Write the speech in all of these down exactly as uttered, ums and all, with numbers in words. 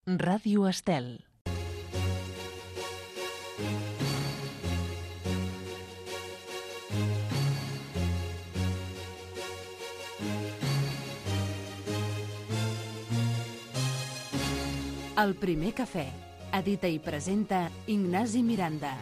Ràdio Estel. El primer cafè. Edita i presenta Ignasi Miranda.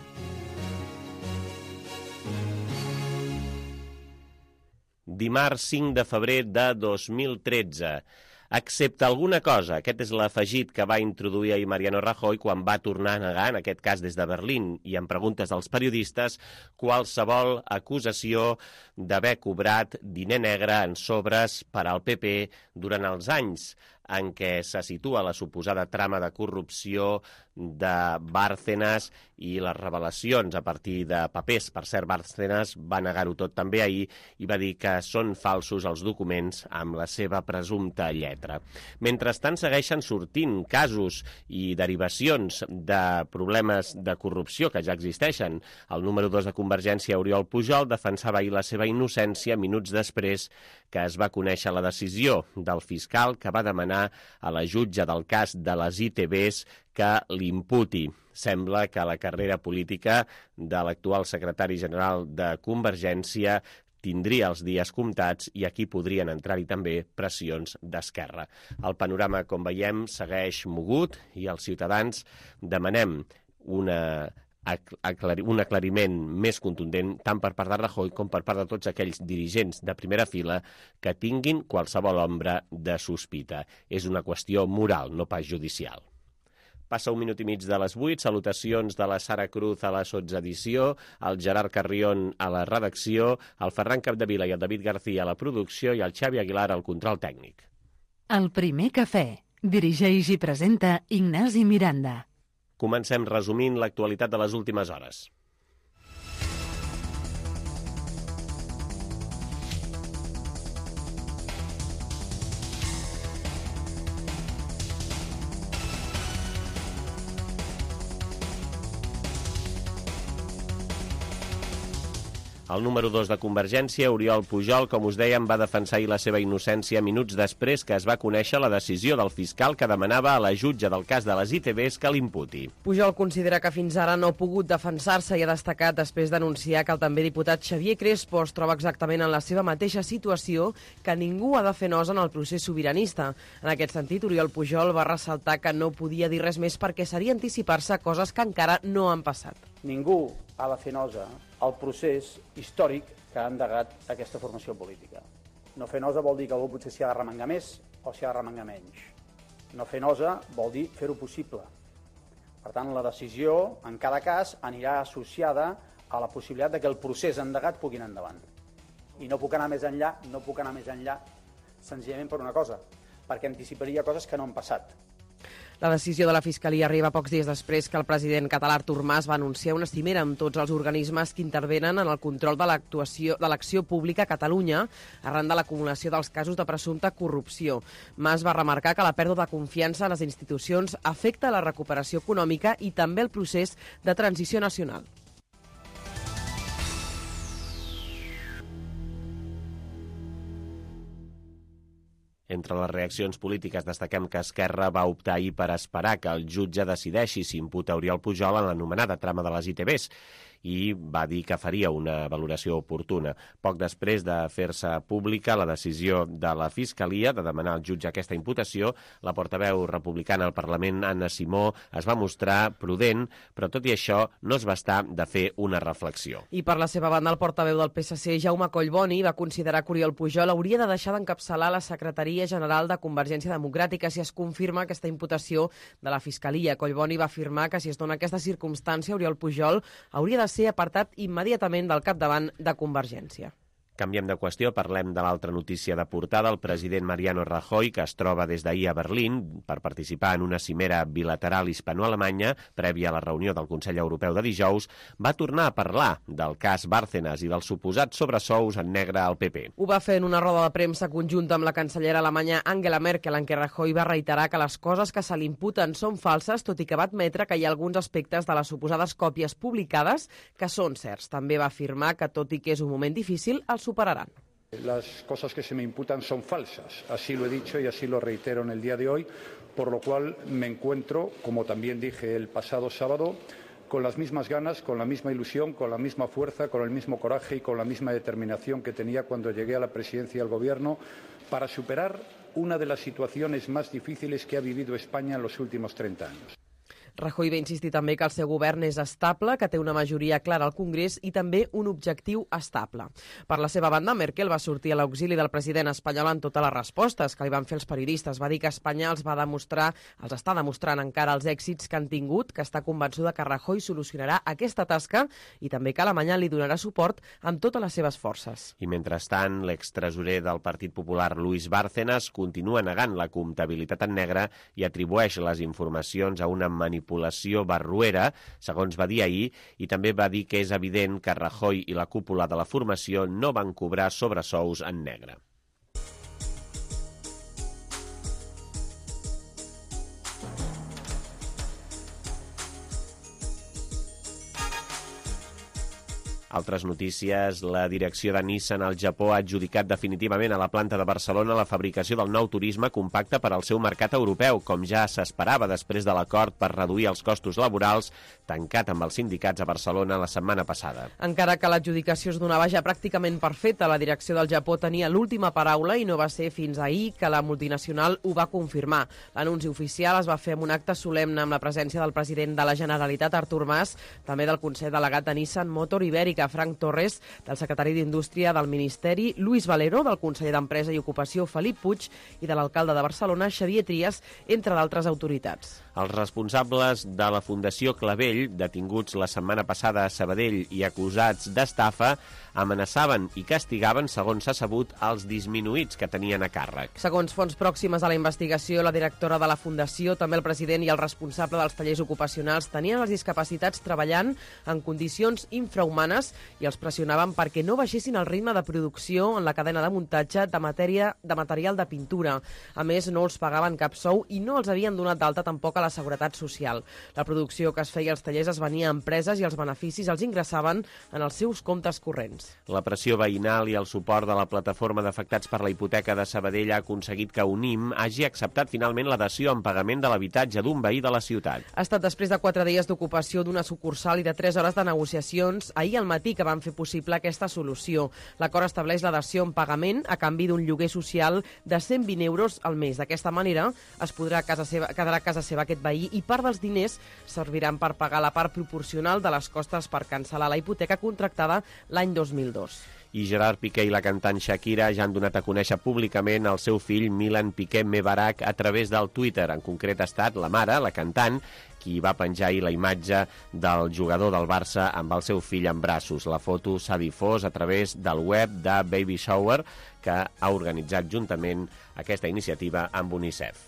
Dimarts cinc de febrer de dos mil tretze. Excepte alguna cosa, aquest és l'afegit que va introduir ahir Mariano Rajoy quan va tornar a negar, en aquest cas des de Berlín i en preguntes dels periodistes, qualsevol acusació d'haver cobrat diner negre en sobres per al P P durant els anys en què se situa la suposada trama de corrupció de Bárcenas i les revelacions a partir de papers. Per cert, Bárcenas va negar-ho tot també ahir i va dir que són falsos els documents amb la seva presumpta lletra. Mentrestant segueixen sortint casos i derivacions de problemes de corrupció que ja existeixen. El número dos de Convergència, Oriol Pujol, defensava ahir la seva innocència minuts després que es va conèixer la decisió del fiscal que va demanar a la jutge del cas de les I T Bs que l'imputi. Sembla que la carrera política de l'actual secretari general de Convergència tindria els dies comptats i aquí podrien entrar-hi també pressions d'Esquerra. El panorama, com veiem, segueix mogut i els ciutadans demanem una... un aclariment més contundent tant per part de Rajoy com per part de tots aquells dirigents de primera fila que tinguin qualsevol ombra de sospita. És una qüestió moral, no pas judicial. Passa un minut i mig de les vuit, salutacions de la Sara Cruz a la sotsedició, el Gerard Carrión a la redacció, el Ferran Capdevila i el David García a la producció i el Xavi Aguilar al control tècnic. El primer cafè. Dirigeix i presenta Ignasi Miranda. Comencem resumint l'actualitat de les últimes hores. El número dos de Convergència, Oriol Pujol, com us dèiem, va defensar ahir la seva innocència minuts després que es va conèixer la decisió del fiscal que demanava a la jutge del cas de les I T Bs que l'imputi. Pujol considera que fins ara no ha pogut defensar-se i ha destacat després d'anunciar que el també diputat Xavier Crespo es troba exactament en la seva mateixa situació, que ningú ha de fer nosa en el procés sobiranista. En aquest sentit, Oriol Pujol va ressaltar que no podia dir res més perquè seria anticipar-se a coses que encara no han passat. Ningú ha de fer nosa al procés històric que ha endegat aquesta formació política. No fer nosa vol dir que algú potser s'hi ha de remengar més o s'hi ha de remengar menys. No fer nosa vol dir fer-ho possible. Per tant, la decisió, en cada cas, anirà associada a la possibilitat de que el procés endegat pugui anar endavant. I no puc anar més enllà, no puc anar més enllà, senzillament per una cosa, perquè anticiparia coses que no han passat. La decisió de la Fiscalia arriba pocs dies després que el president català Artur Mas va anunciar una cimera amb tots els organismes que intervenen en el control de l'actuació de l'acció pública a Catalunya arran de l'acumulació dels casos de presumpta corrupció. Mas va remarcar que la pèrdua de confiança en les institucions afecta la recuperació econòmica i també el procés de transició nacional. Entre les reaccions polítiques destaquem que Esquerra va optar ahir per esperar que el jutge decideixi si imputa Oriol Pujol en l'anomenada trama de les I T Bs i va dir que faria una valoració oportuna. Poc després de fer-se pública la decisió de la Fiscalia de demanar al jutge aquesta imputació, la portaveu republicana al Parlament, Anna Simó, es va mostrar prudent, però tot i això no es va estar de fer una reflexió. I per la seva banda, el portaveu del P S C, Jaume Collboni, va considerar que Oriol Pujol hauria de deixar d'encapçalar la Secretaria General de Convergència Democràtica si es confirma aquesta imputació de la Fiscalia. Collboni va afirmar que si es dona aquesta circumstància, Oriol Pujol hauria de ser apartat immediatament del capdavant de Convergència. Canviem de qüestió, parlem de l'altra notícia de portada. El president Mariano Rajoy, que es troba des d'ahir a Berlín per participar en una cimera bilateral hispano-alemanya prèvia a la reunió del Consell Europeu de dijous, va tornar a parlar del cas Bárcenas i dels suposats sobresous en negre al P P. Ho va fer en una roda de premsa conjunta amb la cancellera alemanya Angela Merkel, en què Rajoy va reiterar que les coses que se li imputen són falses, tot i que va admetre que hi ha alguns aspectes de les suposades còpies publicades que són certs. També va afirmar que, tot i que és un moment difícil, els superaran. Las cosas que se me imputan son falsas, así lo he dicho y así lo reitero en el día de hoy, por lo cual me encuentro, como también dije el pasado sábado, con las mismas ganas, con la misma ilusión, con la misma fuerza, con el mismo coraje y con la misma determinación que tenía cuando llegué a la presidencia del Gobierno para superar una de las situaciones más difíciles que ha vivido España en los últimos treinta años. Rajoy va insistir també que el seu govern és estable, que té una majoria clara al Congrés i també un objectiu estable. Per la seva banda, Merkel va sortir a l'auxili del president espanyol en totes les respostes que li van fer els periodistes. Va dir que Espanya els va demostrar, els està demostrant encara els èxits que han tingut, que està convençuda que Rajoy solucionarà aquesta tasca i també que Alemanya li donarà suport amb totes les seves forces. I mentrestant, l'extresorer del Partit Popular, Luis Bárcenas, continua negant la comptabilitat en negre i atribueix les informacions a una manipulació manipulació barruera, segons va dir ahir, i també va dir que és evident que Rajoy i la cúpula de la formació no van cobrar sobresous en negre. Altres notícies, la direcció de Nissan al Japó ha adjudicat definitivament a la planta de Barcelona la fabricació del nou turisme compacte per al seu mercat europeu, com ja s'esperava després de l'acord per reduir els costos laborals tancat amb els sindicats a Barcelona la setmana passada. Encara que l'adjudicació es donava ja pràcticament perfecta, la direcció del Japó tenia l'última paraula i no va ser fins ahir que la multinacional ho va confirmar. L'anunci oficial es va fer amb un acte solemne amb la presència del president de la Generalitat, Artur Mas, també del Consell Delegat de Nissan Motor Ibèrica, Frank Torres, del secretari d'Indústria del Ministeri, Luis Valero, del conseller d'Empresa i Ocupació, Felip Puig, i de l'alcalde de Barcelona, Xavier Trias, entre d'altres autoritats. Els responsables de la Fundació Clavell, detinguts la setmana passada a Sabadell i acusats d'estafa, amenaçaven i castigaven, segons s'ha sabut, els disminuïts que tenien a càrrec. Segons fonts pròximes a la investigació, la directora de la Fundació, també el president i el responsable dels tallers ocupacionals tenien els discapacitats treballant en condicions infrahumanes i els pressionaven perquè no baixessin el ritme de producció en la cadena de muntatge de, matèria, de material de pintura. A més, no els pagaven cap sou i no els havien donat d'alta tampoc a la Seguretat Social. La producció que es feia als tallers es venia a empreses i els beneficis els ingressaven en els seus comptes corrents. La pressió veïnal i el suport de la plataforma d'afectats per la hipoteca de Sabadell ha aconseguit que Unim hagi acceptat finalment l'adhesió en pagament de l'habitatge d'un veí de la ciutat. Ha estat després de quatre dies d'ocupació d'una sucursal i de tres hores de negociacions ahir al matí que van fer possible aquesta solució. L'acord estableix l'adhesió en pagament a canvi d'un lloguer social de cent vint euros al mes. D'aquesta manera es podrà casa seva, quedarà a casa seva aquest veí i part dels diners serviran per pagar la part proporcional de les costes per cancel·lar la hipoteca contractada l'any dos mil dos. I Gerard Piqué i la cantant Shakira ja han donat a conèixer públicament el seu fill Milan Piqué Mebarak a través del Twitter. En concret ha estat la mare, la cantant, qui va penjar ahir la imatge del jugador del Barça amb el seu fill en braços. La foto s'ha difós a través del web de Baby Shower, que ha organitzat juntament aquesta iniciativa amb UNICEF.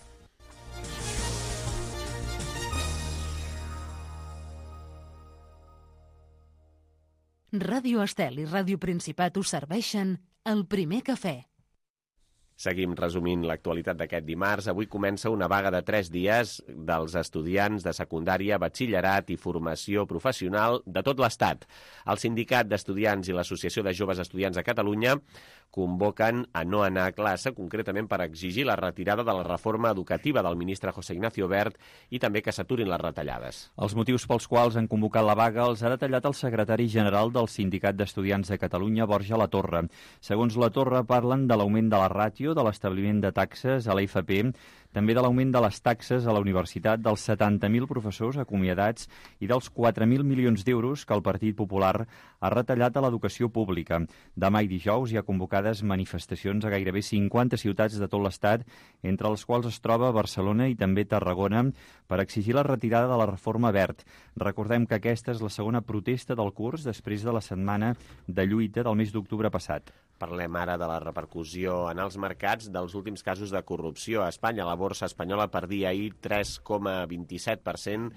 Ràdio Estel i Ràdio Principat us serveixen el primer cafè. Seguim resumint l'actualitat d'aquest dimarts. Avui comença una vaga de tres dies dels estudiants de secundària, batxillerat i formació professional de tot l'Estat. El Sindicat d'Estudiants i l'Associació de Joves Estudiants de Catalunya convoquen a no anar a classe, concretament per exigir la retirada de la reforma educativa del ministre José Ignacio Wert i també que s'aturin les retallades. Els motius pels quals han convocat la vaga els ha detallat el secretari general del Sindicat d'Estudiants de Catalunya, Borja Latorre. Segons Latorre, parlen de l'augment de la ràtio, de l'establiment de taxes a la F P, també de l'augment de les taxes a la universitat, dels setanta mil professors acomiadats i dels quatre mil milions d'euros que el Partit Popular ha retallat a l'educació pública. Demà i dijous hi ha convocades manifestacions a gairebé cinquanta ciutats de tot l'Estat, entre les quals es troba Barcelona i també Tarragona, per exigir la retirada de la reforma Wert. Recordem que aquesta és la segona protesta del curs després de la setmana de lluita del mes d'octubre passat. Parlem ara de la repercussió en els mercats dels últims casos de corrupció a Espanya. La borsa espanyola perdia ahir tres coma vint-i-set per cent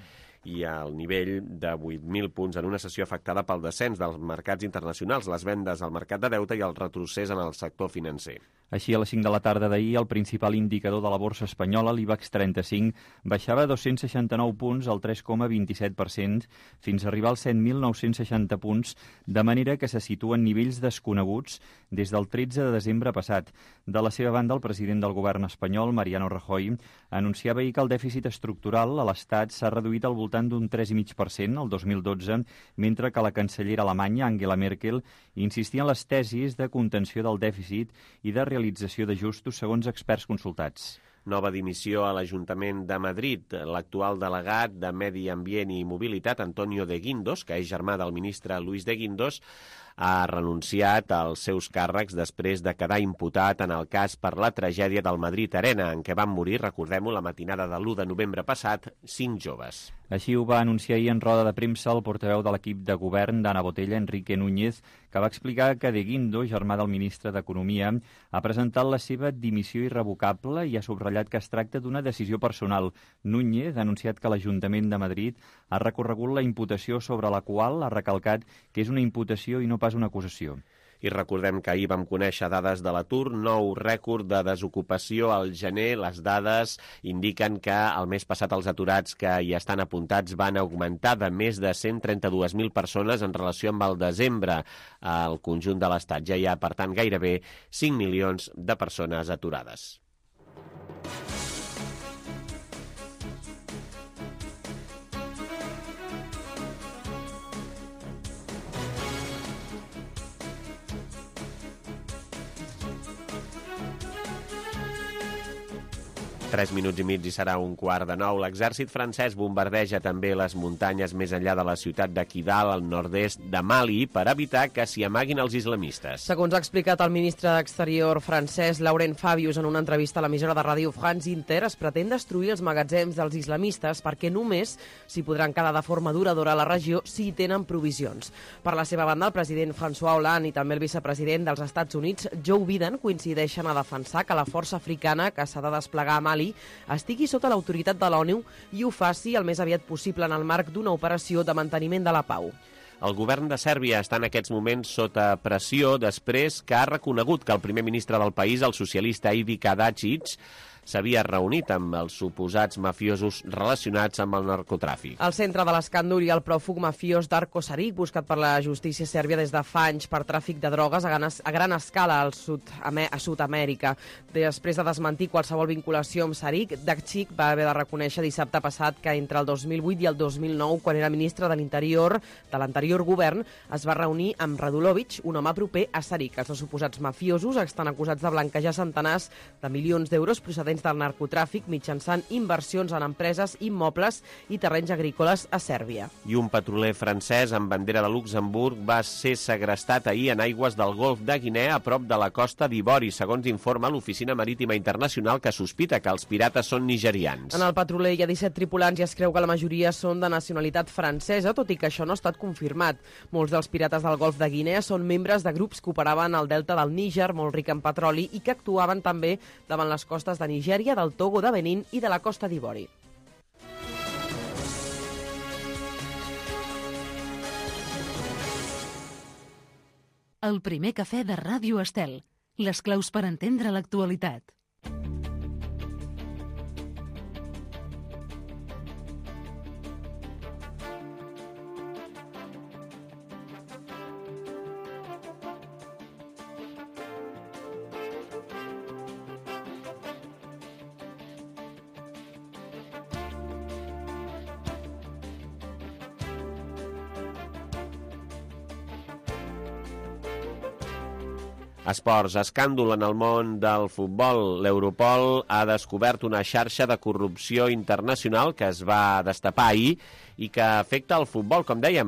i al nivell de vuit mil punts en una sessió afectada pel descens dels mercats internacionals, les vendes al mercat de deute i el retrocés en el sector financer. Així, a les cinc de la tarda d'ahir, el principal indicador de la borsa espanyola, l'IBEX trenta-cinc, baixava dos-cents seixanta-nou punts, al tres coma vint-i-set per cent, fins a arribar als set mil nou-cents seixanta punts, de manera que se situa en nivells desconeguts des del tretze de desembre passat. De la seva banda, el president del govern espanyol, Mariano Rajoy, anunciava ahir que el dèficit estructural a l'Estat s'ha reduït al voltant d'un tres coma cinc per cent el dos mil dotze, mentre que la cancellera alemanya, Angela Merkel, insistia en les tesis de contenció del dèficit i de realització d'ajustos segons experts consultats. Nova dimissió a l'Ajuntament de Madrid. L'actual delegat de Medi Ambient i Mobilitat, Antonio de Guindos, que és germà del ministre Luis de Guindos, ha renunciat als seus càrrecs després de quedar imputat en el cas per la tragèdia del Madrid Arena, en què van morir, recordem-ho, la matinada de l'u de novembre passat, cinc joves. Així ho va anunciar ahir en roda de premsa el portaveu de l'equip de govern d'Anna Botella, Enrique Núñez, que va explicar que de Guindos, germà del ministre d'Economia, ha presentat la seva dimissió irrevocable i ha subratllat que es tracta d'una decisió personal. Núñez ha anunciat que l'Ajuntament de Madrid ha recorregut la imputació sobre la qual ha recalcat que és una imputació i no pas una acusació. I recordem que ahir vam conèixer dades de l'atur, nou rècord de desocupació al gener. Les dades indiquen que el mes passat els aturats que hi estan apuntats van augmentar de més de cent trenta-dues mil persones en relació amb el desembre. Al conjunt de l'Estat ja hi ha, per tant, gairebé cinc milions de persones aturades. Tres minuts i mig i serà un quart de nou. L'exèrcit francès bombardeja també les muntanyes més enllà de la ciutat de Kidal, al nord-est de Mali, per evitar que s'hi amaguin els islamistes. Segons ha explicat el ministre d'Exterior francès, Laurent Fabius, en una entrevista a l'emissora de ràdio France Inter, es pretén destruir els magatzems dels islamistes perquè només s'hi podran quedar de forma duradora a la regió si hi tenen provisions. Per la seva banda, el president François Hollande i també el vicepresident dels Estats Units, Joe Biden, coincideixen a defensar que la força africana que s'ha de desplegar a Mali estigui sota l'autoritat de l'ONU i ho faci el més aviat possible en el marc d'una operació de manteniment de la pau. El govern de Sèrbia està en aquests moments sota pressió després que ha reconegut que el primer ministre del país, el socialista Ivica Dačić, s'havia reunit amb els suposats mafiosos relacionats amb el narcotràfic. Al centre de l'escàndol hi ha el pròfug mafiós Darko Saric, buscat per la justícia sèrbia des de fa anys per tràfic de drogues a gran, a gran escala al sud, a Sud-amèrica. Després de desmentir qualsevol vinculació amb Saric, Dačić va haver de reconèixer dissabte passat que entre el dos mil vuit i el dos mil nou, quan era ministre de l'Interior de l'anterior govern, es va reunir amb Radulovic, un home proper a Saric. Els dos suposats mafiosos estan acusats de blanquejar centenars de milions d'euros procedents del narcotràfic mitjançant inversions en empreses, immobles i terrenys agrícoles a Sèrbia. I un petroler francès amb bandera de Luxemburg va ser segrestat ahir en aigües del Golf de Guinea a prop de la costa d'Ivori, segons informa l'Oficina Marítima Internacional, que sospita que els pirates són nigerians. En el petroler hi ha disset tripulants i es creu que la majoria són de nacionalitat francesa, tot i que això no ha estat confirmat. Molts dels pirates del Golf de Guinea són membres de grups que operaven al delta del Níger, molt ric en petroli, i que actuaven també davant les costes de Nigèria, del Togo, de Benín i de la Costa d'Ivori. El primer cafè de Ràdio Estel. Les claus per entendre l'actualitat. Esports, escàndol en el món del futbol. L'Europol ha descobert una xarxa de corrupció internacional que es va destapar ahir i que afecta el futbol, com dèiem.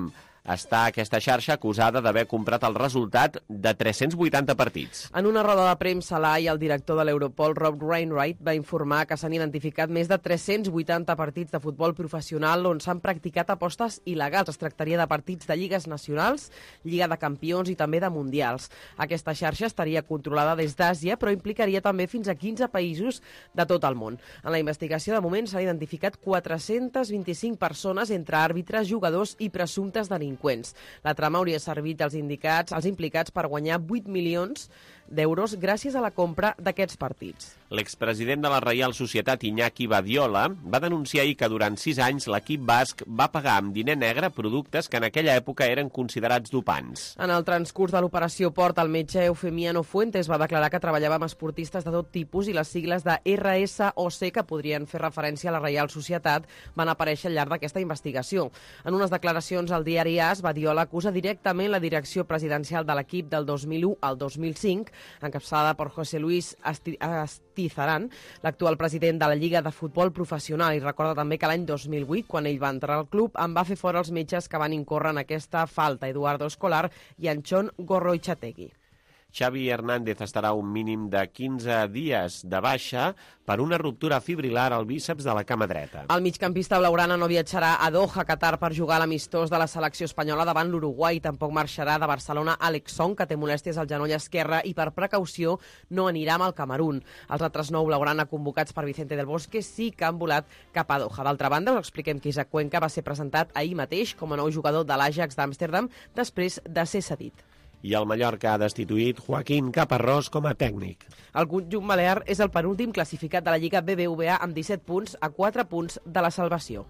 està aquesta xarxa acusada d'haver comprat el resultat de tres-cents vuitanta partits. En una roda de premsa a l'A I, el director de l'Europol, Rob Wainwright, va informar que s'han identificat més de tres-cents vuitanta partits de futbol professional on s'han practicat apostes il·legals. Es tractaria de partits de lligues nacionals, Lliga de Campions i també de Mundials. Aquesta xarxa estaria controlada des d'Àsia, però implicaria també fins a quinze països de tot el món. En la investigació, de moment, s'han identificat quatre-cents vint-i-cinc persones entre àrbitres, jugadors i presumptes delinqüents. La trama hauria servit als indicats, als implicats per guanyar vuit milions d'euros gràcies a la compra d'aquests partits. L'expresident de la Reial Societat, Iñaki Badiola, va denunciar ahir que durant sis anys l'equip basc va pagar amb diner negre productes que en aquella època eren considerats dopants. En el transcurs de l'operació Port, el metge Eufemiano Fuentes va declarar que treballava amb esportistes de tot tipus i les sigles de R S O C, que podrien fer referència a la Reial Societat, van aparèixer al llarg d'aquesta investigació. En unes declaracions al diari A S, Badiola acusa directament la direcció presidencial de l'equip del dos mil u al dos mil cinc, encapçalada per José Luis Astizarán, l'actual president de la Lliga de Futbol Professional, i recorda també que l'any dos mil vuit, quan ell va entrar al club, en va fer fora els metges que van incórrer en aquesta falta, Eduardo Escolar i Anchón Gorroichategui. Xavi Hernández estarà un mínim de quinze dies de baixa per una ruptura fibrilar al bíceps de la cama dreta. El migcampista blaugrana no viatjarà a Doha, Qatar, per jugar a l'amistós de la selecció espanyola davant l'Uruguai. Tampoc marxarà de Barcelona Alex Song, que té molèsties al genoll esquerre i per precaució no anirà amb el Camerún. Els altres nou blaugrana convocats per Vicente del Bosque sí que han volat cap a Doha. D'altra banda, us expliquem que Isaac Cuenca va ser presentat ahir mateix com a nou jugador de l'Ajax d'Amsterdam després de ser cedit. I el Mallorca ha destituït Joaquín Caparrós com a tècnic. El conjunt balear és el penúltim classificat de la Lliga B B V A amb disset punts, a quatre punts de la salvació.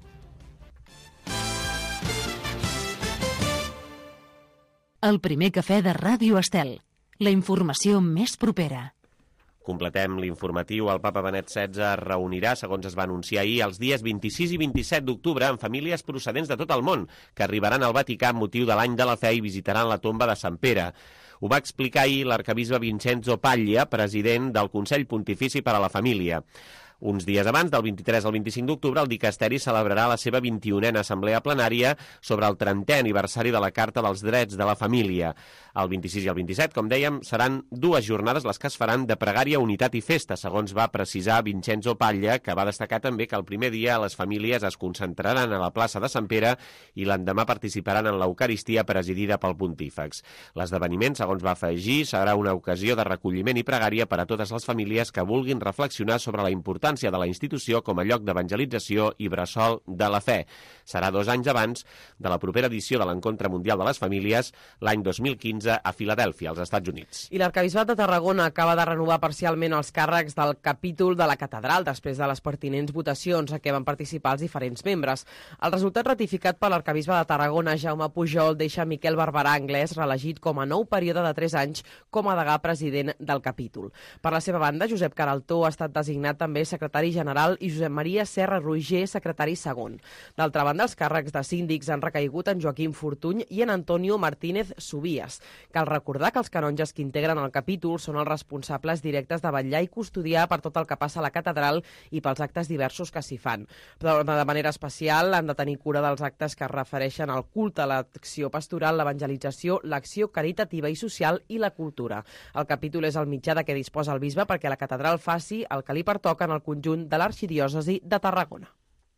El primer cafè de Ràdio Estel. La informació més propera. Completem l'informatiu. El papa Benet setze es reunirà, segons es va anunciar ahir, els dies vint-i-sis i vint-i-set d'octubre amb famílies procedents de tot el món que arribaran al Vaticà amb motiu de l'any de la fe i visitaran la tomba de Sant Pere. Ho va explicar ahir l'arcabisbe Vincenzo Paglia, president del Consell Pontifici per a la Família. Uns dies abans, del vint-i-tres al vint-i-cinc d'octubre, el dicasteri celebrarà la seva vint-i-unena assemblea plenària sobre el trentè aniversari de la Carta dels Drets de la Família. El vint-i-sis i el vint-i-set, com dèiem, seran dues jornades les que es faran de pregària, unitat i festa, segons va precisar Vincenzo Paglia, que va destacar també que el primer dia les famílies es concentraran a la plaça de Sant Pere i l'endemà participaran en l'Eucaristia presidida pel pontífex. L'esdeveniment, segons va afegir, serà una ocasió de recolliment i pregària per a totes les famílies que vulguin reflexionar sobre la importància de la institució com a lloc d'evangelització i bressol de la fe. Serà dos anys abans de la propera edició de l'Encontre Mundial de les Famílies, l'any dos mil quinze, a Filadèlfia, als Estats Units. I l'Arquebisbat de Tarragona acaba de renovar parcialment els càrrecs del capítol de la catedral després de les pertinents votacions a què van participar els diferents membres. El resultat ratificat per l'Arquebisbe de Tarragona, Jaume Pujol, deixa Miquel Barberà Anglès reelegit com a nou període de tres anys com a degà president del capítol. Per la seva banda, Josep Caraltó ha estat designat també secretari general i Josep Maria Serra Roger, secretari segon. D'altra banda, els càrrecs de síndics han recaigut en Joaquim Fortuny i en Antonio Martínez Subías. Cal recordar que els canonges que integren el capítol són els responsables directes de vetllar i custodiar per tot el que passa a la catedral i pels actes diversos que s'hi fan. Però de manera especial han de tenir cura dels actes que es refereixen al culte, l'acció pastoral, l'evangelització, l'acció caritativa i social i la cultura. El capítol és el mitjà de què disposa el bisbe perquè la catedral faci el que li pertoca en el conjunt de l'arxidiòcesi de Tarragona.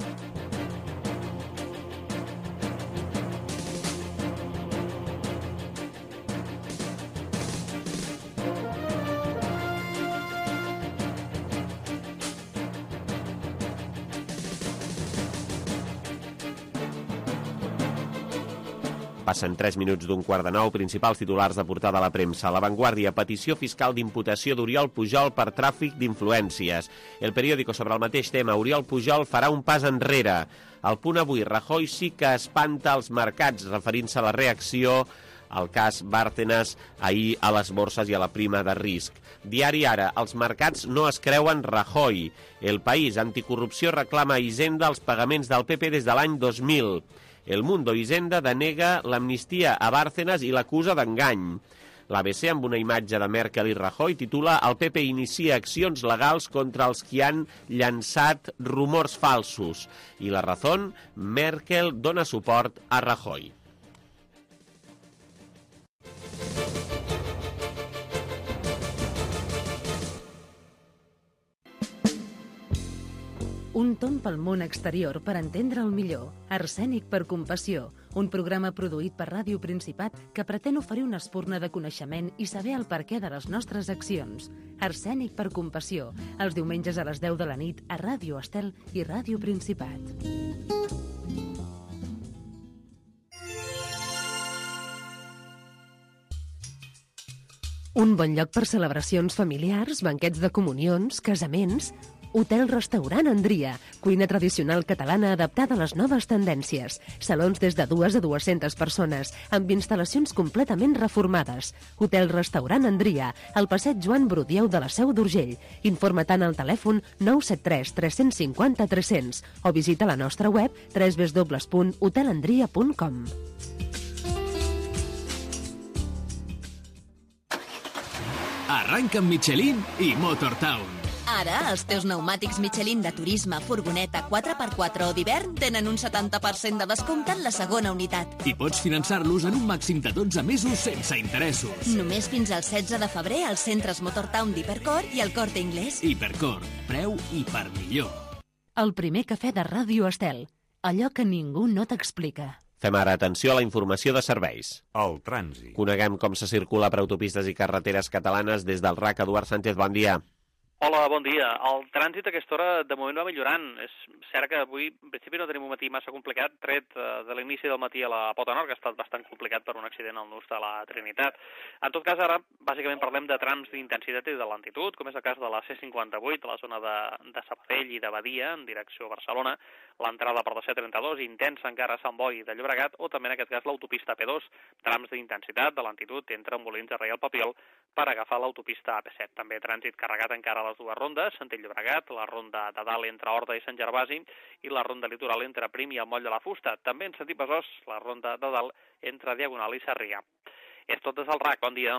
Passen tres minuts d'un quart de nou. Principals titulars de portada a la premsa. La Vanguardia, petició fiscal d'imputació d'Oriol Pujol per tràfic d'influències. El periòdico sobre el mateix tema. Oriol Pujol farà un pas enrere. Al Punt Avui, Rajoy sí que espanta els mercats, referint-se a la reacció al cas Bárcenas ahir a les borses i a la prima de risc. Diari Ara, els mercats no es creuen Rajoy. El País, anticorrupció reclama a Hisenda els pagaments del P P des de l'any dos mil. El Mundo, Hisenda denega l'amnistia a Bárcenas i l'acusa d'engany. L'A B C, amb una imatge de Merkel i Rajoy, titula «El P P inicia accions legals contra els qui han llançat rumors falsos». I La Razón, Merkel dona suport a Rajoy. Un tomb pel món exterior per entendre el millor. Arsènic per compassió, un programa produït per Ràdio Principat que pretén oferir una espurna de coneixement i saber el perquè de les nostres accions. Arsènic per compassió, els diumenges a les deu de la nit a Ràdio Estel i Ràdio Principat. Un bon lloc per celebracions familiars, banquets de comunions, casaments... Hotel-restaurant Andria, cuina tradicional catalana adaptada a les noves tendències. Salons des de dues a dues-centes persones, amb instal·lacions completament reformades. Hotel-restaurant Andria, al passeig Joan Brudieu de la Seu d'Urgell. Informa tant al telèfon nou set tres tres cinc zero tres zero zero o visita la nostra web w w w punt hotelandria punt com. Arranca amb Michelin i Motortown. Ara, els teus pneumàtics Michelin de turisme, furgoneta, quatre per quatre o d'hivern tenen un setanta per cent de descompte en la segona unitat. I pots finançar-los en un màxim de dotze mesos sense interessos. Només fins al setze de febrer als centres Motortown d'Hipercor i al Corte Inglés. Hipercor, preu i per millor. El primer cafè de Ràdio Estel, allò que ningú no t'explica. Fem ara atenció a la informació de serveis. El trànsit. Coneguem com se circula per autopistes i carreteres catalanes des del R A C. Eduard Sánchez, bon dia. Hola, bon dia. El trànsit a aquesta hora de moment va millorant. És cert que avui, en principi, no tenim un matí massa complicat, tret de l'inici del matí a la Pota Nord, que ha estat bastant complicat per un accident al nus de la Trinitat. En tot cas, ara, bàsicament parlem de trams d'intensitat i de lentitud, com és el cas de la C cinquanta-vuit, a la zona de, de Sabadell i de Badia, en direcció a Barcelona, l'entrada per la C trenta-dos, intensa encara a Sant Boi de Llobregat, o també, en aquest cas, l'autopista P dos, trams d'intensitat, de lentitud, entre Molins de Rei al Papiol, per agafar l'autopista A P set. També trànsit carregat encara a les dues rondes, Centell Llobregat, la ronda de dalt entre Horta i Sant Gervasi i la ronda litoral entre Prim i el Moll de la Fusta. També en sentit Besòs, la ronda de dalt entre Diagonal i Sarrià. És tot des del R A C. Bon dia.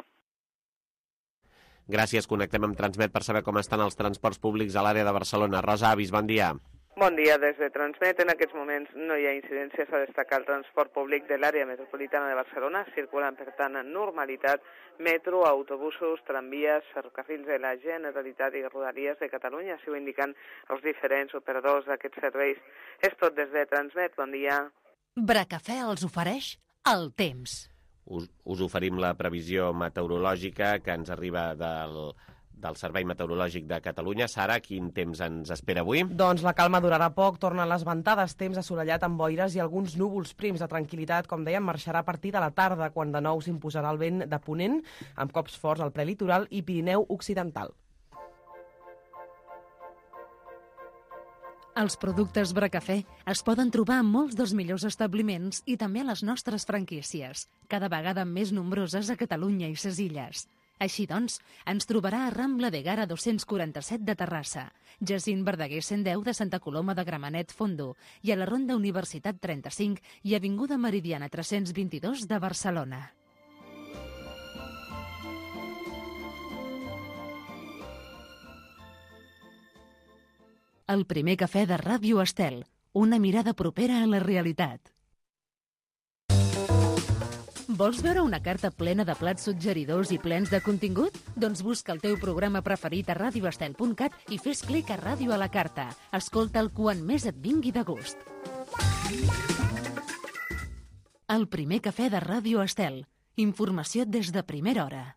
Gràcies. Connectem amb Transmet per saber com estan els transports públics a l'àrea de Barcelona. Rosa Avis, bon dia. Bon dia, des de Transmet. En aquests moments no hi ha incidències a destacar el transport públic de l'àrea metropolitana de Barcelona. Circulen, per tant, en normalitat metro, autobusos, tramvies, ferrocarrils de la Generalitat i Rodalies de Catalunya, així ho indiquen els diferents operadors d'aquests serveis. És tot des de Transmet. Bon dia. Bracafè els ofereix el temps. Us, us oferim la previsió meteorològica que ens arriba del... del Servei Meteorològic de Catalunya. Sara, quin temps ens espera avui? Doncs la calma durarà poc, tornen les ventades, temps assolellat amb boires i alguns núvols prims de tranquil·litat. Com dèiem, marxarà a partir de la tarda, quan de nou s'imposarà el vent de ponent, amb cops forts al prelitoral i Pirineu occidental. Els productes Bracafè es poden trobar en molts dels millors establiments i també a les nostres franquícies, cada vegada més nombroses a Catalunya i ses Illes. Així doncs, ens trobarà a Rambla de Gara dos-cents quaranta-set de Terrassa, Jacint Verdaguer cent deu de Santa Coloma de Gramenet Fondo i a la Ronda Universitat trenta-cinc i Avinguda Meridiana tres-cents vint-i-dos de Barcelona. El primer cafè de Ràdio Estel, una mirada propera a la realitat. Vols veure una carta plena de plats suggeridors i plens de contingut? Doncs busca el teu programa preferit a radioestel punt cat i fes clic a Ràdio a la carta. Escolta'l quan més et vingui de gust. El primer cafè de Ràdio Estel. Informació des de primera hora.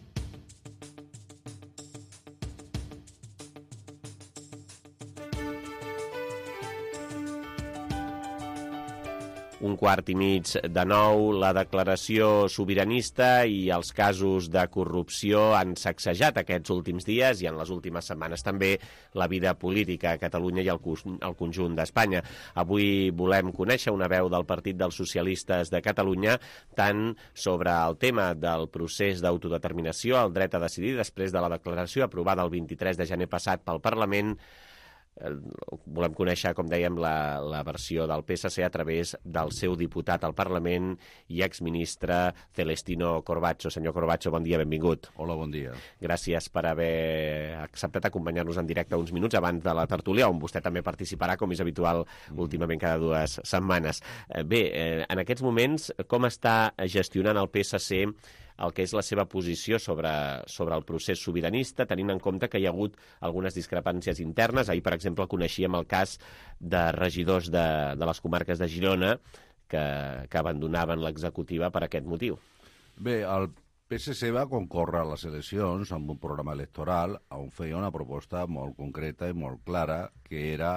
Un quart i mig de nou, la declaració sobiranista i els casos de corrupció han sacsejat aquests últims dies i en les últimes setmanes també la vida política a Catalunya i al conjunt d'Espanya. Avui volem conèixer una veu del Partit dels Socialistes de Catalunya tant sobre el tema del procés d'autodeterminació, el dret a decidir, després de la declaració aprovada el vint-i-tres de gener passat pel Parlament. Volem conèixer, com dèiem, la, la versió del P S C a través del seu diputat al Parlament i exministre Celestino Corbacho. Senyor Corbacho, bon dia, benvingut. Hola, bon dia. Gràcies per haver acceptat acompanyar-nos en directe uns minuts abans de la tertúlia, on vostè també participarà, com és habitual, mm. últimament cada dues setmanes. Bé, en aquests moments, com està gestionant el P S C el que és la seva posició sobre, sobre el procés sobiranista, tenint en compte que hi ha hagut algunes discrepàncies internes. Ahir, per exemple, coneixíem el cas de regidors de, de les comarques de Girona que, que abandonaven l'executiva per aquest motiu. Bé, el P S C va concórrer a les eleccions amb un programa electoral on feia una proposta molt concreta i molt clara, que era,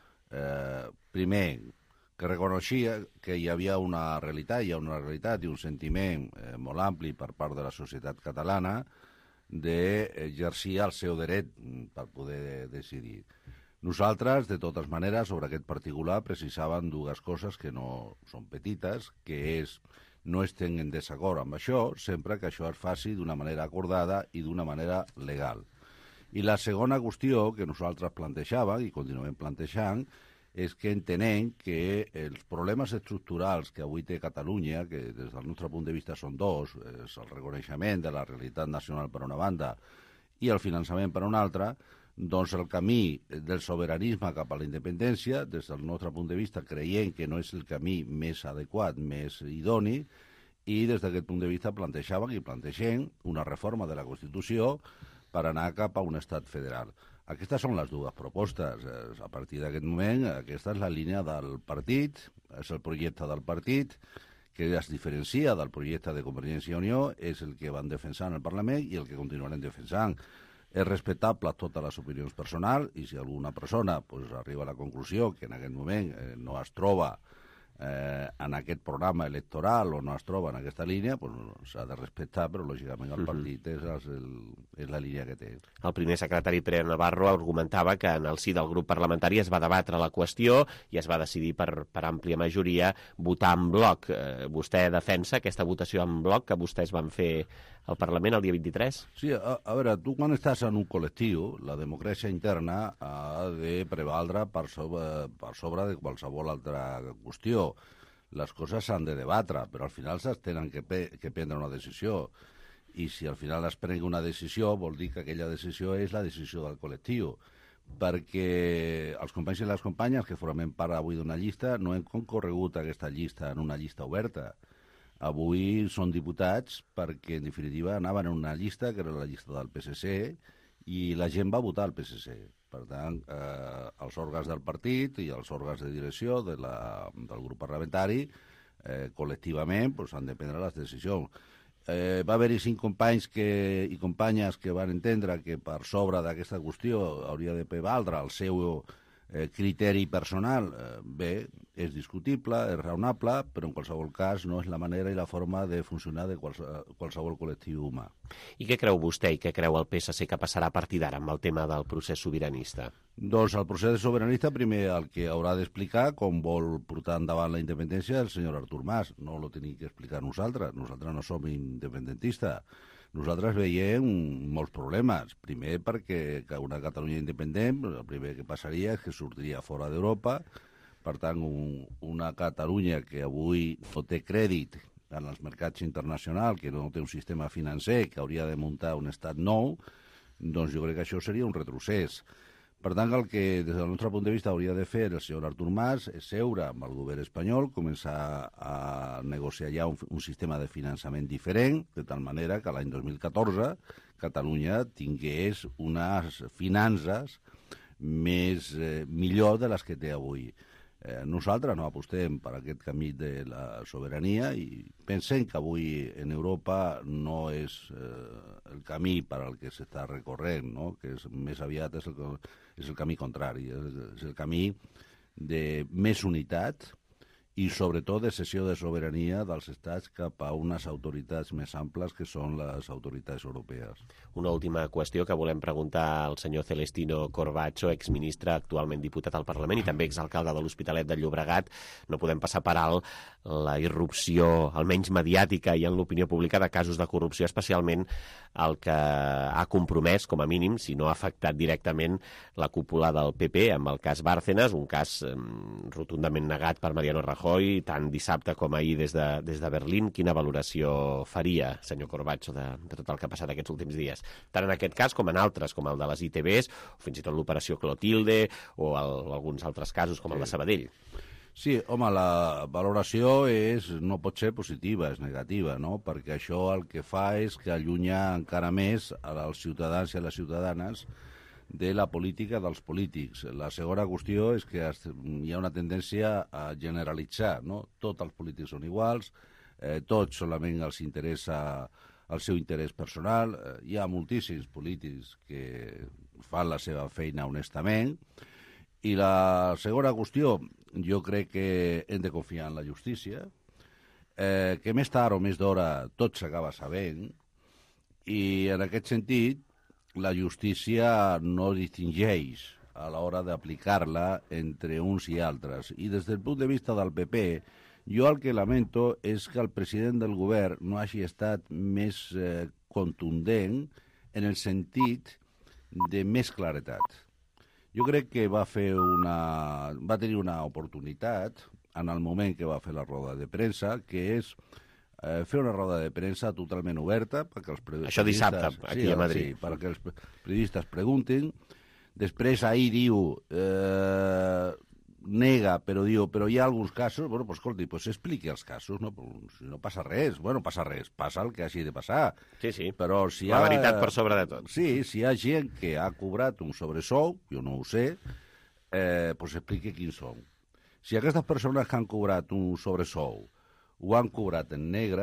eh, primer, que reconeixia que hi havia una realitat, hi ha una realitat i un sentiment eh, molt ampli per part de la societat catalana d'exercir el seu dret per poder decidir. Nosaltres, de totes maneres, sobre aquest particular, precisàvem dues coses que no són petites, que és no estem en desacord amb això, sempre que això es faci d'una manera acordada i d'una manera legal. I la segona qüestió que nosaltres plantejàvem i continuem plantejant és que entenem que els problemes estructurals que avui té Catalunya, que des del nostre punt de vista són dos, és el reconeixement de la realitat nacional per una banda i el finançament per una altra, doncs el camí del sobiranisme cap a la independència, des del nostre punt de vista, creiem que no és el camí més adequat, més idoni, i des d'aquest punt de vista plantejàvem i plantegem una reforma de la Constitució per anar cap a un estat federal. Aquestes són les dues propostes. A partir d'aquest moment, aquesta és la línia del partit, és el projecte del partit, que es diferencia del projecte de Convergència i Unió, és el que van defensar en el Parlament i el que continuarem defensant. És respectable totes les opinions personals i si alguna persona pues, arriba a la conclusió que en aquest moment eh, no es troba eh, en aquest programa electoral o no es troba en aquesta línia, pues, s'ha de respectar, però lògicament el partit és, el, és la línia que té. El primer secretari Pere Navarro argumentava que en el si del grup parlamentari es va debatre la qüestió i es va decidir per, per àmplia majoria votar en bloc. Eh, vostè defensa aquesta votació en bloc que vostès van fer al Parlament el dia vint-i-tres? Sí, a, a veure, tu quan estàs en un col·lectiu, la democràcia interna ha de prevaldre per sobre, per sobre de qualsevol altra qüestió. Les coses s'han de debatre, però al final s'es tenen que, pe que prendre una decisió. I si al final es prengui una decisió, vol dir que aquella decisió és la decisió del col·lectiu. Perquè els companys i les companyes que formem part avui d'una llista no hem concorregut aquesta llista en una llista oberta. Avui són diputats perquè, en definitiva, anaven en una llista que era la llista del P S C i la gent va votar al P S C. Per tant, eh, els òrgans del partit i els òrgans de direcció de la, del grup parlamentari eh, col·lectivament pues, han de prendre les decisions. Eh, va haver-hi cinc companys que, i companyes que van entendre que per sobre d'aquesta qüestió hauria de prevaldre el seu eh, criteri personal. Eh, bé, és discutible, és raonable, però en qualsevol cas no és la manera i la forma de funcionar de quals, qualsevol col·lectiu humà. I què creu vostè i què creu el P S C que passarà a partir d'ara amb el tema del procés sobiranista? Doncs el procés sobiranista, primer el que haurà d'explicar com vol portar endavant la independència el senyor Artur Mas. No lo tenim que explicar nosaltres. Nosaltres no som independentistes. Nosaltres veiem molts problemes. Primer perquè que una Catalunya independent, el primer que passaria és que sortiria fora d'Europa. Per tant, un, una Catalunya que avui no té crèdit en els mercats internacionals, que no té un sistema financer, que hauria de muntar un estat nou, doncs jo crec que això seria un retrocés. Per tant, el que des del nostre punt de vista hauria de fer el senyor Artur Mas és seure amb el govern espanyol, començar a negociar ja un, un sistema de finançament diferent, de tal manera que l'any dos mil catorze Catalunya tingués unes finances més eh, millor de les que té avui. Eh, nosaltres no apostem per aquest camí de la sobirania i pensem que avui en Europa no és eh, el camí per al que s'està recorrent, no? Que és, més aviat és el, és el camí contrari, és, és el camí de més unitat i sobretot de cessió de sobirania dels estats cap a unes autoritats més amples que són les autoritats europees. Una última qüestió que volem preguntar al senyor Celestino Corbacho, exministre, actualment diputat al Parlament i també exalcalde de l'Hospitalet de Llobregat. No podem passar per alt la irrupció, almenys mediàtica i en l'opinió pública, de casos de corrupció, especialment el que ha compromès, com a mínim, si no ha afectat directament la cúpula del P P, amb el cas Bárcenas, un cas eh, rotundament negat per Mariano Rajoy, tant dissabte com ahir des de, des de Berlín. Quina valoració faria, senyor Corbacho, de, de tot el que ha passat aquests últims dies? Tant en aquest cas com en altres, com el de les I T Bs, o fins i tot l'operació Clotilde, o el, alguns altres casos, com el de Sabadell. Sí, home, la valoració és, no pot ser positiva, és negativa, no? Perquè això el que fa és que allunya encara més als ciutadans i a les ciutadanes de la política dels polítics. La segona qüestió és que hi ha una tendència a generalitzar, no? Tots els polítics són iguals, eh, tots solament els interessa el seu interès personal. Eh, hi ha moltíssims polítics que fan la seva feina honestament. I la segona qüestió, jo crec que hem de confiar en la justícia, eh, que més tard o més d'hora tot s'acaba sabent, i en aquest sentit la justícia no distingeix a l'hora d'aplicar-la entre uns i altres. I des del punt de vista del P P, jo el que lamento és que el president del govern no hagi estat més eh, contundent en el sentit de més claretat. Jo crec que va fer una, va tenir una oportunitat en el moment que va fer la roda de premsa, que és eh, fer una roda de premsa totalment oberta perquè els periodistes... Això dissabte, aquí sí, a Madrid. Sí, perquè els periodistes preguntin. Després ahir diu, eh, nega, però diu, però hi ha alguns casos, bueno, pues escolti, pues expliqui els casos, no? Si no passa res, bueno, passa res, passa el que hagi de passar. Sí, sí, però si la ha, veritat per sobre de tot. Sí, si hi ha gent que ha cobrat un sobresou, jo no ho sé, eh, pues expliqui quins són. Si aquestes persones que han cobrat un sobresou ho han cobrat en negre,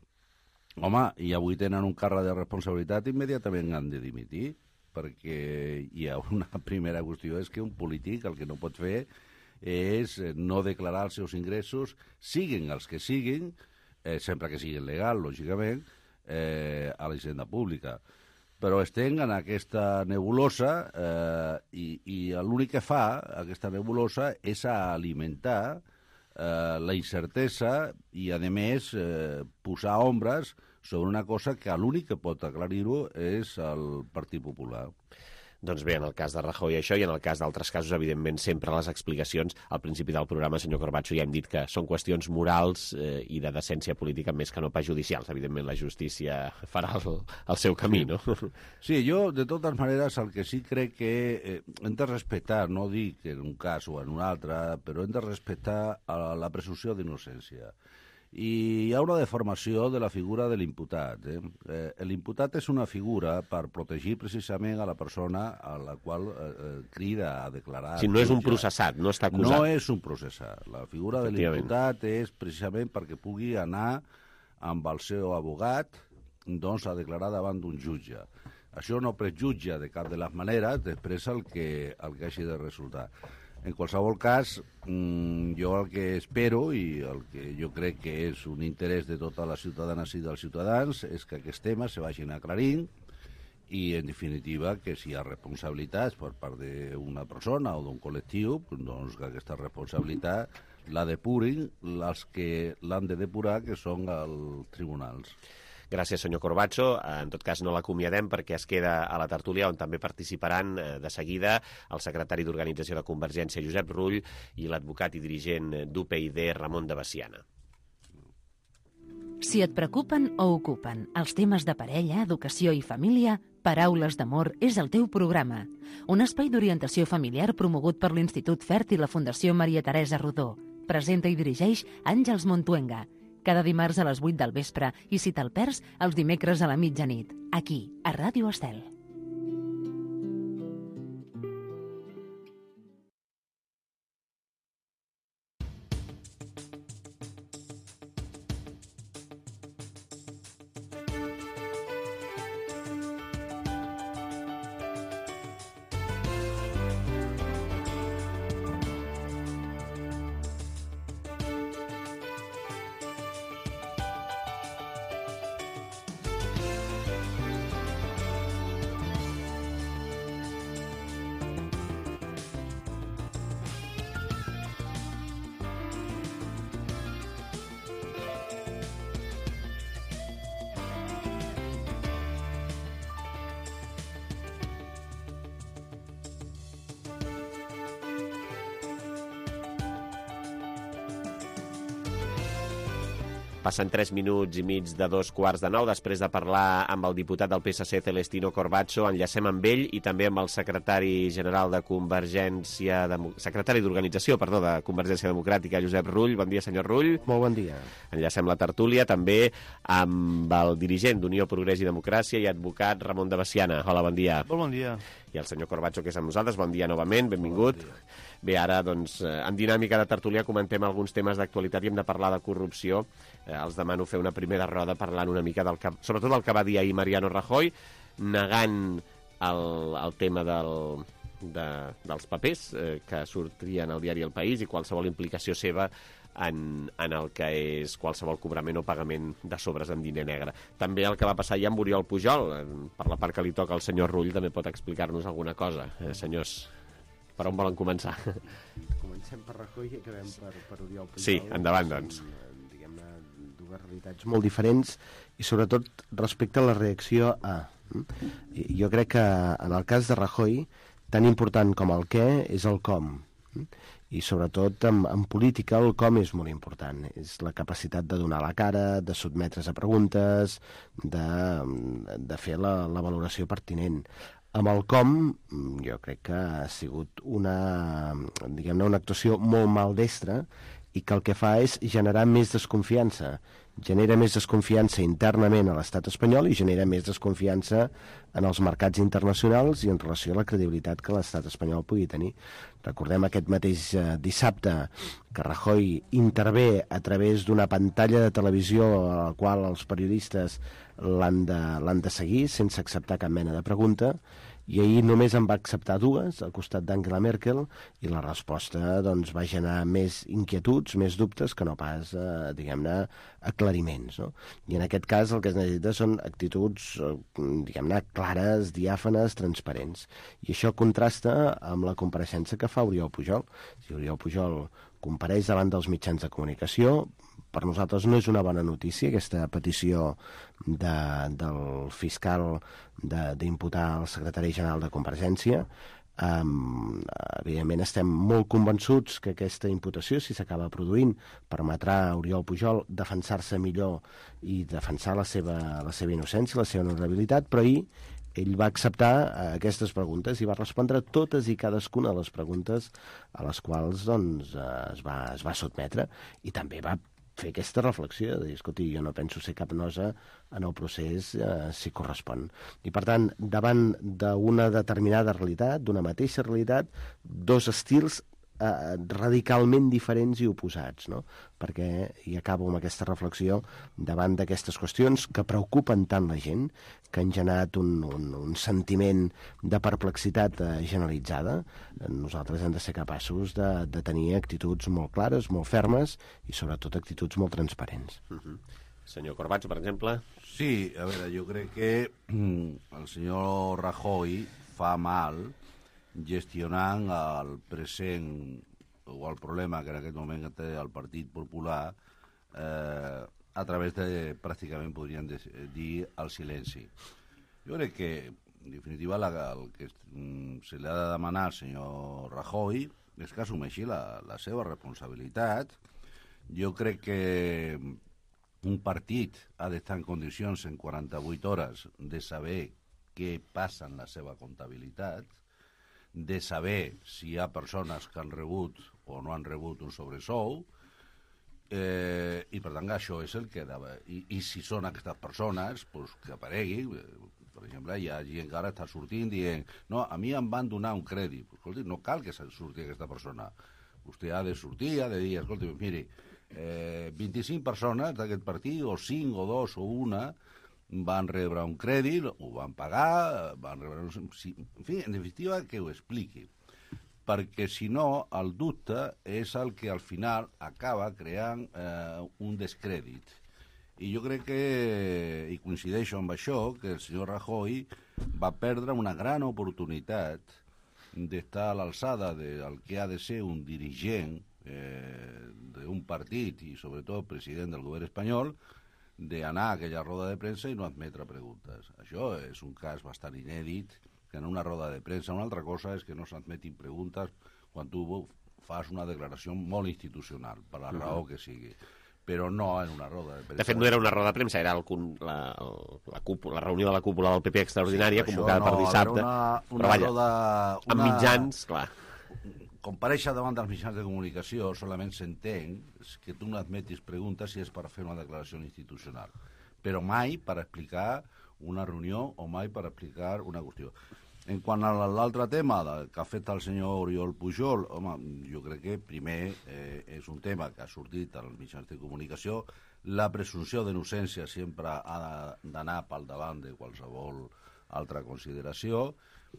home, i avui tenen un càrrec de responsabilitat, immediatament han de dimitir, perquè hi ha una primera qüestió, és que un polític el que no pot fer és no declarar els seus ingressos, siguin els que siguin, eh, sempre que siguin legal, lògicament, eh, a la hisenda pública. Però estem en aquesta nebulosa eh, i, i l'únic que fa aquesta nebulosa és alimentar eh, la incertesa i, a més, eh, posar ombres sobre una cosa que l'únic que pot aclarir-ho és el Partit Popular. Doncs bé, en el cas de Rajoy això, i en el cas d'altres casos, evidentment, sempre les explicacions. Al principi del programa, senyor Corbacho, ja hem dit que són qüestions morals eh, i de decència política més que no pas judicials. Evidentment, la justícia farà el, el seu camí, no? Sí, jo, de totes maneres, el que sí crec que eh, hem de respectar, no dic en un cas o en un altre, però hem de respectar a la presumpció d'innocència. I hi ha una deformació de la figura de l'imputat. Eh? Eh, l'imputat és una figura per protegir precisament a la persona a la qual eh, crida a declarar. Si no és un processat, no està acusat. No és un processat. La figura de l'imputat és precisament perquè pugui anar amb el seu abogat, doncs, a declarar davant d'un jutge. Això no prejutja de cap de les maneres després el que, el que hagi de resultar. En qualsevol cas, jo el que espero i el que jo crec que és un interès de totes les ciutadanes i dels ciutadans és que aquests temes se vagin aclarint i, en definitiva, que si hi ha responsabilitats per part d'una persona o d'un col·lectiu, doncs que aquesta responsabilitat la depurin els que l'han de depurar, que són els tribunals. Gràcies, senyor Corbacho. En tot cas, no l'acomiadem perquè es queda a la tertúlia on també participaran de seguida el secretari d'Organització de Convergència, Josep Rull, i l'advocat i dirigent d'U P y D, Ramon de Veciana. Si et preocupen o ocupen els temes de parella, educació i família, Paraules d'Amor és el teu programa. Un espai d'orientació familiar promogut per l'Institut Fert i la Fundació Maria Teresa Rodó. Presenta i dirigeix Àngels Montuenga. Cada dimarts a les vuit del vespre i, si te'l perds, els dimecres a la mitjanit, aquí, a Ràdio Estel. Passen tres minuts i mig de dos quarts de nou. Després de parlar amb el diputat del P S C, Celestino Corbacho, enllacem amb ell i també amb el secretari general de Convergència... Demo... secretari d'Organització, perdó, de Convergència Democràtica, Josep Rull. Bon dia, senyor Rull. Molt bon dia. Enllacem la tertúlia també amb el dirigent d'Unió, Progrés i Democràcia i advocat Ramon de Veciana. Hola, bon dia. Molt bon dia. I el senyor Corbacho, que és amb nosaltres. Bon dia novament, benvingut. Bon Bé, ara, doncs, en dinàmica de tertúlia comentem alguns temes d'actualitat i hem de parlar de corrupció. Eh, els demano fer una primera roda parlant una mica del que, sobretot del que va dir ahir Mariano Rajoy, negant el, el tema del, de, dels papers eh, que sortien al diari El País i qualsevol implicació seva en, en el que és qualsevol cobrament o pagament de sobres en diner negre. També el que va passar ja amb Oriol Pujol, per la part que li toca al senyor Rull, també pot explicar-nos alguna cosa. Eh, senyors, per on volen començar? Comencem per Rajoy i acabem per, per Oriol Pujol. Sí, endavant, doncs. Diguem-ne, dues realitats molt diferents i sobretot respecte a la reacció a... Jo crec que en el cas de Rajoy, tan important com el què és el com. I sobretot en, en política el com és molt important. És la capacitat de donar la cara, de sotmetre's a preguntes, de, de fer la, la valoració pertinent. Amb el com, jo crec que ha sigut una, diguem-ne, una actuació molt maldestra i que el que fa és generar més desconfiança. Genera més desconfiança internament a l'estat espanyol i genera més desconfiança en els mercats internacionals i en relació a la credibilitat que l'estat espanyol pugui tenir. Recordem aquest mateix eh, dissabte que Rajoy intervé a través d'una pantalla de televisió a la qual els periodistes l'han de, l'han de seguir sense acceptar cap mena de pregunta, i ahir només en va acceptar dues al costat d'Angela Merkel i la resposta doncs, va generar més inquietuds, més dubtes que no pas, eh, diguem-ne, aclariments. No? I en aquest cas el que es necessita són actituds, eh, diguem-ne, clares, diàfanes, transparents. I això contrasta amb la compareixença que fa Oriol Pujol. Si Oriol Pujol compareix davant dels mitjans de comunicació, per nosaltres no és una bona notícia aquesta petició de, del fiscal d'imputar al secretari general de Convergència. Um, evidentment estem molt convençuts que aquesta imputació, si s'acaba produint, permetrà a Oriol Pujol defensar-se millor i defensar la seva, la seva innocència, la seva honorabilitat, però ahir ell va acceptar uh, aquestes preguntes i va respondre totes i cadascuna de les preguntes a les quals doncs, uh, es, va, es va sotmetre i també va fer aquesta reflexió de dir, escolti, jo no penso ser cap nosa en el procés eh, si correspon. I, per tant, davant d'una determinada realitat, d'una mateixa realitat, dos estils eh, radicalment diferents i oposats, no? Perquè, i acabo amb aquesta reflexió, davant d'aquestes qüestions que preocupen tant la gent, que han generat un, un, un sentiment de perplexitat eh, generalitzada, nosaltres hem de ser capaços de, de tenir actituds molt clares, molt fermes i sobretot actituds molt transparents. Uh-huh. Senyor Corbacho, per exemple. Sí, a veure, jo crec que el senyor Rajoy fa mal gestionant el present o el problema que en aquest moment té el Partit Popular eh, a través de, pràcticament podríem dir, el silenci. Jo crec que, en definitiva, la, el que mm, se li ha de demanar al senyor Rajoy és que assumeixi la, la seva responsabilitat. Jo crec que un partit ha d'estar en condicions en quaranta-vuit hores de saber què passa en la seva comptabilitat, de saber si hi ha persones que han rebut o no han rebut un sobresou, eh, i per tant això és el que... I, i si són aquestes persones, pues, que aparegui. Per exemple, hi ha gent que ara està sortint dient no, a mi em van donar un crèdit. Pues, escolti, no cal que surti aquesta persona. Vostè ha de sortir, ha de dir, escolti, miri, eh, vint-i-cinc persones d'aquest partit, o cinc, o dos, o una, van rebre un crèdit, ho van pagar, van rebre... En fi, en definitiva, que ho expliqui. Perquè, si no, el dubte és el que al final acaba creant eh, un descrèdit. I jo crec que, i coincideixo amb això, que el senyor Rajoy va perdre una gran oportunitat d'estar a l'alçada del que ha de ser un dirigent eh, d'un partit i sobretot president del govern espanyol, d'anar a aquella roda de premsa i no admetre preguntes. Això és un cas bastant inèdit, que en una roda de premsa. Una altra cosa és que no s'admetin preguntes quan tu fas una declaració molt institucional, per la raó que sigui. però no en una roda de premsa. De fet, no era una roda de premsa, era el, la, la, cúpula, la reunió de la cúpula del P P extraordinària, sí, convocada no, per dissabte. Una, una però vaja, roda, una... amb mitjans, clar. Compareixer davant dels mitjans de comunicació solament s'entén que tu no admetis preguntes si és per fer una declaració institucional, però mai per explicar una reunió o mai per explicar una qüestió. En quant a l'altre tema que ha fet el senyor Oriol Pujol, home, jo crec que primer eh, és un tema que ha sortit als mitjans de comunicació. La presumpció d'innocència sempre ha d'anar pel davant de qualsevol altra consideració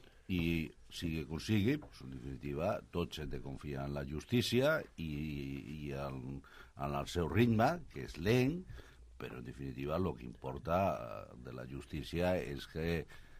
i, sigui com sigui, pues, en definitiva, tots hem de confiar en la justícia i, i en, en el seu ritme, que és lent, però en definitiva el que importa de la justícia és que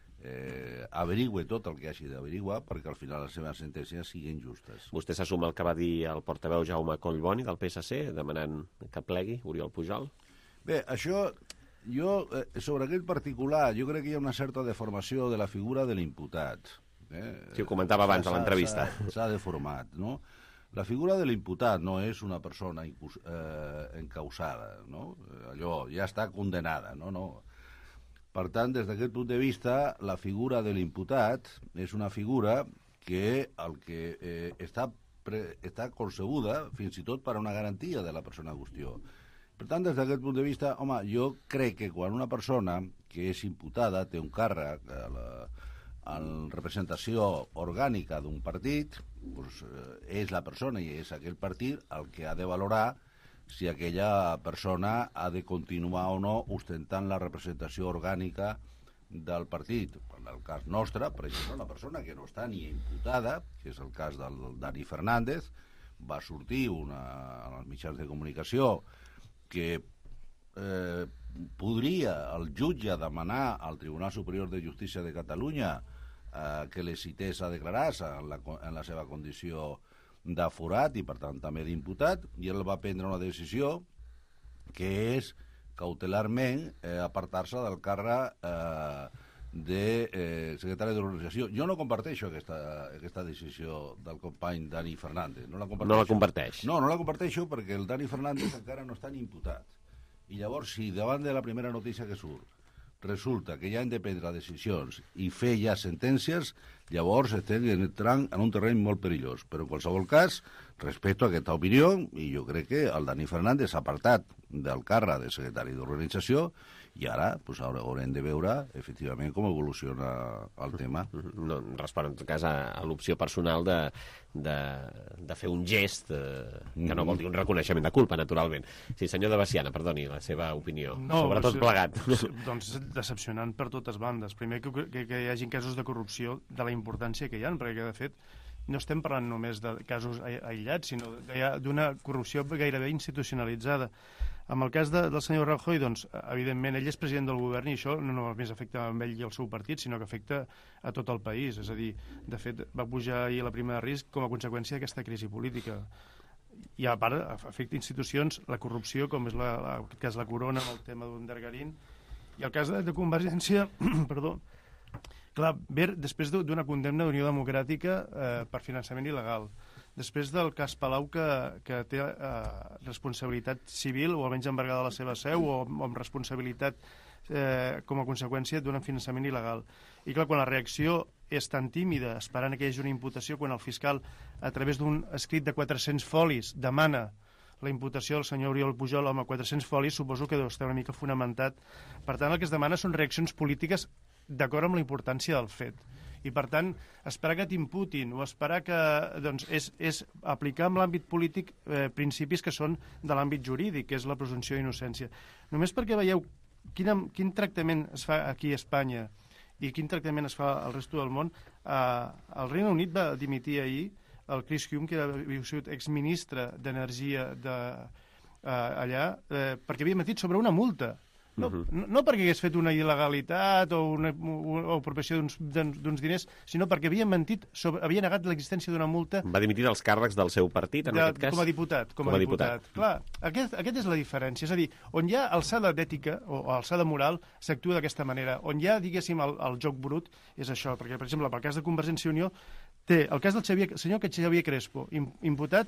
eh, averigüe tot el que hagi d'averiguar perquè al final les seves sentències siguin justes. Vostè s'assuma el que va dir el portaveu Jaume Collboni del P S C demanant que plegui Oriol Pujol? Bé, això, jo, eh, sobre aquest particular, jo crec que hi ha una certa deformació de la figura de l'imputat. Eh? Sí, ho comentava abans a l'entrevista. S'ha deformat, no? La figura de l'imputat no és una persona eh, encausada, no? Allò ja està condenada, no? no. Per tant, des d'aquest punt de vista, la figura de l'imputat és una figura que el que eh, està, pre, està concebuda fins i tot per a una garantia de la persona en qüestió. Per tant, des d'aquest punt de vista, home, jo crec que quan una persona que és imputada té un càrrec a la, en representació orgànica d'un partit, doncs, eh, és la persona i és aquell partit el que ha de valorar si aquella persona ha de continuar o no ostentant la representació orgànica del partit. En el cas nostre, per exemple, una persona que no està ni imputada, que és el cas del Dani Fernández, va sortir una, en els mitjans de comunicació que eh, podria el jutge demanar al Tribunal Superior de Justícia de Catalunya eh, que le cités a declarar-se en, la, en la seva condició d'aforat i, per tant, també d'imputat, i ell va prendre una decisió que és cautelarment eh, apartar-se del càrrec eh, de eh, secretari d'organització. Jo no comparteixo aquesta, aquesta decisió del company Dani Fernández. No la comparteixo. No la comparteix? No, no la comparteixo perquè el Dani Fernández encara no està ni imputat. I llavors, si davant de la primera notícia que surt resulta que ja hem de prendre decisions i fer ja sentències, llavors estem entrant en un terreny molt perillós. Però en qualsevol cas, respecto a aquesta opinió, i jo crec que el Dani Fernández s'ha apartat del càrrec de secretari d'organització i ara, pues, ara haurem de veure efectivament com evoluciona el tema. No, respon en tot cas a, a l'opció personal de, de, de fer un gest eh, que no vol dir un reconeixement de culpa, naturalment. Sí, senyor de Baciana, perdoni la seva opinió no, sobre tot plegat. Doncs decepcionant per totes bandes. Primer que, que, que hi hagi casos de corrupció de la importància que hi ha, perquè de fet no estem parlant només de casos aïllats, sinó d'una corrupció gairebé institucionalitzada. En el cas de, del senyor Rajoy, doncs, evidentment, ell és president del govern i això no només afecta a ell i al seu partit, sinó que afecta a tot el país. És a dir, de fet, va pujar ahir a la prima de risc com a conseqüència d'aquesta crisi política. I a part, afecta institucions, la corrupció, com és la, la, en aquest cas la Corona, amb el tema d'Undergarín, i el cas de, de Convergència, perdó, clar, ver, després d'una condemna d'Unió Democràtica eh, per finançament il·legal, després del cas Palau que, que té eh, responsabilitat civil o almenys embargada a la seva seu o, o amb responsabilitat eh, com a conseqüència d'un finançament il·legal. I clar, quan la reacció és tan tímida, esperant que hi hagi una imputació, quan el fiscal, a través d'un escrit de quatre-cents folis, demana la imputació del senyor Oriol Pujol, home, quatre-cents folis, suposo que deu estar una mica fonamentat. Per tant, el que es demana són reaccions polítiques d'acord amb la importància del fet. I, per tant, esperar que t'imputin o esperar que, doncs, és, és aplicar en l'àmbit polític eh, principis que són de l'àmbit jurídic, que és la presumpció d'innocència. Només perquè veieu quin, quin tractament es fa aquí a Espanya i quin tractament es fa al resto del món, eh, el Regne Unit va dimitir ahir el Chris Hume, que havia sigut exministre d'Energia de, eh, allà, eh, perquè havia mentit sobre una multa. No, no, no perquè hagués fet una il·legalitat o una o apropiació d'uns diners, sinó perquè havia mentit, sobre, havia negat l'existència d'una multa. Va dimitir dels càrrecs del seu partit, en de, aquest cas? Com a diputat. Com, com a diputat. diputat. Clar, aquest, aquest és la diferència. És a dir, on hi ha alçada d'ètica o alçada moral, s'actua d'aquesta manera. On hi ha, diguéssim, el, el joc brut, és això. Perquè, per exemple, pel cas de Convergència i Unió, té el cas del Xavier, senyor Xavier Crespo, imputat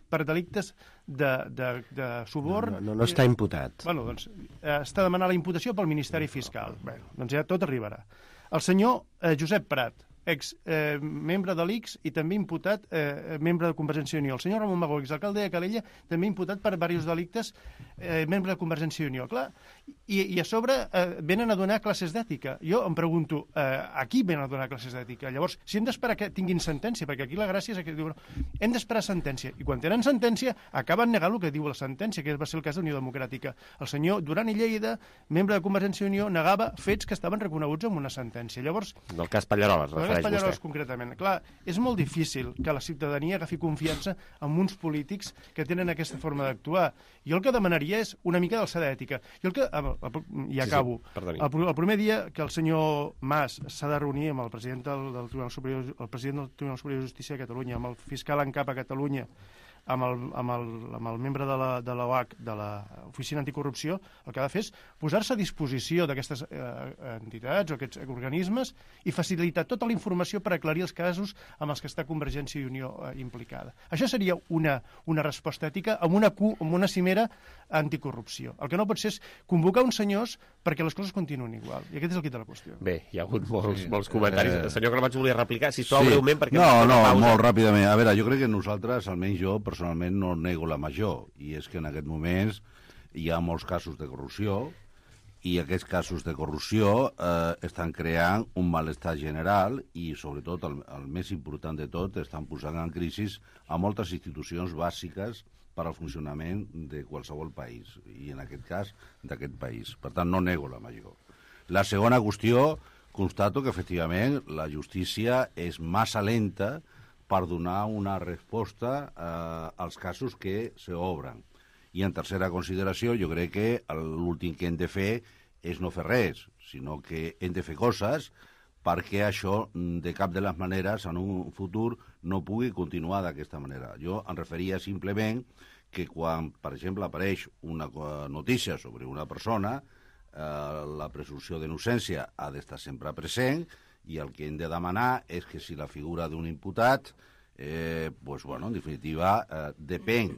per delictes de, de, de suborn. No, no, no està imputat. Bueno, doncs, eh, està demanant la imputació pel Ministeri Fiscal. Bé, doncs ja tot arribarà. El senyor eh, Josep Prat, ex eh, membre de l'I X i també imputat, eh, membre de Convergència i Unió. El senyor Ramon Bagó, exalcalde de Calella, també imputat per diversos delictes, eh, membre de Convergència i Unió. Clar, i, i a sobre eh, venen a donar classes d'ètica. Jo em pregunto, eh, a qui venen a donar classes d'ètica? Llavors, si hem d'esperar que tinguin sentència, perquè aquí la gràcia és que diuen, hem d'esperar sentència, i quan tenen sentència acaben negant el que diu la sentència, que va ser el cas d'Unió Democràtica. El senyor Duran i Lleida, membre de Convergència i Unió, negava fets que estaven reconeguts amb una sentència. Llavors, del cas Pallaroles, refereix Pallaroles, vostè. Concretament. Clar, és molt difícil que la ciutadania agafi confiança en uns polítics que tenen aquesta forma d'actuar. Jo el que demanaria és una mica d'alçada ètica. Jo el que... I acabo. Sí, sí, perdoni. el, el primer dia que el senyor Mas s'ha de reunir amb el president del, del Tribunal Superior, el president del Tribunal Superior de Justícia de Catalunya, amb el fiscal en cap a Catalunya, amb el, amb el, amb el membre de la, de l'O H, de l'Oficina Anticorrupció, el que ha de fer és posar-se a disposició d'aquestes eh, entitats o aquests organismes i facilitar tota la informació per aclarir els casos amb els que està Convergència i Unió eh, implicada. Això seria una, una resposta ètica amb una, amb una cimera anticorrupció. El que no pot ser és convocar uns senyors perquè les coses continuen igual. I aquest és el quid de la qüestió. Bé, hi ha hagut molts, sí. molts comentaris. Eh... El senyor Gramats volia replicar, sisplau, sí. breument, perquè... No, no, molt ràpidament. A veure, jo crec que nosaltres, almenys jo, personalment, no nego la major, i és que en aquest moments hi ha molts casos de corrupció, i aquests casos de corrupció eh, estan creant un malestar general i, sobretot, el, el més important de tot, estan posant en crisi a moltes institucions bàsiques per al funcionament de qualsevol país, i en aquest cas d'aquest país. Per tant, no nego la major. La segona qüestió, constato que, efectivament, la justícia és massa lenta per donar una resposta eh, als casos que s'obren. I en tercera consideració, jo crec que l'últim que hem de fer és no fer res, sinó que hem de fer coses perquè això, de cap de les maneres, en un futur, no pugui continuar d'aquesta manera. Jo em referia simplement que quan, per exemple, apareix una notícia sobre una persona, eh, la presumpció d'innocència ha d'estar sempre present, i el que hem de demanar és que si la figura d'un imputat, eh, pues, bueno, en definitiva, eh, depèn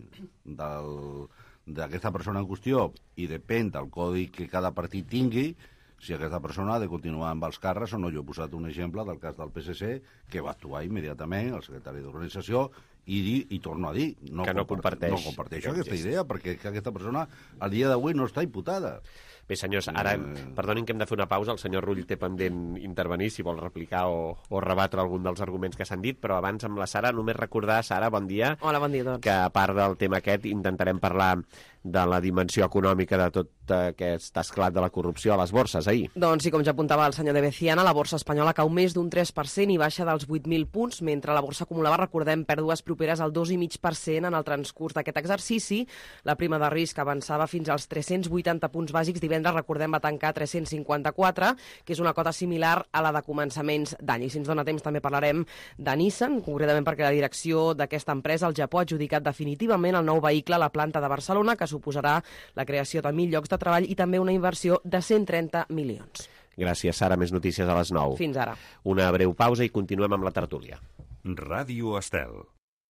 d'aquesta persona en qüestió i depèn del codi que cada partit tingui, si aquesta persona ha de continuar amb els càrrecs o no. Jo he posat un exemple del cas del P S C, que va actuar immediatament el secretari d'organització i, dir, i torno a dir, no, que no comparteix, no que comparteixo no aquesta idea, perquè que aquesta persona al dia d'avui no està imputada. Bé, senyors, ara, perdonin que hem de fer una pausa, el senyor Rull té pendent intervenir, si vol replicar o, o rebatre algun dels arguments que s'han dit, però abans amb la Sara, només recordar, Sara, bon dia. Hola, bon dia a tots. Que a part del tema aquest intentarem parlar de la dimensió econòmica de tot aquest esclat de la corrupció a les borses ahir. Doncs sí, com ja apuntava el senyor de Beciana, la borsa espanyola cau més d'un tres per cent i baixa dels vuit mil punts, mentre la borsa acumulava, recordem, pèrdues properes al dos coma cinc per cent en el transcurs d'aquest exercici. La prima de risc avançava fins als tres-cents vuitanta punts bàsics. Divendres, recordem, va tancar tres-cents cinquanta-quatre, que és una cota similar a la de començaments d'any. I si ens dona temps també parlarem de Nissan, concretament perquè la direcció d'aquesta empresa, el Japó, ha adjudicat definitivament el nou vehicle a la planta de Barcelona, que suposarà la creació de mil llocs de treball i també una inversió de cent trenta milions. Gràcies, Sara. Més notícies a les nou. Fins ara. Una breu pausa i continuem amb la tertúlia. Ràdio Estel.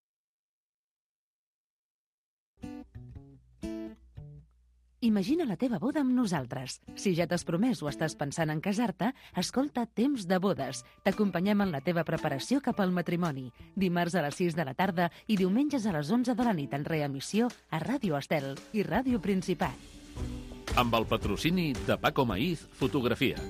Imagina la teva boda amb nosaltres. Si ja t'has promès o estàs pensant en casar-te, escolta Temps de Bodes. T'acompanyem en la teva preparació cap al matrimoni. Dimarts a les sis de la tarda i diumenges a les onze de la nit en reemissió a Ràdio Estel i Ràdio Principat. Amb el patrocini de Paco Maíz Fotografia.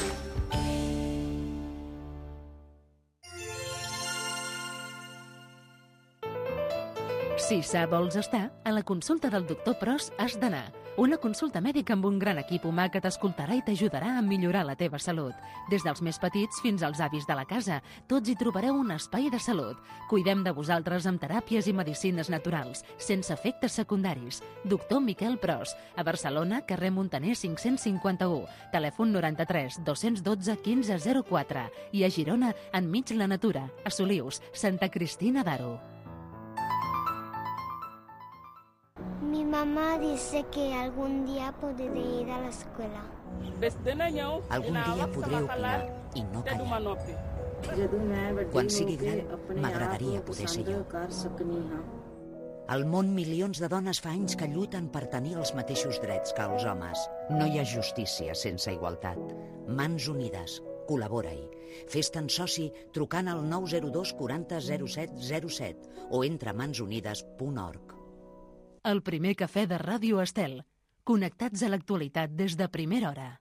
Si sa vols estar, a la consulta del doctor Pros has d'anar. Una consulta mèdica amb un gran equip humà que t'escoltarà i t'ajudarà a millorar la teva salut. Des dels més petits fins als avis de la casa, tots hi trobareu un espai de salut. Cuidem de vosaltres amb teràpies i medicines naturals, sense efectes secundaris. Doctor Miquel Pros, a Barcelona, carrer Montaner cinc-cents cinquanta-u, telèfon noranta-tres dos-cents dotze quinze zero quatre, i a Girona, enmig la natura, a Solius, Santa Cristina d'Aro. Mi mamá dice que algún día podré ir a la escuela. Algun dia podré opinar i no callar. Quan sigui gran, m'agradaria poder ser jo. Al món, milions de dones fa anys que lluiten per tenir els mateixos drets que els homes. No hi ha justícia sense igualtat. Mans unides. Col·labora-hi. Fes-te'n soci trucant al nou zero dos quaranta zero set zero set o entra a mans unides punt org. El primer cafè de Ràdio Estel. Connectats a l'actualitat des de primera hora.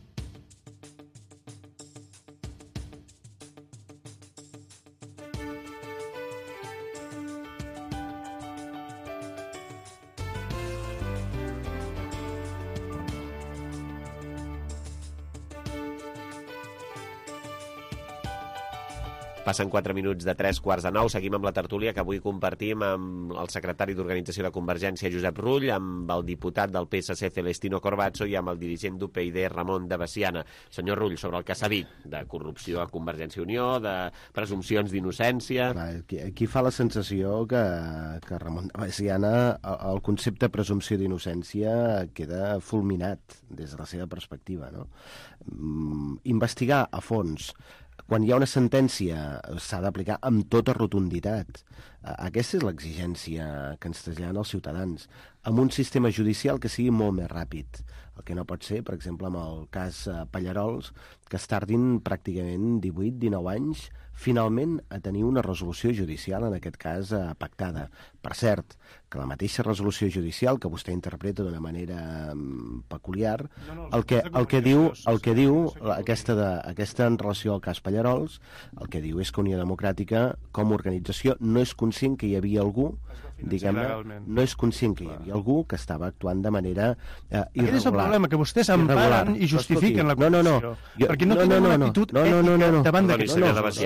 Passen quatre minuts de tres quarts de nou. Seguim amb la tertúlia que avui compartim amb el secretari d'Organització de Convergència, Josep Rull, amb el diputat del P S C, Celestino Corbacho, i amb el dirigent d'U P y D, Ramon de Besiana. Senyor Rull, sobre el que s'ha dit de corrupció a Convergència i Unió, de presumpcions d'innocència... Aquí, aquí fa la sensació que, que Ramon de Besiana, el concepte presumpció d'innocència queda fulminat des de la seva perspectiva, no? Investigar a fons quan hi ha una sentència s'ha d'aplicar amb tota rotunditat. Aquesta és l'exigència que ens traslladen els ciutadans, amb un sistema judicial que sigui molt més ràpid. El que no pot ser, per exemple, amb el cas Pallarols, que es tardin pràcticament divuit dinou anys finalment a tenir una resolució judicial, en aquest cas pactada. Per cert, que la mateixa resolució judicial, que vostè interpreta d'una manera peculiar, no, no, el, que, el, que diu, el que diu aquesta, de, aquesta en relació al cas Pallarols, el que diu és que Unió Democràtica, com a organització, no és conscient que hi havia algú, diguem-ne, no és conscient que hi havia algú que estava actuant de manera eh, irregular. Aquest és el problema, que vostès emparen i justifiquen la corrupció. No, no, no. Perquè no tenen una actitud ètica davant d'aquest cas.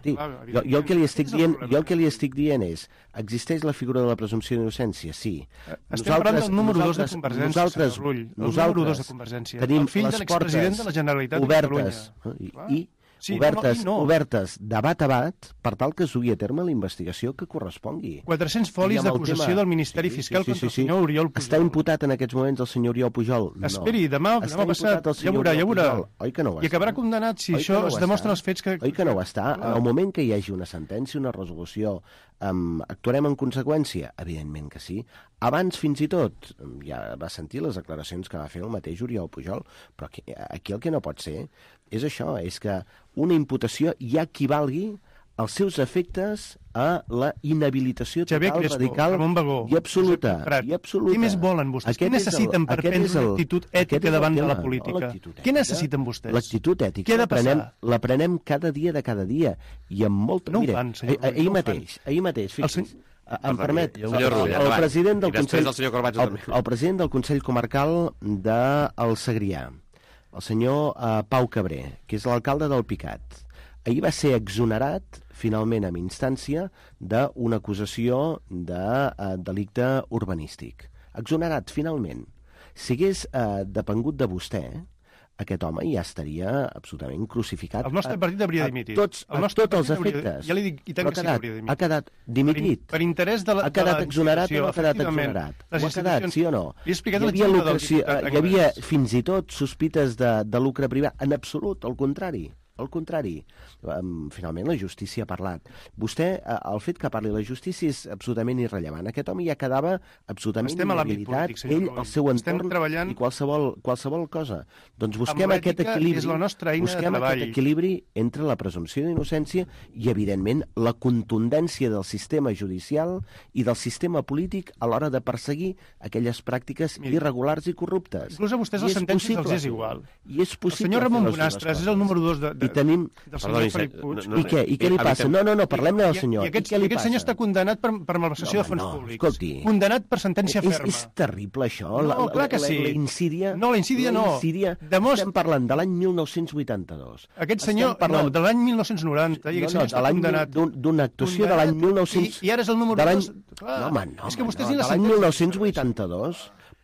Jo el que li estic dient, jo el que li estic dient és, existeix la figura de la presumpció d'innocència? Sí. Estem parlant del número dos de Convergència, senyor Rull. El número dos de Convergència. El fill de l'expresident de la Generalitat de Catalunya. I Sí, obertes, no, no, no. obertes de bat a bat per tal que es dugui a terme la investigació que correspongui. quatre-cents folis d'acusació del Ministeri sí, Fiscal sí, sí, contra sí, sí. el senyor Oriol Pujol. Està imputat en aquests moments el senyor Oriol Pujol? No. Esperi, demà, demà passat, ja veurà, ja veurà. Oi que no ho I acabarà condemnat si Oi això no es demostren els fets que... Oi que no ho està? En el moment que hi hagi una sentència, una resolució, um, actuarem en conseqüència? Evidentment que sí. Abans, fins i tot, ja va sentir les declaracions que va fer el mateix Oriol Pujol, però aquí, aquí el que no pot ser és això, és que una imputació ja equivalgui els seus efectes a la inhabilitació total, Crespo, radical Bagó, i absoluta. I absoluta. Què més volen vostès? Què necessiten per prendre una actitud ètica davant de la política? Què necessiten vostès? L'actitud ètica la prenem cada dia de cada dia i amb molta... No ho fan, senyor. Ahir mateix, ahir mateix, fixi's. Em permet, el president del Consell el president del Consell Comarcal del Segrià, el senyor uh, Pau Cabré, que és l'alcalde del Picat, ahir va ser exonerat, finalment, amb instància, d'una acusació de uh, delicte urbanístic. Exonerat, finalment. Si hagués uh, depengut de vostè, aquest home ja estaria absolutament crucificat. El nostre partit hauria dimitit. Tots, a tots els efectes. Ja li dic, i tant que sí que hauria dimitit. Ha quedat dimitit. Per, per interès de la, ha quedat exonerat o no ha quedat exonerat? Ho ha quedat, sí o no? Li he explicat hi havia, lucració, hi havia fins i tot sospites de, de lucre privat. En absolut, al contrari. Al contrari, um, finalment la justícia ha parlat. Vostè, uh, el fet que parli la justícia és absolutament irrellevant. Aquest home ja quedava absolutament inhabilitat, ell, el seu entorn i qualsevol, qualsevol cosa. Doncs busquem aquest equilibri, busquem aquest equilibri entre la presumpció d'innocència i, evidentment, la contundència del sistema judicial i del sistema polític a l'hora de perseguir aquelles pràctiques Mira, irregulars i corruptes. Inclús a vostès les sentències els és igual. I és possible. El senyor Ramon Bonastres és el número dos de, de I tenim... Perdoni, Felip Puig. No, no, I què, i què li passa? No, no, no, parlem-ne del senyor. I, i, aquest, I, i aquest senyor està condemnat per, per malversació no, de fons no, públics. Escolti, condemnat per sentència és, ferma. És terrible, això. No, la, clar que sí. La, la, la insídia... No, la insídia no. La insídia... Demost... Estem parlant de l'any mil nou-cents vuitanta-dos. Aquest senyor, parlant... no, de l'any mil nou-cents noranta. I aquest no, no, senyor està condemnat. D'una actuació de l'any mil nou-cents... I, I ara és el número dos. No, home, no, és que vostès no, ni la de l'any mil nou-cents vuitanta-dos...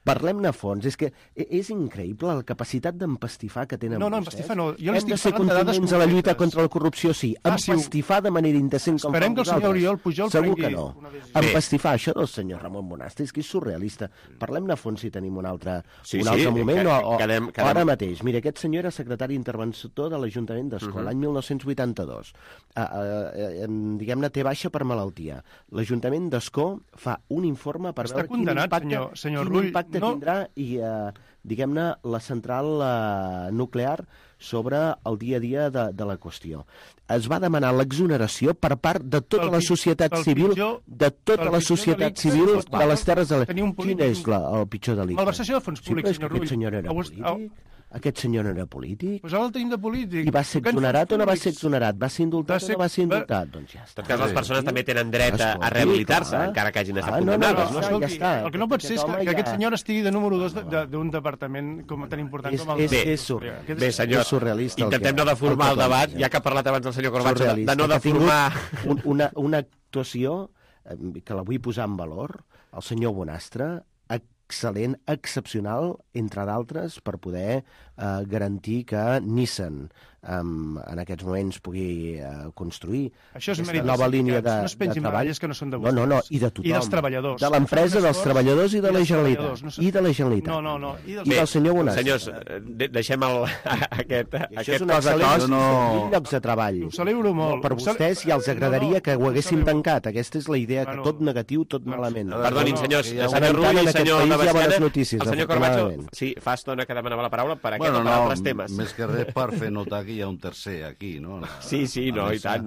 Parlem-ne a fons. És que és increïble la capacitat d'empastifar que tenen no, no, vostès. empastifar no. Jo Hem de ser contundents a la lluita contra la corrupció, sí. Ah, Empastifar de manera indecent com Esperem fa que el senyor Oriol Pujol segur prengui que no. una decisió. Empastifar això del senyor Ramon Bonastre és que és surrealista. Parlem-ne a fons si tenim un altre, Sí, un sí, altre moment que- o, o, quedem- o quedem- ara mateix. Mira, aquest senyor era secretari interventor de l'Ajuntament d'Ascó, Mhm. l'any mil nou-cents vuitanta-dos. Uh, uh, uh, diguem-ne, té baixa per malaltia. L'Ajuntament d'Ascó fa un informe per Està veure quin condemnat, impacte, senyor- senyor quin Rull, impacte no- tindrà i, uh, diguem-ne, la central uh, nuclear sobre el dia a dia de, de la qüestió. Es va demanar l'exoneració per part de tota Pel la pi- societat pel civil, pitjor- de tota pel la pitjor societat delicte, civil sisplau. de les Terres de l'Ebre. Tenir un Quin polític- és la, el pitjor delicte? Malversació de fons Sí, però públics, és que senyor aquest Rull. senyor no era A vos- polític. Aquest senyor no era polític. Pues ara el tenim de polític. I va ser Tocant exonerat fons o no va públics. ser exonerat? Va ser indultat Va ser- o no va ser va- indultat? Doncs ja En està. tot cas, les persones també tenen dret a, a Escolti, rehabilitar-se, clar. encara que hagin estat Ah, no, no, condemnades. no, No, ja Escolti, està. el que no pot ser és que, Aquest home que aquest ja- senyor estigui de número dos d'un de, de, departament com, tan important És- com el... és- de- és surreal. Aquest Bé, senyor, És surrealista el intentem que- no deformar el el que debat, planteja. ja que ha parlat abans el senyor Corbacho, de, Surrealista, de no que ha tingut deformar... un, una, una actuació eh, que la vull posar en valor, el senyor Bonastre, excel·lent, excepcional, entre d'altres, per poder eh, garantir que Nissan um, en aquests moments pugui uh, construir Això és aquesta mèrit dels nova línia de, sindicats. No es pengin de treball. medalles que no són de No, no, no, vostès. i de tothom. I dels treballadors. De l'empresa, Fan un dels esforç, treballadors i de i la dels Generalitat. treballadors. No sé- I de la Generalitat. No, no, no. I dels- I del senyor Bonastre. Senyors, eh, de, deixem el, aquest, I això és aquest un cos a excel·lent cos. no... llocs de treball. Ho celebro molt. Per Ho cele- vostès ja els agradaria No, no, que ho ho haguéssim celebro. tancat. Aquesta és la idea, que Bueno, tot negatiu, tot malament. Perdonin, senyors, que hi ha senyor un Rull en i aquest senyor país, hi ha bones Navascana, notícies, el senyor Corbacho, afortunadament. sí, fa estona que demanava la paraula per aquest Bueno, o per no, altres temes. més que res per fer notar que hi ha un tercer aquí, no? La, Sí, sí, la no, i mesa. tant.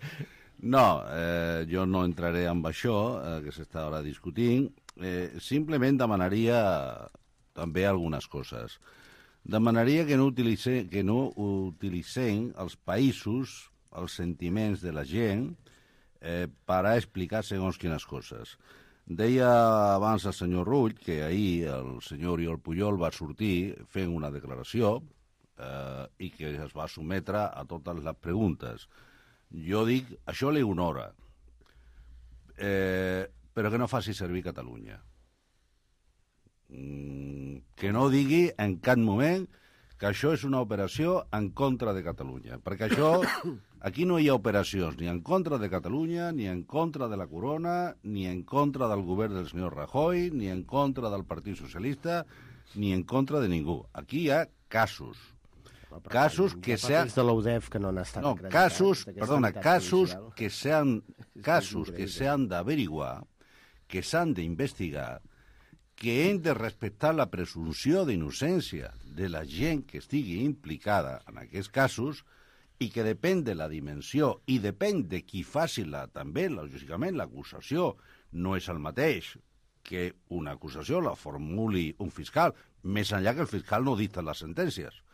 No, eh, jo no entraré amb això eh, que s'està ara discutint. Eh, simplement demanaria també algunes coses. Demanaria que no, utilitze, que no utilitzem els països, els sentiments de la gent, eh, per a explicar segons quines coses. Deia abans el senyor Rull que ahir el senyor Oriol Pujol va sortir fent una declaració eh, i que es va sometre a totes les preguntes. Jo dic, això li honora, eh, però que no faci servir Catalunya. Mm, que no digui en cap moment que això és una operació en contra de Catalunya, perquè això, aquí no hi ha operacions ni en contra de Catalunya, ni en contra de la Corona, ni en contra del govern del senyor Rajoy, ni en contra del Partit Socialista, ni en contra de ningú. Aquí hi ha casos. Casos que sean... de l'U D E F que no han estat No, acreditats, casos, d'aquesta perdona, unitat casos policial. que sean, casos increïble. que se han d'averiguar, que s'han d'investigar, que hem de respectar la presumpció d'innocència de la gent que estigui implicada en aquests casos i que depèn de la dimensió i depèn de qui faci la, també, lògicament, l'acusació no és el mateix que una acusació la formuli un fiscal, més enllà que el fiscal no dicta les sentències.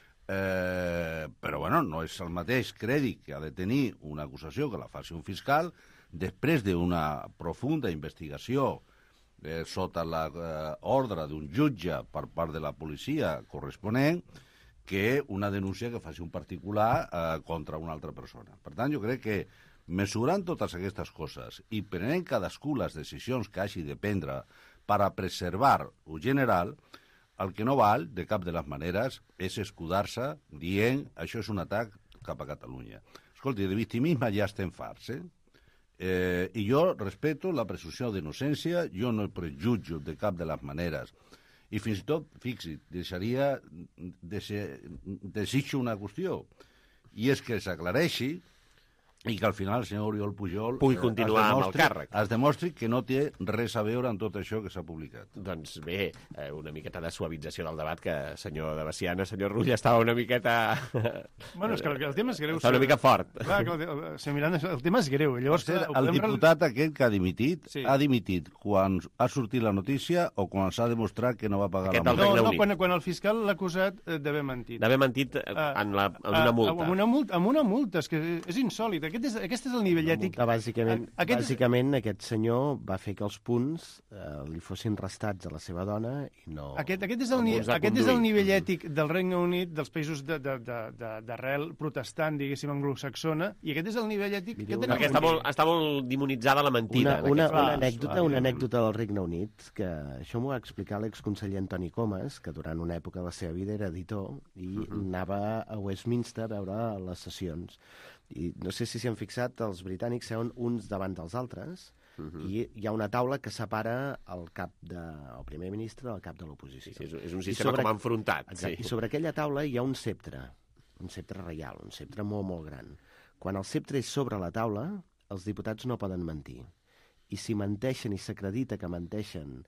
Eh, però bueno, no és el mateix crèdit que ha de tenir una acusació que la faci un fiscal després d'una profunda investigació eh, sota l'ordre eh, d'un jutge per part de la policia corresponent que una denúncia que faci un particular eh, contra una altra persona. Per tant, jo crec que mesurant totes aquestes coses i prenent cadascú les decisions que hagi de prendre per a preservar el general, el que no val, de cap de les maneres, és escudar-se dient això és un atac cap a Catalunya. Escolti, de victimisme ja estem farts, eh? eh I jo respeto la presumpció d'innocència, jo no prejutjo de cap de les maneres. I fins i tot, fixi, deixaria, desitjo una qüestió, i és que s'aclareixi i que al final el senyor Oriol Pujol pugui continuar amb el càrrec. Es demostri que no té res a veure amb tot això que s'ha publicat. Doncs bé, eh, una miqueta de suavització del debat, que senyor de Baciana, senyor Rull, estava una miqueta... Bueno, és que el, el tema és greu. Està una mica fort. Clar, que el, senyor Miranda, el tema és greu. Llavors, clar, el diputat aquest que ha dimitit, Sí. ha dimitit quan ha sortit la notícia o quan s'ha demostrat que no va pagar Aquest la del multa? Regne No, no, Unit. quan, quan el fiscal l'ha acusat eh, d'haver mentit. D'haver mentit eh, Ah, en, la, en Ah, una multa. Amb una multa, amb una multa, és que és insòlit. Aquest aquest és, aquest és el nivell ètic. Bàsicament, aquest bàsicament és... aquest senyor va fer que els punts eh, li fossin restats a la seva dona i no... Aquest, aquest, és, el, ni... aquest és el nivell ètic del Regne Unit, dels països d'arrel protestant, diguéssim, anglosaxona, i aquest és el nivell ètic... Que perquè està molt, està molt demonitzada la mentida. Una, una, una, anècdota, una anècdota del Regne Unit, que això m'ho va explicar l'exconseller Antoni Comas, que durant una època de la seva vida era editor i uh -huh. anava a Westminster a veure les sessions. I no sé si s'hi han fixat, els britànics seuen uns davant dels altres, uh -huh. i hi ha una taula que separa el cap de, el primer ministre del cap de l'oposició. Sí, sí, és un sistema sobre, com enfrontat. Exacte, sí. I sobre aquella taula hi ha un sceptre, un sceptre reial, un sceptre molt, molt gran. Quan el sceptre és sobre la taula, els diputats no poden mentir. I si menteixen i s'acredita que menteixen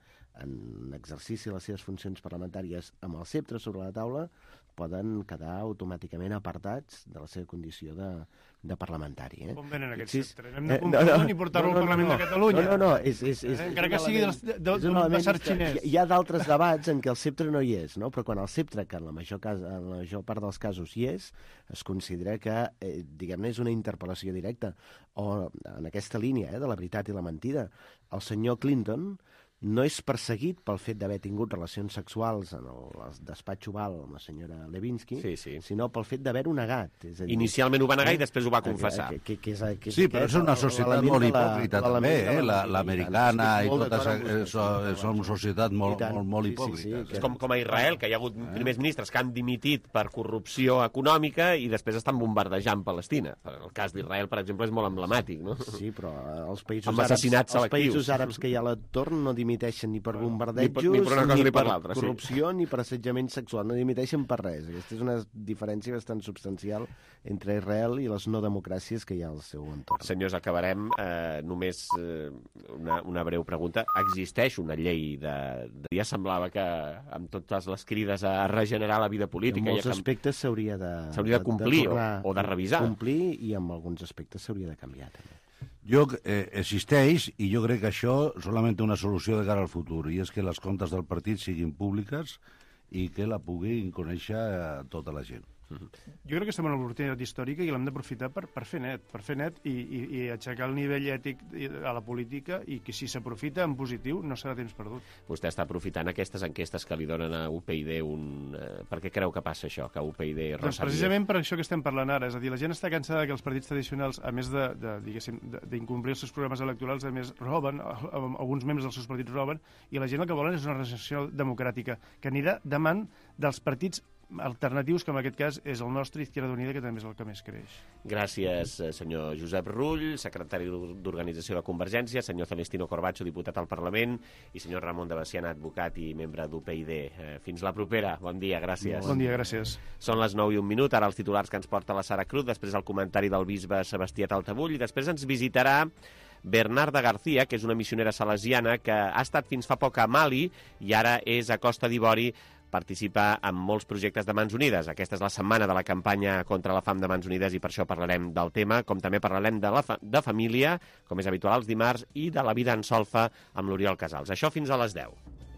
en exercici de les seves funcions parlamentàries amb el sceptre sobre la taula, poden quedar automàticament apartats de la seva condició de, de parlamentari. Eh? Com venen aquests sí, sceptres? Hem de comprar-lo no, no, i portar-lo no, no, al Parlament no, de Catalunya? No, no, no. És, és, és, eh? Encara que sigui d'un passar xinès. Hi ha d'altres debats en què el sceptre no hi és, no? Però quan el sceptre, que en la major, cas, en la major part dels casos hi és, es considera que, eh, diguem-ne, és una interpel·lació directa. O en aquesta línia eh, de la veritat i la mentida, el senyor Clinton no és perseguit pel fet d'haver tingut relacions sexuals en el despatx oval amb la senyora Lewinsky, sí, sí. sinó pel fet d'haver-ho negat. És a dir, Inicialment ho va negar eh? i després ho va confessar. Que, que, que és, que és sí, però és una societat molt hipòcrita, també, eh? L'americana i totes... Som una societat molt, molt, molt hipòcrita. És com, com a Israel, que hi ha hagut primers ministres que han dimitit per corrupció econòmica i després estan bombardejant Palestina. El cas d'Israel, per exemple, és molt emblemàtic, no? Sí, però els països amb assassinats àrabs, els selectius. països àrabs que hi ha a l'entorn no dimiteixen ni per bombardejos, ni per, ni per, una cosa, ni ni per, per corrupció, sí. ni per assetjament sexual. No dimiteixen per res. Aquesta és una diferència bastant substancial entre Israel i les no democràcies que hi ha al seu entorn. Senyors, acabarem eh, només eh, una, una breu pregunta. Existeix una llei de, de... Ja semblava que amb totes les crides a regenerar la vida política... En molts ja aspectes s'hauria de, de, de complir de o, o de revisar. Complir i en alguns aspectes s'hauria de canviar, també. Jo, eh, existeix, i jo crec que això solament té una solució de cara al futur, i és que les comptes del partit siguin públiques i que la puguin conèixer tota la gent. Jo crec que estem en una oportunitat històrica i l'hem d'aprofitar per, per fer net, per fer net i, i, i aixecar el nivell ètic a la política i que si s'aprofita en positiu no serà temps perdut. Vostè està aprofitant aquestes enquestes que li donen a U P y D un... Eh, per què creu que passa això, que U P y D... Doncs precisament per això que estem parlant ara, és a dir, la gent està cansada que els partits tradicionals, a més de, de diguéssim, d'incomplir els seus programes electorals, a més roben, alguns membres dels seus partits roben, i la gent el que volen és una recessió democràtica, que anirà demant dels partits alternatius, que en aquest cas és el nostre Izquierda Unida, que també és el que més creix. Gràcies, senyor Josep Rull, secretari d'Organització de Convergència, senyor Celestino Corbacho, diputat al Parlament, i senyor Ramon de Basiana, advocat i membre d'U P y D. Fins la propera. Bon dia, gràcies. Bon dia, gràcies. Són les nou i un minut, ara els titulars que ens porta la Sara Cruz, després el comentari del bisbe Sebastià Taltabull, i després ens visitarà Bernarda García, que és una missionera salesiana que ha estat fins fa poc a Mali i ara és a Costa d'Ivori, participa en molts projectes de Mans Unides. Aquesta és la setmana de la campanya contra la fam de Mans Unides i per això parlarem del tema, com també parlarem de, la fa de família, com és habitual els dimarts, i de la vida en solfa amb l'Oriol Casals. Això fins a les deu.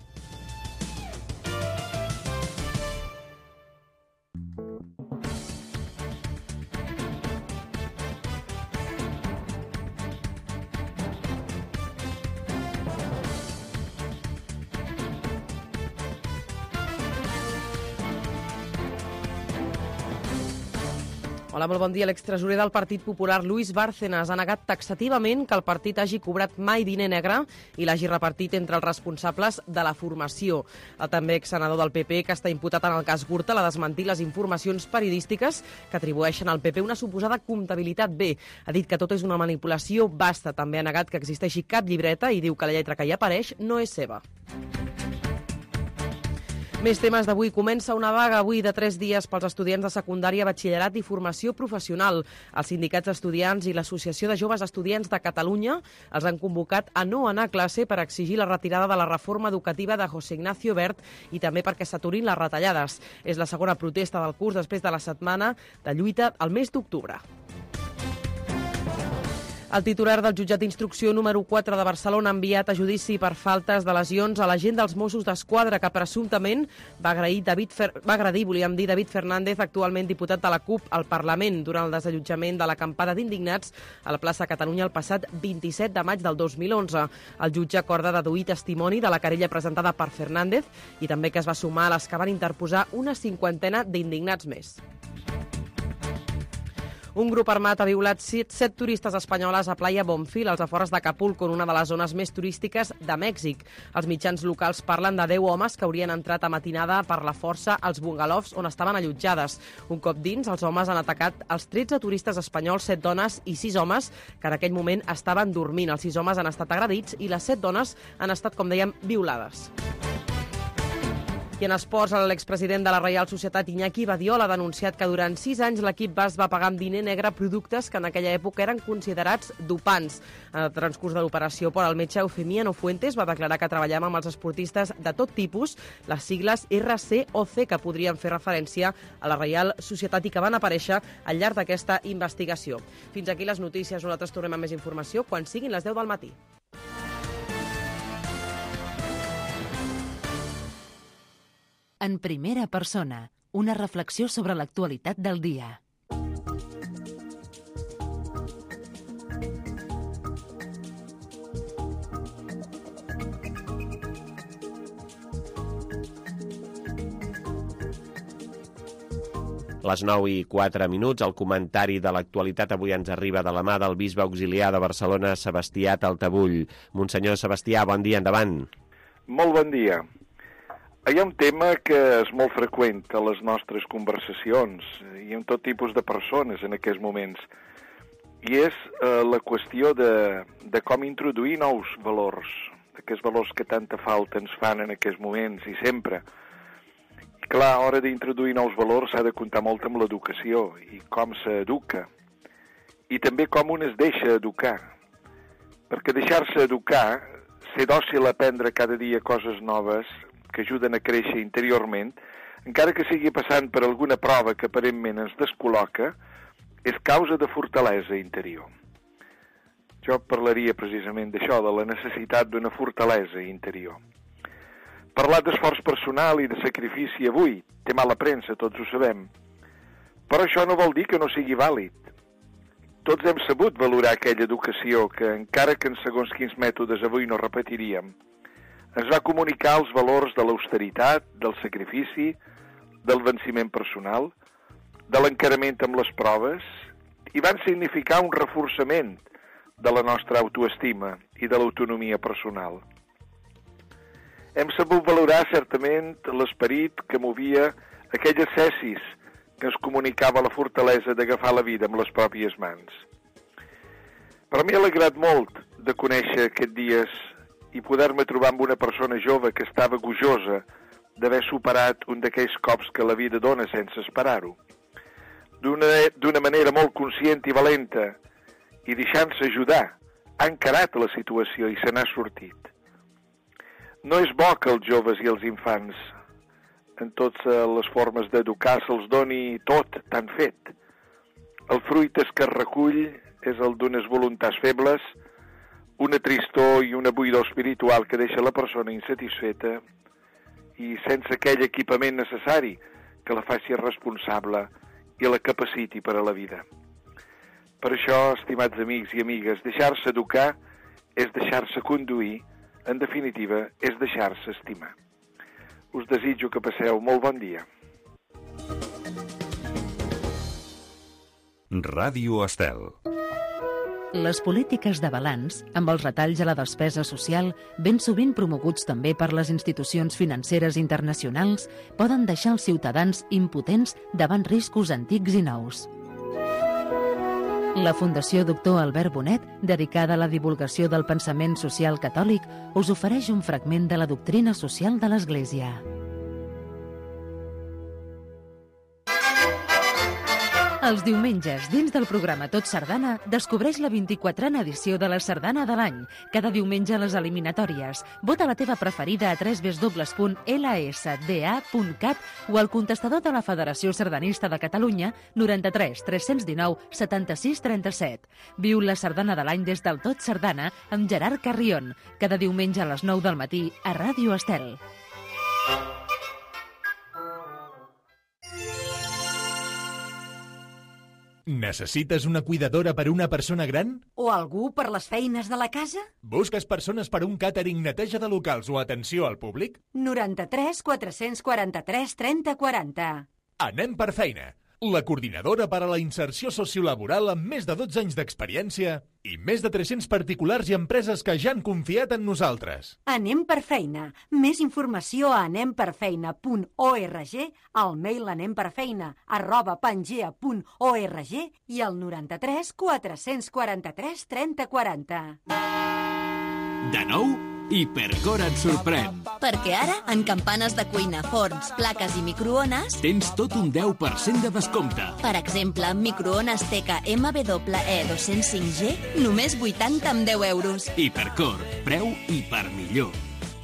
Hola, molt bon dia. L'extresorer del Partit Popular, Luis Bárcenas, ha negat taxativament que el partit hagi cobrat mai diner negre i l'hagi repartit entre els responsables de la formació. El també exsenador del P P, que està imputat en el cas Gürtel, ha desmentit les informacions periodístiques que atribueixen al P P una suposada comptabilitat B. Ha dit que tot és una manipulació vasta. També ha negat que existeixi cap llibreta i diu que la lletra que hi apareix no és seva. Més temes d'avui. Comença una vaga avui de tres dies pels estudiants de secundària, batxillerat i formació professional. Els sindicats d'estudiants i l'Associació de Joves Estudiants de Catalunya els han convocat a no anar a classe per exigir la retirada de la reforma educativa de José Ignacio Wert i també perquè s'aturin les retallades. És la segona protesta del curs després de la setmana de lluita al mes d'octubre. El titular del jutjat d'instrucció número quatre de Barcelona ha enviat a judici per faltes de lesions a l'agent dels Mossos d'Esquadra que presumptament va agredir, David Fer... va agredir volíem dir, David Fernández, actualment diputat de la CUP al Parlament, durant el desallotjament de l'acampada d'indignats a la plaça Catalunya el passat vint-i-set de maig del dos mil onze. El jutge acorda deduir testimoni de la querella presentada per Fernández i també que es va sumar a les que van interposar una cinquantena d'indignats més. Un grup armat ha violat set, set turistes espanyoles a Playa Bonfil, als afores d'Acapulco, en una de les zones més turístiques de Mèxic. Els mitjans locals parlen de deu homes que haurien entrat a matinada per la força als bungalows on estaven allotjades. Un cop dins, els homes han atacat els tretze turistes espanyols, set dones i sis homes, que en aquell moment estaven dormint. Els sis homes han estat agredits i les set dones han estat, com dèiem, violades. I en esports, l'expresident de la Reial Societat, Iñaki Badiola, ha denunciat que durant sis anys l'equip basc va pagar amb diner negre productes que en aquella època eren considerats dopants. En el transcurs de l'operació per al metge Eufemiano Fuentes va declarar que treballem amb els esportistes de tot tipus, les sigles erre ce o ce, que podrien fer referència a la Reial Societat i que van aparèixer al llarg d'aquesta investigació. Fins aquí les notícies. Nosaltres tornem amb més informació quan siguin les deu del matí. En primera persona, una reflexió sobre l'actualitat del dia. Les nou i quatre minuts, el comentari de l'actualitat avui ens arriba de la mà del bisbe auxiliar de Barcelona, Sebastià Taltabull. Monsenyor Sebastià, bon dia, endavant. Molt bon dia. Hi ha un tema que és molt freqüent a les nostres conversacions i amb tot tipus de persones en aquests moments, i és eh, la qüestió de, de com introduir nous valors, aquests valors que tanta falta ens fan en aquests moments i sempre. I clar, a l'hora d'introduir nous valors s'ha de comptar molt amb l'educació i com s'educa, i també com un es deixa educar, perquè deixar-se educar, ser dòcil a aprendre cada dia coses noves, que ajuden a créixer interiorment, encara que sigui passant per alguna prova que aparentment ens descol·loca, és causa de fortalesa interior. Jo parlaria precisament d'això, de la necessitat d'una fortalesa interior. Parlar d'esforç personal i de sacrifici avui té mala premsa, tots ho sabem, però això no vol dir que no sigui vàlid. Tots hem sabut valorar aquella educació que, encara que en segons quins mètodes avui no repetiríem, ens va comunicar els valors de l'austeritat, del sacrifici, del venciment personal, de l'encarament amb les proves, i van significar un reforçament de la nostra autoestima i de l'autonomia personal. Hem sabut valorar certament l'esperit que movia aquelles cessis que ens comunicava la fortalesa d'agafar la vida amb les pròpies mans. Per mi ha alegrat molt de conèixer aquests dies i poder-me trobar amb una persona jove que estava gojosa d'haver superat un d'aquells cops que la vida dona sense esperar-ho. D'una manera molt conscient i valenta, i deixant-se ajudar, ha encarat la situació i se n'ha sortit. No és bo que els joves i els infants, en totes les formes d'educar, se'ls doni tot tan fet. El fruit que es recull és el d'unes voluntats febles, una tristor i una buidor espiritual que deixa la persona insatisfeta i sense aquell equipament necessari que la faci responsable i la capaciti per a la vida. Per això, estimats amics i amigues, deixar-se educar és deixar-se conduir, en definitiva, és deixar-se estimar. Us desitjo que passeu molt bon dia. Ràdio Estel. Les polítiques de balanç, amb els retalls a la despesa social, ben sovint promoguts també per les institucions financeres internacionals, poden deixar els ciutadans impotents davant riscos antics i nous. La Fundació Doctor Albert Bonet, dedicada a la divulgació del pensament social catòlic, us ofereix un fragment de la doctrina social de l'Església. Els diumenges, dins del programa Tot Sardana, descobreix la vint-i-quatrena edició de la Sardana de l'any. Cada diumenge a les eliminatòries. Vota la teva preferida a w w w punt l s d a punt cat o al contestador de la Federació Sardanista de Catalunya noranta-tres tres cents dinou setanta-sis trenta-set. Viu la Sardana de l'any des del Tot Sardana amb Gerard Carrion. Cada diumenge a les nou del matí a Ràdio Estel. Necessites una cuidadora per una persona gran? O algú per les feines de la casa? Busques persones per un càtering, neteja de locals o atenció al públic? noranta-tres quatre-cents quaranta-tres trenta quaranta. Anem per feina. La coordinadora per a la inserció sociolaboral amb més de dotze anys d'experiència i més de tres-cents particulars i empreses que ja han confiat en nosaltres. Anem per feina. Més informació a anemperfeina punt org, al mail anemperfeina arroba pangea punt org i al noranta-tres quatre-cents quaranta-tres trenta quaranta. De nou, Hipercor et sorprèn. Perquè ara, en campanes de cuina, forns, plaques i microones, tens tot un deu per cent de descompte. Per exemple, microones T K M W E dos cents cinc G, només vuitanta amb deu euros. Hipercor, preu hiper millor.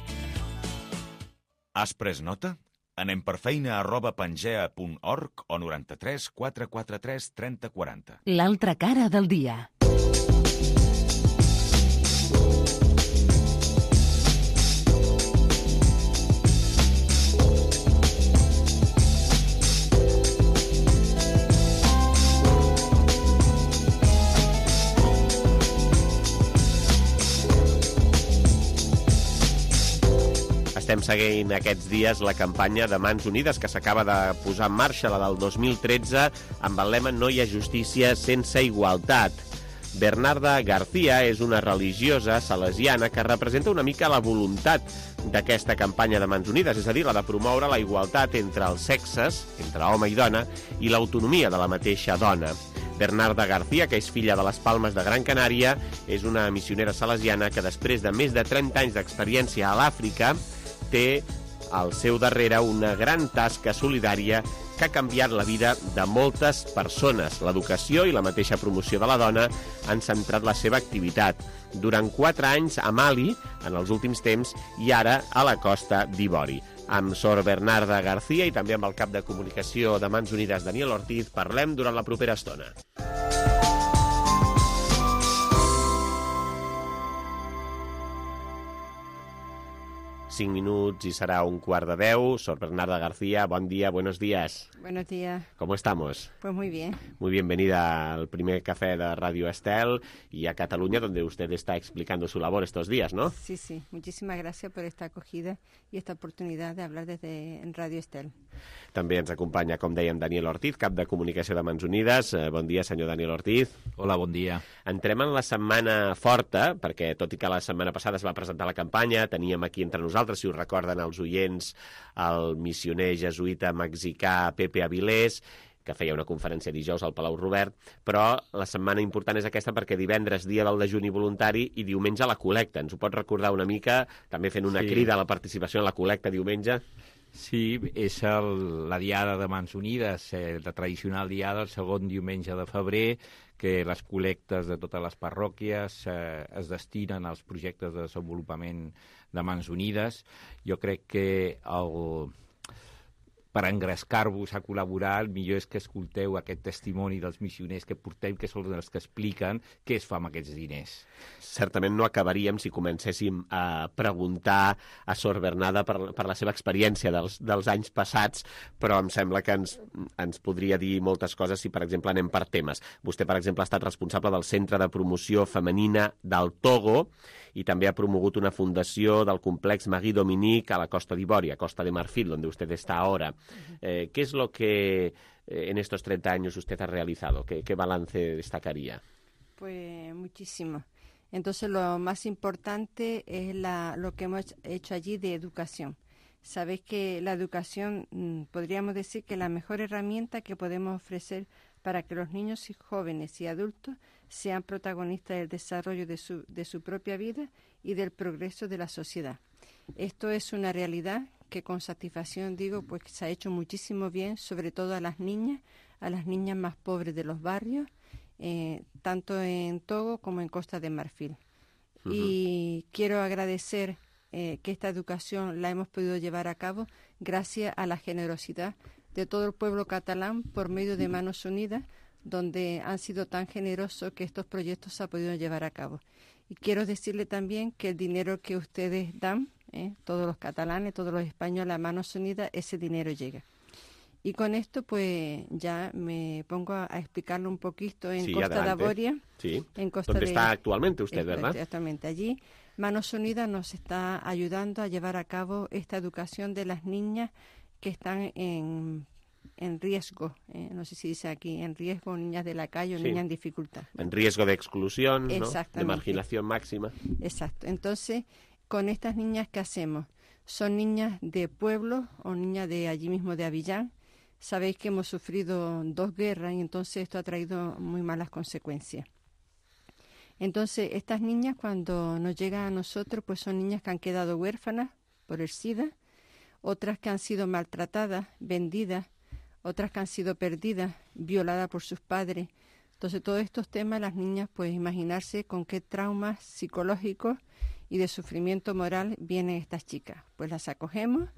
Has pres nota? Anem per feina arroba pangea punt org o noranta-tres quatre quaranta-tres trenta quaranta. L'altra cara del dia. Estem seguint aquests dies la campanya de Mans Unides que s'acaba de posar en marxa, la del dos mil tretze, amb el lema No hi ha justícia sense igualtat. Bernarda García és una religiosa salesiana que representa una mica la voluntat d'aquesta campanya de Mans Unides, és a dir, la de promoure la igualtat entre els sexes, entre home i dona, i l'autonomia de la mateixa dona. Bernarda García, que és filla de les Palmes de Gran Canària, és una missionera salesiana que després de més de trenta anys d'experiència a l'Àfrica té al seu darrere una gran tasca solidària que ha canviat la vida de moltes persones. L'educació i la mateixa promoció de la dona han centrat la seva activitat. Durant quatre anys a Mali, en els últims temps, i ara a la Costa d'Ivori. Amb Sor Bernarda García i també amb el cap de comunicació de Mans Unides, Daniel Ortiz, parlem durant la propera estona. Cinc minuts y será un quart de deu. Sor Bernarda García, buen día, buenos días. Buenos días. ¿Cómo estamos? Pues muy bien. Muy bienvenida al primer café de Radio Estel y a Cataluña, donde usted está explicando su labor estos días, ¿no? Sí, sí. Muchísimas gracias por esta acogida y esta oportunidad de hablar desde en Radio Estel. També ens acompanya, com dèiem, Daniel Ortiz, cap de comunicació de Mans Unides. Eh, bon dia, senyor Daniel Ortiz. Hola, bon dia. Entrem en la setmana forta, perquè tot i que la setmana passada es va presentar la campanya, teníem aquí entre nosaltres, si us recorden els oients, el missioner jesuïta mexicà Pepe Avilés, que feia una conferència dijous al Palau Robert, però la setmana important és aquesta perquè divendres, dia del dejuni voluntari, i diumenge la col·lecta. Ens ho pot recordar una mica, també fent una sí. crida a la participació en la col·lecta diumenge? Sí, és el, la diada de Mans Unides, eh, la tradicional diada, el segon diumenge de febrer, que les col·lectes de totes les parròquies eh, es destinen als projectes de desenvolupament de Mans Unides. Jo crec que el... per engrescar-vos a col·laborar, el millor és que escolteu aquest testimoni dels missioners que portem, que són els que expliquen què es fa amb aquests diners. Certament no acabaríem si comencéssim a preguntar a Sor Bernarda per, per la seva experiència dels, dels anys passats, però em sembla que ens, ens podria dir moltes coses si, per exemple, anem per temes. Vostè, per exemple, ha estat responsable del Centre de Promoció Femenina del Togo i també ha promogut una fundació del complex Magui Dominique a la Costa d'Ivori, a Costa de Marfil, donde usted está ahora. Eh, ¿Qué es lo que eh, en estos treinta años usted ha realizado? ¿Qué, qué balance destacaría? Pues muchísimo. Entonces lo más importante es la, lo que hemos hecho allí de educación. Sabéis que la educación, podríamos decir que es la mejor herramienta que podemos ofrecer para que los niños y jóvenes y adultos sean protagonistas del desarrollo de su, de su propia vida y del progreso de la sociedad. Esto es una realidad que con satisfacción digo pues que se ha hecho muchísimo bien, sobre todo a las niñas, a las niñas más pobres de los barrios, eh, tanto en Togo como en Costa de Marfil. Uh-huh. Y quiero agradecer eh, que esta educación la hemos podido llevar a cabo gracias a la generosidad de todo el pueblo catalán por medio de Manos Unidas, donde han sido tan generosos que estos proyectos se han podido llevar a cabo. Y quiero decirle también que el dinero que ustedes dan, eh, todos los catalanes, todos los españoles a Manos Unidas, ese dinero llega. Y con esto, pues, ya me pongo a, a explicarlo un poquito en sí, Costa adelante. de Avoria. Sí. En Costa ¿Dónde de... está actualmente usted, verdad? Exactamente. Allí, Manos Unidas nos está ayudando a llevar a cabo esta educación de las niñas que están en, en riesgo, eh, no sé si dice aquí, en riesgo, niñas de la calle o sí. niñas en dificultad. En riesgo de exclusión, ¿no? De marginación máxima. Exacto. Entonces, con estas niñas, ¿qué hacemos? Son niñas de pueblo o niñas de allí mismo de Avillán. Sabéis que hemos sufrido dos guerras y entonces esto ha traído muy malas consecuencias. Entonces, estas niñas cuando nos llegan a nosotros, pues son niñas que han quedado huérfanas por el SIDA, otras que han sido maltratadas, vendidas, otras que han sido perdidas, violadas por sus padres. Entonces, todos estos temas, las niñas, pues imaginarse con qué traumas psicológicos y de sufrimiento moral vienen estas chicas. Pues las acogemos.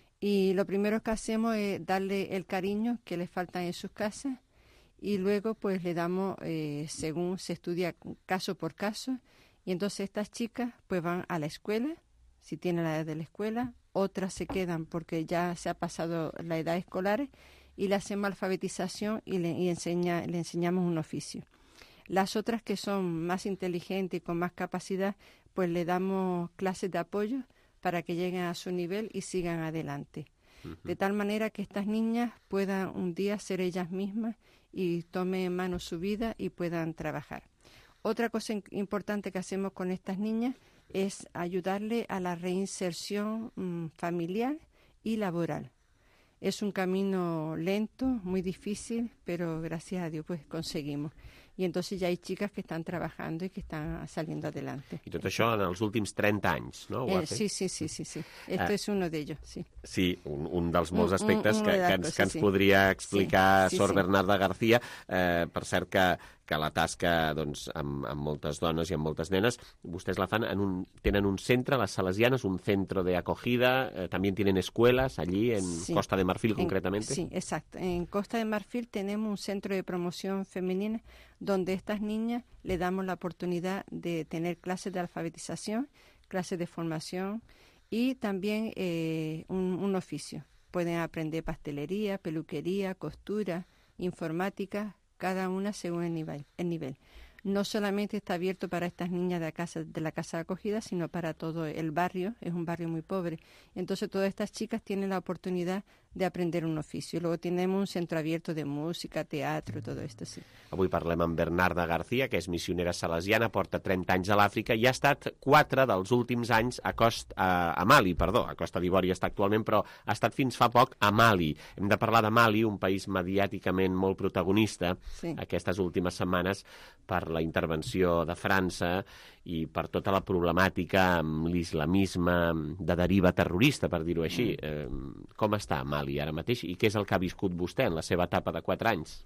Y lo primero que hacemos es darle el cariño que les falta en sus casas y luego pues le damos, eh, según se estudia caso por caso, y entonces estas chicas pues van a la escuela, si tienen la edad de la escuela, otras se quedan porque ya se ha pasado la edad escolar y le hacemos alfabetización y le, y enseña, le enseñamos un oficio. Las otras que son más inteligentes y con más capacidad, pues le damos clases de apoyo para que lleguen a su nivel y sigan adelante. Uh-huh. De tal manera que estas niñas puedan un día ser ellas mismas y tomen en mano su vida y puedan trabajar. Otra cosa importante que hacemos con estas niñas es ayudarle a la reinserción mmm, familiar y laboral. Es un camino lento, muy difícil, pero gracias a Dios pues conseguimos. I entonces ja hi ha chicas que estan trabajando i que estan saliendo adelante. I tot això en els últims trenta anys, no? Ho eh, ha fet? Sí, sí, sí, sí, sí. Esto ah. es uno de ellos, sí. Sí, un, un dels molts aspectes un, un, que, que, ens, que ens sí. podria explicar sí, sí, Sor sí. Bernarda García. Eh, per cert que, que la tasca doncs, amb, amb moltes dones i amb moltes nenes, vostès la fan en un, tenen un centre, les Salesianes, un centro de acogida, eh, també tienen escuelas allí en sí. Costa de Marfil en, concretamente. Sí, exacto. En Costa de Marfil tenemos un centro de promoción femenina donde estas niñas le damos la oportunidad de tener clases de alfabetización, clases de formación y también eh, un, un oficio. Pueden aprender pastelería, peluquería, costura, informática, cada una según el nivel. El nivel. No solamente está abierto para estas niñas de la casa de la casa de acogida, sino para todo el barrio. Es un barrio muy pobre. Entonces todas estas chicas tienen la oportunidad de aprender un oficio. Luego tenemos un centro abierto de música, teatro, todo esto, sí. Avui parlem amb Bernarda García, que és missionera salesiana, porta trenta anys a l'Àfrica i ha estat quatre dels últims anys a, Cost, a, a Mali, perdó, a Costa d'Ivori està actualment, però ha estat fins fa poc a Mali. Hem de parlar de Mali, un país mediàticament molt protagonista sí. aquestes últimes setmanes per la intervenció de França i per tota la problemàtica amb l'islamisme de deriva terrorista, per dir-ho així. Mm. Eh, com està Mali ara mateix i què és el que ha viscut vostè en la seva etapa de quatre anys?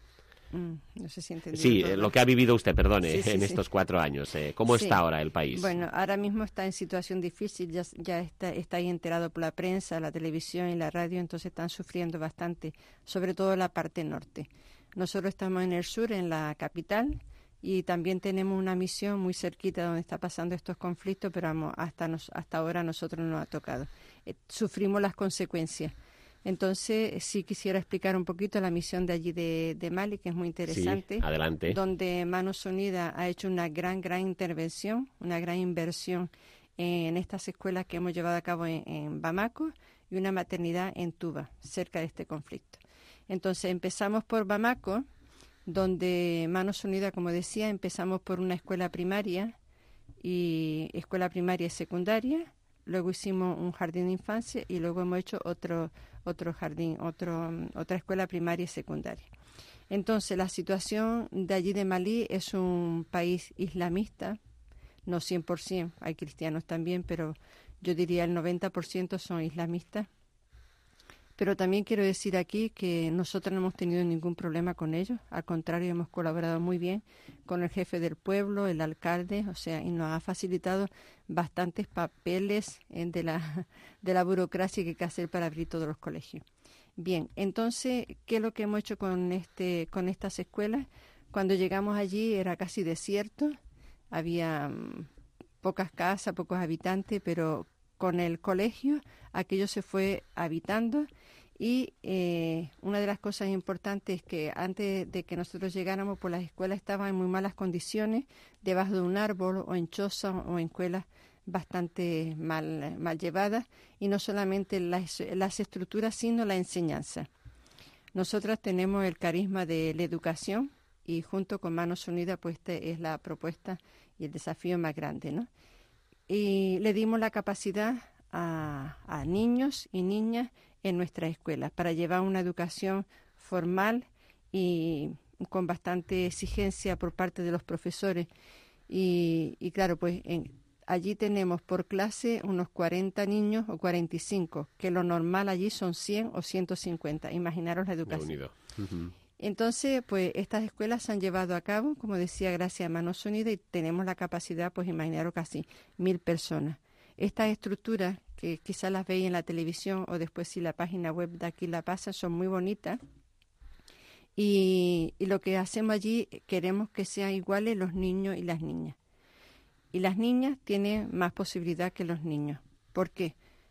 Mm, no sé si entendido sí, todo. Lo que ha vivido usted, perdone, sí, sí, en sí. estos cuatro años. Eh, ¿Cómo sí. está ahora el país? Bueno, ahora mismo está en situación difícil, ya, ya está, está ahí enterado por la prensa, la televisión y la radio, entonces están sufriendo bastante, sobre todo la parte norte. Nosotros estamos en el sur, en la capital, y también tenemos una misión muy cerquita donde está pasando estos conflictos, pero vamos, hasta, nos, hasta ahora a nosotros no nos ha tocado. Eh, sufrimos las consecuencias. Entonces, sí quisiera explicar un poquito la misión de allí de, de Mali, que es muy interesante. Sí, adelante. Donde Manos Unidas ha hecho una gran, gran intervención, una gran inversión en estas escuelas que hemos llevado a cabo en, en Bamako y una maternidad en Tuba, cerca de este conflicto. Entonces, empezamos por Bamako, donde Manos Unidas, como decía, empezamos por una escuela primaria y escuela primaria y secundaria. Luego hicimos un jardín de infancia y luego hemos hecho otro otro jardín, otro otra escuela primaria y secundaria. Entonces, la situación de allí de Malí es un país islamista, no cien por ciento, hay cristianos también, pero yo diría el noventa por ciento son islamistas. Pero también quiero decir aquí que nosotros no hemos tenido ningún problema con ellos. Al contrario, hemos colaborado muy bien con el jefe del pueblo, el alcalde, o sea, y nos ha facilitado bastantes papeles eh, de la, de la burocracia que hay que hacer para abrir todos los colegios. Bien, entonces, ¿qué es lo que hemos hecho con, este, con estas escuelas? Cuando llegamos allí era casi desierto, había um, pocas casas, pocos habitantes, pero con el colegio aquello se fue habitando y eh, una de las cosas importantes es que antes de que nosotros llegáramos, pues las escuelas estaban en muy malas condiciones, debajo de un árbol o en choza o en escuelas bastante mal, mal llevadas, y no solamente las, las estructuras sino la enseñanza. Nosotras tenemos el carisma de la educación y junto con Manos Unidas pues esta es la propuesta y el desafío más grande, ¿no? Y le dimos la capacidad a, a niños y niñas en nuestra escuela para llevar una educación formal y con bastante exigencia por parte de los profesores. Y, y claro, pues en, allí tenemos por clase unos cuarenta niños o cuarenta y cinco, que lo normal allí son cien o ciento cincuenta. Imaginaros la educación. Uh-huh. Entonces, pues estas escuelas se han llevado a cabo, como decía, gracias a Manos Unidas, y tenemos la capacidad, pues imaginaros, casi mil personas. Estas estructuras, que quizás las veis en la televisión o después si la página web de aquí la pasa, son muy bonitas. Y, y lo que hacemos allí, queremos que sean iguales los niños y las niñas. Y las niñas tienen más posibilidad que los niños. ¿Por qué?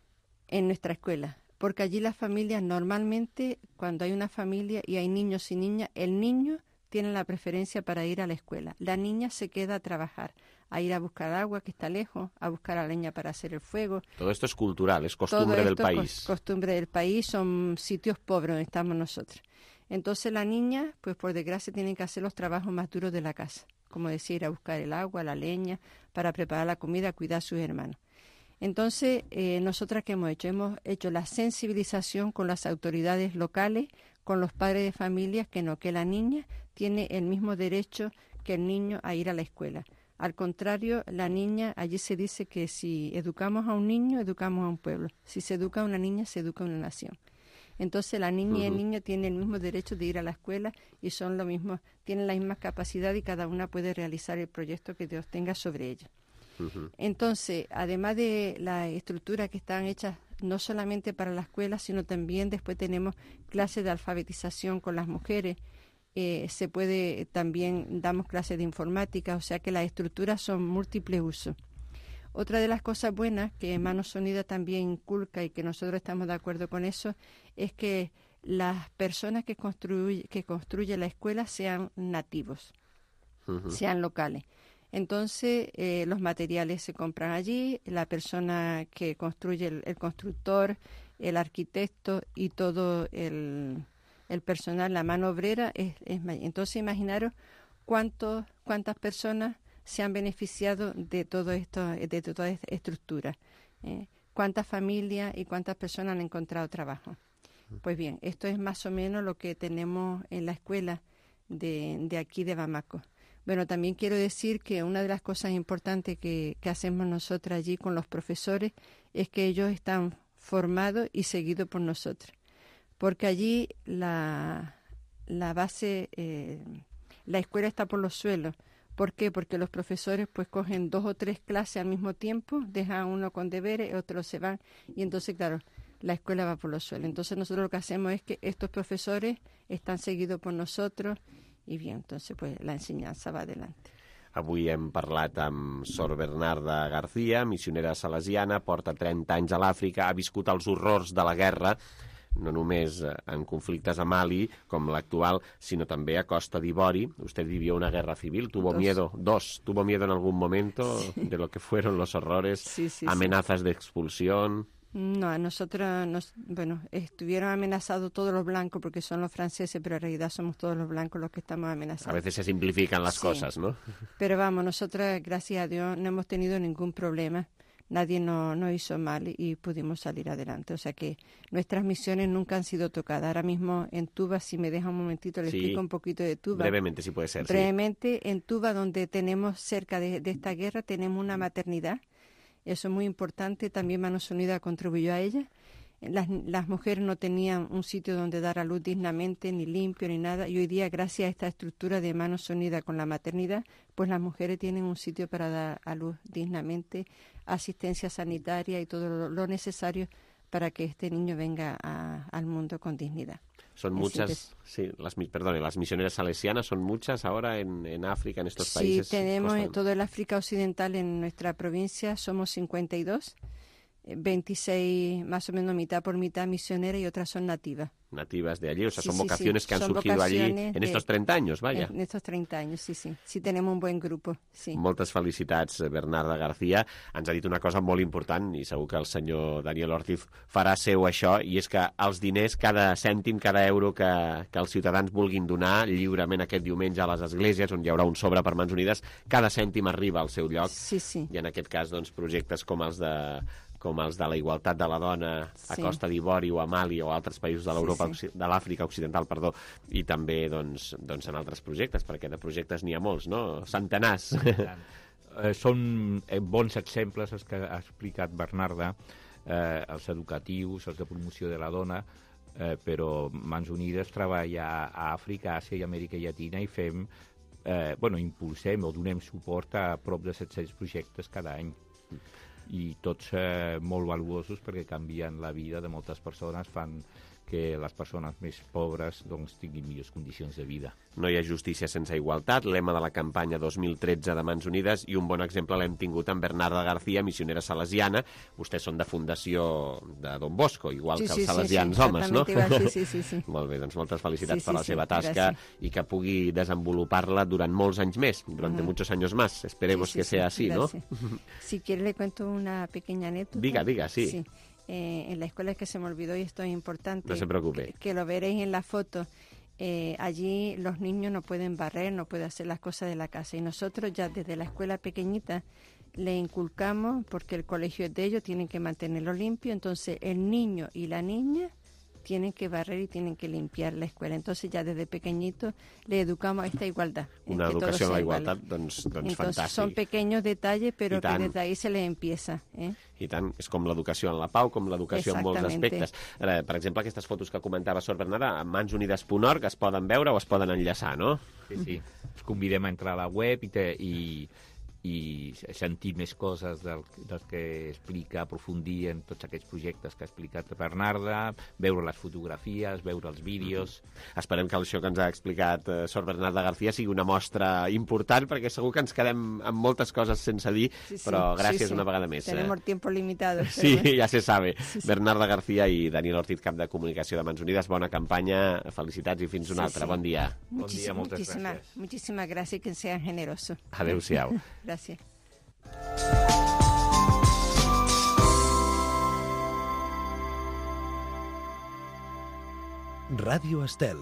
En nuestra escuela. Porque allí las familias normalmente, cuando hay una familia y hay niños y niñas, el niño tiene la preferencia para ir a la escuela. La niña se queda a trabajar, a ir a buscar agua que está lejos, a buscar la leña para hacer el fuego. Todo esto es cultural, es costumbre del país. Todo esto es costumbre del país, son sitios pobres donde estamos nosotros. Entonces la niña, pues por desgracia, tiene que hacer los trabajos más duros de la casa. Como decía, ir a buscar el agua, la leña, para preparar la comida, cuidar a sus hermanos. Entonces, eh, nosotras, ¿qué hemos hecho? Hemos hecho la sensibilización con las autoridades locales, con los padres de familias, que no, que la niña tiene el mismo derecho que el niño a ir a la escuela. Al contrario, la niña, allí se dice que si educamos a un niño, educamos a un pueblo. Si se educa a una niña, se educa a una nación. Entonces, la niña uh-huh. y el niño tienen el mismo derecho de ir a la escuela y son lo mismo, tienen la misma capacidad y cada una puede realizar el proyecto que Dios tenga sobre ella. Uh-huh. Entonces, además de las estructuras que están hechas no solamente para la escuela, sino también después tenemos clases de alfabetización con las mujeres, eh, se puede también, damos clases de informática, o sea que las estructuras son múltiples usos. Otra de las cosas buenas que Manos Unidas también inculca y que nosotros estamos de acuerdo con eso, es que las personas que construyen que construye la escuela sean nativos, uh-huh. sean locales. Entonces, eh, los materiales se compran allí, la persona que construye, el, el constructor, el arquitecto y todo el, el personal, la mano obrera, es, es entonces imaginaros cuántos, cuántas personas se han beneficiado de todo esto, de toda esta estructura, eh, cuántas familias y cuántas personas han encontrado trabajo. Pues bien, esto es más o menos lo que tenemos en la escuela de, de aquí de Bamako. Bueno, también quiero decir que una de las cosas importantes que, que hacemos nosotros allí con los profesores es que ellos están formados y seguidos por nosotros. Porque allí la, la base, eh, la escuela está por los suelos. ¿Por qué? Porque los profesores pues cogen dos o tres clases al mismo tiempo, dejan uno con deberes, otros se van y entonces, claro, la escuela va por los suelos. Entonces nosotros lo que hacemos es que estos profesores están seguidos por nosotros. I bien, entonces pues, la ensenyança va adelante. Avui hem parlat amb Sor Bernarda García, missionera salesiana, porta trenta anys a l'Àfrica, ha viscut els horrors de la guerra, no només en conflictes a Mali, com l'actual, sinó també a Costa d'Ivori. Usted vivió una guerra civil, tuvo dos. miedo, dos, tuvo miedo en algún momento sí. de lo que fueron los horrores, sí, sí, amenazas sí. de expulsión. No, a nosotros, nos, bueno, estuvieron amenazados todos los blancos porque son los franceses, pero en realidad somos todos los blancos los que estamos amenazados. A veces se simplifican las sí. cosas, ¿no? Pero vamos, nosotros, gracias a Dios, no hemos tenido ningún problema. Nadie nos no hizo mal y pudimos salir adelante. O sea que nuestras misiones nunca han sido tocadas. Ahora mismo en Tuba, si me deja un momentito, le sí. explico un poquito de Tuba. Brevemente, si puede ser. Brevemente, sí. en Tuba, donde tenemos cerca de, de esta guerra, tenemos una maternidad. Eso es muy importante, también Manos Unidas contribuyó a ella. las, las mujeres no tenían un sitio donde dar a luz dignamente, ni limpio, ni nada. Y hoy día, gracias a esta estructura de Manos Unidas con la maternidad, pues las mujeres tienen un sitio para dar a luz dignamente, asistencia sanitaria y todo lo, lo necesario para que este niño venga a, al mundo con dignidad. Son muchas, sí, las, perdón, las misioneras salesianas son muchas ahora en, en África, en estos países. Sí, tenemos en todo el África Occidental, en nuestra provincia somos cincuenta y dos, veintiséis más o menos mitad por mitad misioneras y otras son nativas. Nativas de allí, o sea, sí, son sí, vocaciones sí. que han son surgido allí en de, estos trenta años, vaya. En estos trenta años, sí, sí. Sí tenemos un buen grupo, sí. Moltes felicitats, Bernarda García. Ens ha dit una cosa molt important, i segur que el senyor Daniel Ortiz farà seu això, i és que els diners, cada cèntim, cada euro que, que els ciutadans vulguin donar lliurement aquest diumenge a les esglésies, on hi haurà un sobre per Mans Unides, cada cèntim arriba al seu lloc. Sí, sí. I en aquest cas, doncs, projectes com els de com els de la igualtat de la dona a Sí. Costa d'Ivori o a Mali o a altres països de l'Europa, Sí, sí. de l'Àfrica Occidental, perdó, i també doncs, doncs en altres projectes, perquè de projectes n'hi ha molts, no? Centenars. Eh, són eh, bons exemples els que ha explicat Bernarda, eh, els educatius, els de promoció de la dona, eh, però Mans Unides treballa a Àfrica, Àsia i Amèrica Llatina i fem, eh, bueno, impulsem o donem suport a prop de set-cents projectes cada any. I tots eh, molt valuosos perquè canvien la vida de moltes persones, fan que les persones més pobres doncs, tinguin millors condicions de vida. No hi ha justícia sense igualtat, lema de la campanya dos mil tretze de Mans Unides, i un bon exemple l'hem tingut amb Bernarda García, missionera salesiana. Vostès són de fundació de Don Bosco, igual sí, que sí, els salesians sí, sí, homes, no? igual, sí, sí, sí, sí. Molt bé, doncs moltes felicitats Sí, sí, per la sí, seva tasca gràcies. i que pugui desenvolupar-la durant molts anys més, durant Ujú. muchos años más. Esperemos Sí, sí, que sea sí, así, ¿no? gracias. Si quiere le cuento una pequeña anécdota. Diga, diga, sí. Sí. Eh, en la escuela es que se me olvidó y esto es importante. No se preocupe. Que, que lo veréis en la foto. Eh, allí los niños no pueden barrer, no pueden hacer las cosas de la casa. Y nosotros ya desde la escuela pequeñita le inculcamos, porque el colegio es de ellos, tienen que mantenerlo limpio. Entonces el niño y la niña tienen que barrer y tienen que limpiar la escuela. Entonces ya desde pequeñito le educamos a esta igualdad. Una que todo educació a sea la igual. igualtat, doncs, doncs Entonces fantàstic. son pequeños detalles, pero I que tant. desde ahí se les empieza. ¿eh? I tant, és com l'educació en la pau, com l'educació en molts Exactamente. aspectes. Ara, per exemple, aquestes fotos que comentava Sor Bernarda, a mansunides punt org es poden veure o es poden enllaçar, no? Sí, sí. Els convidem a entrar a la web i, te, i, i sentir més coses del, del que explica, aprofundir en tots aquests projectes que ha explicat Bernarda, veure les fotografies, veure els vídeos. Mm-hmm. Esperem que això que ens ha explicat eh, Sor Bernarda García sigui una mostra important, perquè segur que ens quedem amb moltes coses sense dir, Sí, sí. però gràcies Sí, sí. una vegada més. Tenemos tiempo limitado. Sí, pero- ja se sabe. Sí, sí. Bernarda García i Daniel Ortiz, cap de comunicació de Mans Unides. Bona campanya, felicitats i fins una Sí, altra. sí. Bon dia. Muchísimas, muchísimas, muchísimas gracias y que sean generosos. Adéu-siau. Gracias. Ràdio Estel.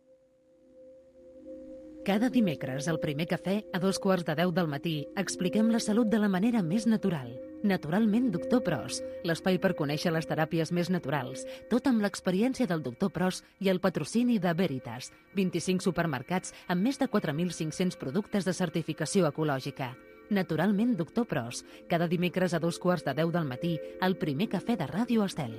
Cada dimecres, al primer cafè, a dos quarts de deu del matí, expliquem la salut de la manera més natural. Naturalment, doctor Pros, l'espai per conèixer les teràpies més naturals, tot amb l'experiència del doctor Pros i el patrocini de Veritas, vint-i-cinc supermercats amb més de quatre mil cinc-cents productes de certificació ecològica. Naturalment, doctor Pros, cada dimecres a dos quarts de deu del matí, al primer cafè de Ràdio Estel.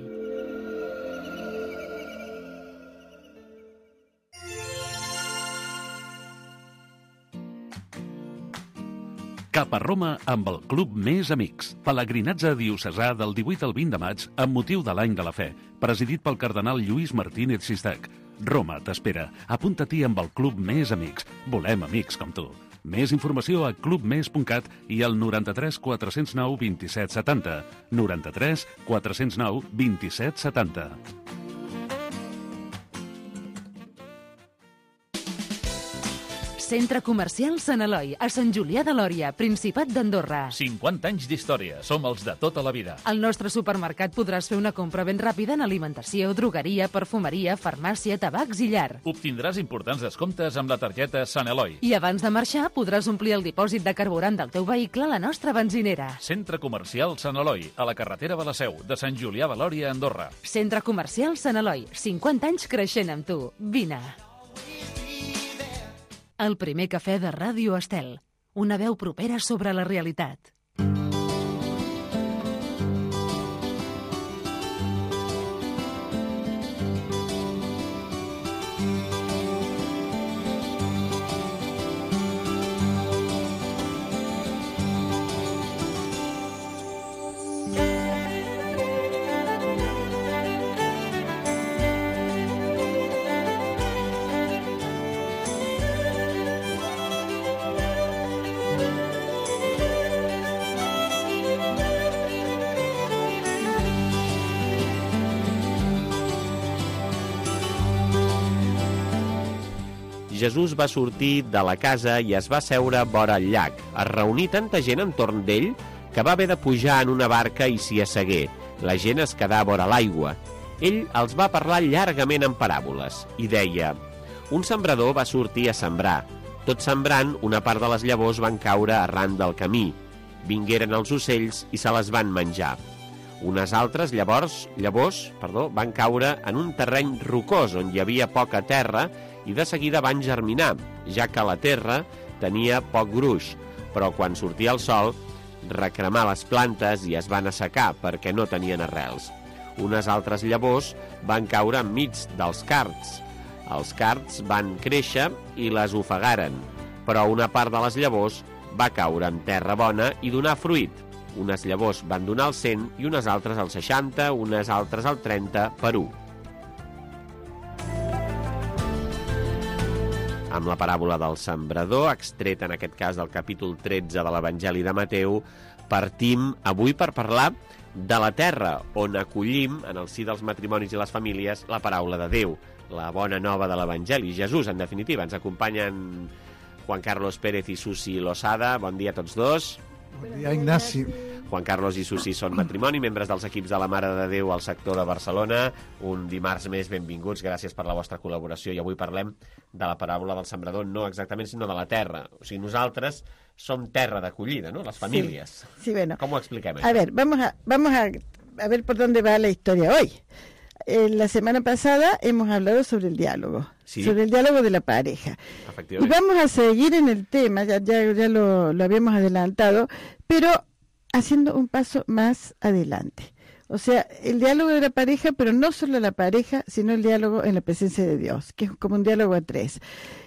Cap a Roma amb el Club Més Amics. Pelegrinatge diocesà del divuit al vint de maig amb motiu de l'Any de la Fe, presidit pel cardenal Lluís Martínez Sistach. Roma t'espera. Apunta-t'hi amb el Club Més Amics. Volem amics com tu. Més informació a club mes punt cat i al noranta-tres quatre cents nou vint-i-set setanta. noranta-tres quatre cents nou vint-i-set setanta. Centre Comercial Sant Eloi, a Sant Julià de Lòria, Principat d'Andorra. cinquanta anys d'història. Som els de tota la vida. Al nostre supermercat podràs fer una compra ben ràpida en alimentació, drogueria, perfumeria, farmàcia, tabacs i llar. Obtindràs importants descomptes amb la targeta Sant Eloi. I abans de marxar podràs omplir el dipòsit de carburant del teu vehicle a la nostra benzinera. Centre Comercial Sant Eloi, a la carretera de la Seu, de Sant Julià de Lòria, Andorra. Centre Comercial Sant Eloi, cinquanta anys creixent amb tu. Vine. El primer cafè de Ràdio Estel. Una veu propera sobre la realitat. Jesús va sortir de la casa i es va seure vora el llac. Es reuní tanta gent entorn d'ell que va haver de pujar en una barca i s'hi assegué. La gent es quedà vora l'aigua. Ell els va parlar llargament en paràboles i deia: un sembrador va sortir a sembrar. Tot sembrant, una part de les llavors van caure arran del camí. Vingueren els ocells i se les van menjar. Unes altres llavors, llavors perdó, van caure en un terreny rocós on hi havia poca terra i de seguida van germinar, ja que la terra tenia poc gruix, però quan sortia el sol recremà les plantes i es van assecar perquè no tenien arrels. Unes altres llavors van caure enmig dels cards. Els cards van créixer i les ofegaren, però una part de les llavors va caure en terra bona i donar fruit. Unes llavors van donar el cent i unes altres al seixanta, unes altres al trenta per un. Amb la paràbola del sembrador, extreta en aquest cas del capítol tretze de l'Evangeli de Mateu, partim avui per parlar de la terra, on acollim, en el si dels matrimonis i les famílies, la paraula de Déu, la bona nova de l'Evangeli. Jesús, en definitiva. Ens acompanyen Juan Carlos Pérez i Susi Losada. Bon dia a tots dos. Bon dia, Ignasi. Juan Carlos i Susi són matrimoni, membres dels equips de la Mare de Déu al sector de Barcelona. Un dimarts més, benvinguts, gràcies per la vostra col·laboració. I avui parlem de la paràbola del sembrador, no exactament, sinó de la terra. O sigui, nosaltres som terra d'acollida, ¿no? Las familias. Sí, sí, bueno. ¿Cómo expliquemos? A ver, vamos a, vamos a, a ver por dónde va la historia hoy. Eh, la semana pasada hemos hablado sobre el diálogo, sí. sobre el diálogo de la pareja. Y vamos a seguir en el tema, ya, ya, ya lo, lo habíamos adelantado, pero haciendo un paso más adelante. O sea, el diálogo de la pareja, pero no solo la pareja, sino el diálogo en la presencia de Dios, que es como un diálogo a tres.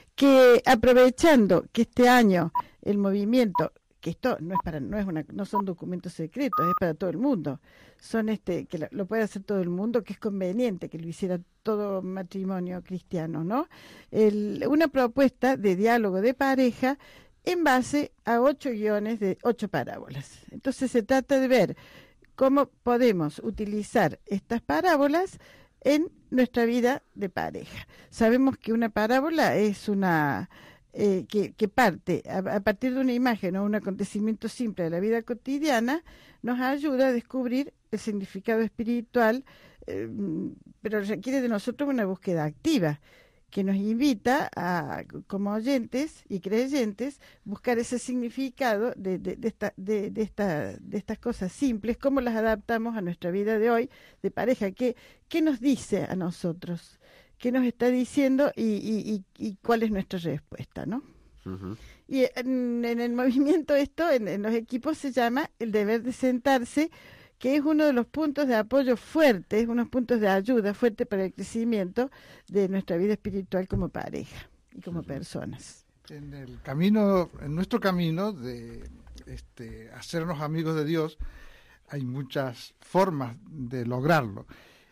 Que aprovechando que este año el movimiento, que esto no es para, no es una, no son documentos secretos, es para todo el mundo, son este, que lo, lo puede hacer todo el mundo, que es conveniente que lo hiciera todo matrimonio cristiano, ¿no? El, una propuesta de diálogo de pareja en base a ocho guiones de ocho parábolas. Entonces se trata de ver cómo podemos utilizar estas parábolas en nuestra vida de pareja. Sabemos que una parábola es una eh, que, que parte a, a partir de una imagen o un acontecimiento simple de la vida cotidiana, nos ayuda a descubrir el significado espiritual, eh, pero requiere de nosotros una búsqueda activa, que nos invita a, como oyentes y creyentes, buscar ese significado de, de, de, esta, de, de, esta, de estas cosas simples, cómo las adaptamos a nuestra vida de hoy, de pareja, qué, qué nos dice a nosotros, qué nos está diciendo y, y, y, y cuál es nuestra respuesta, ¿no? Uh-huh. Y en, en el movimiento esto, en, en los equipos se llama el deber de sentarse, que es uno de los puntos de apoyo fuertes, unos puntos de ayuda fuerte para el crecimiento de nuestra vida espiritual como pareja y como personas. En el camino, en nuestro camino de este, hacernos amigos de Dios, hay muchas formas de lograrlo.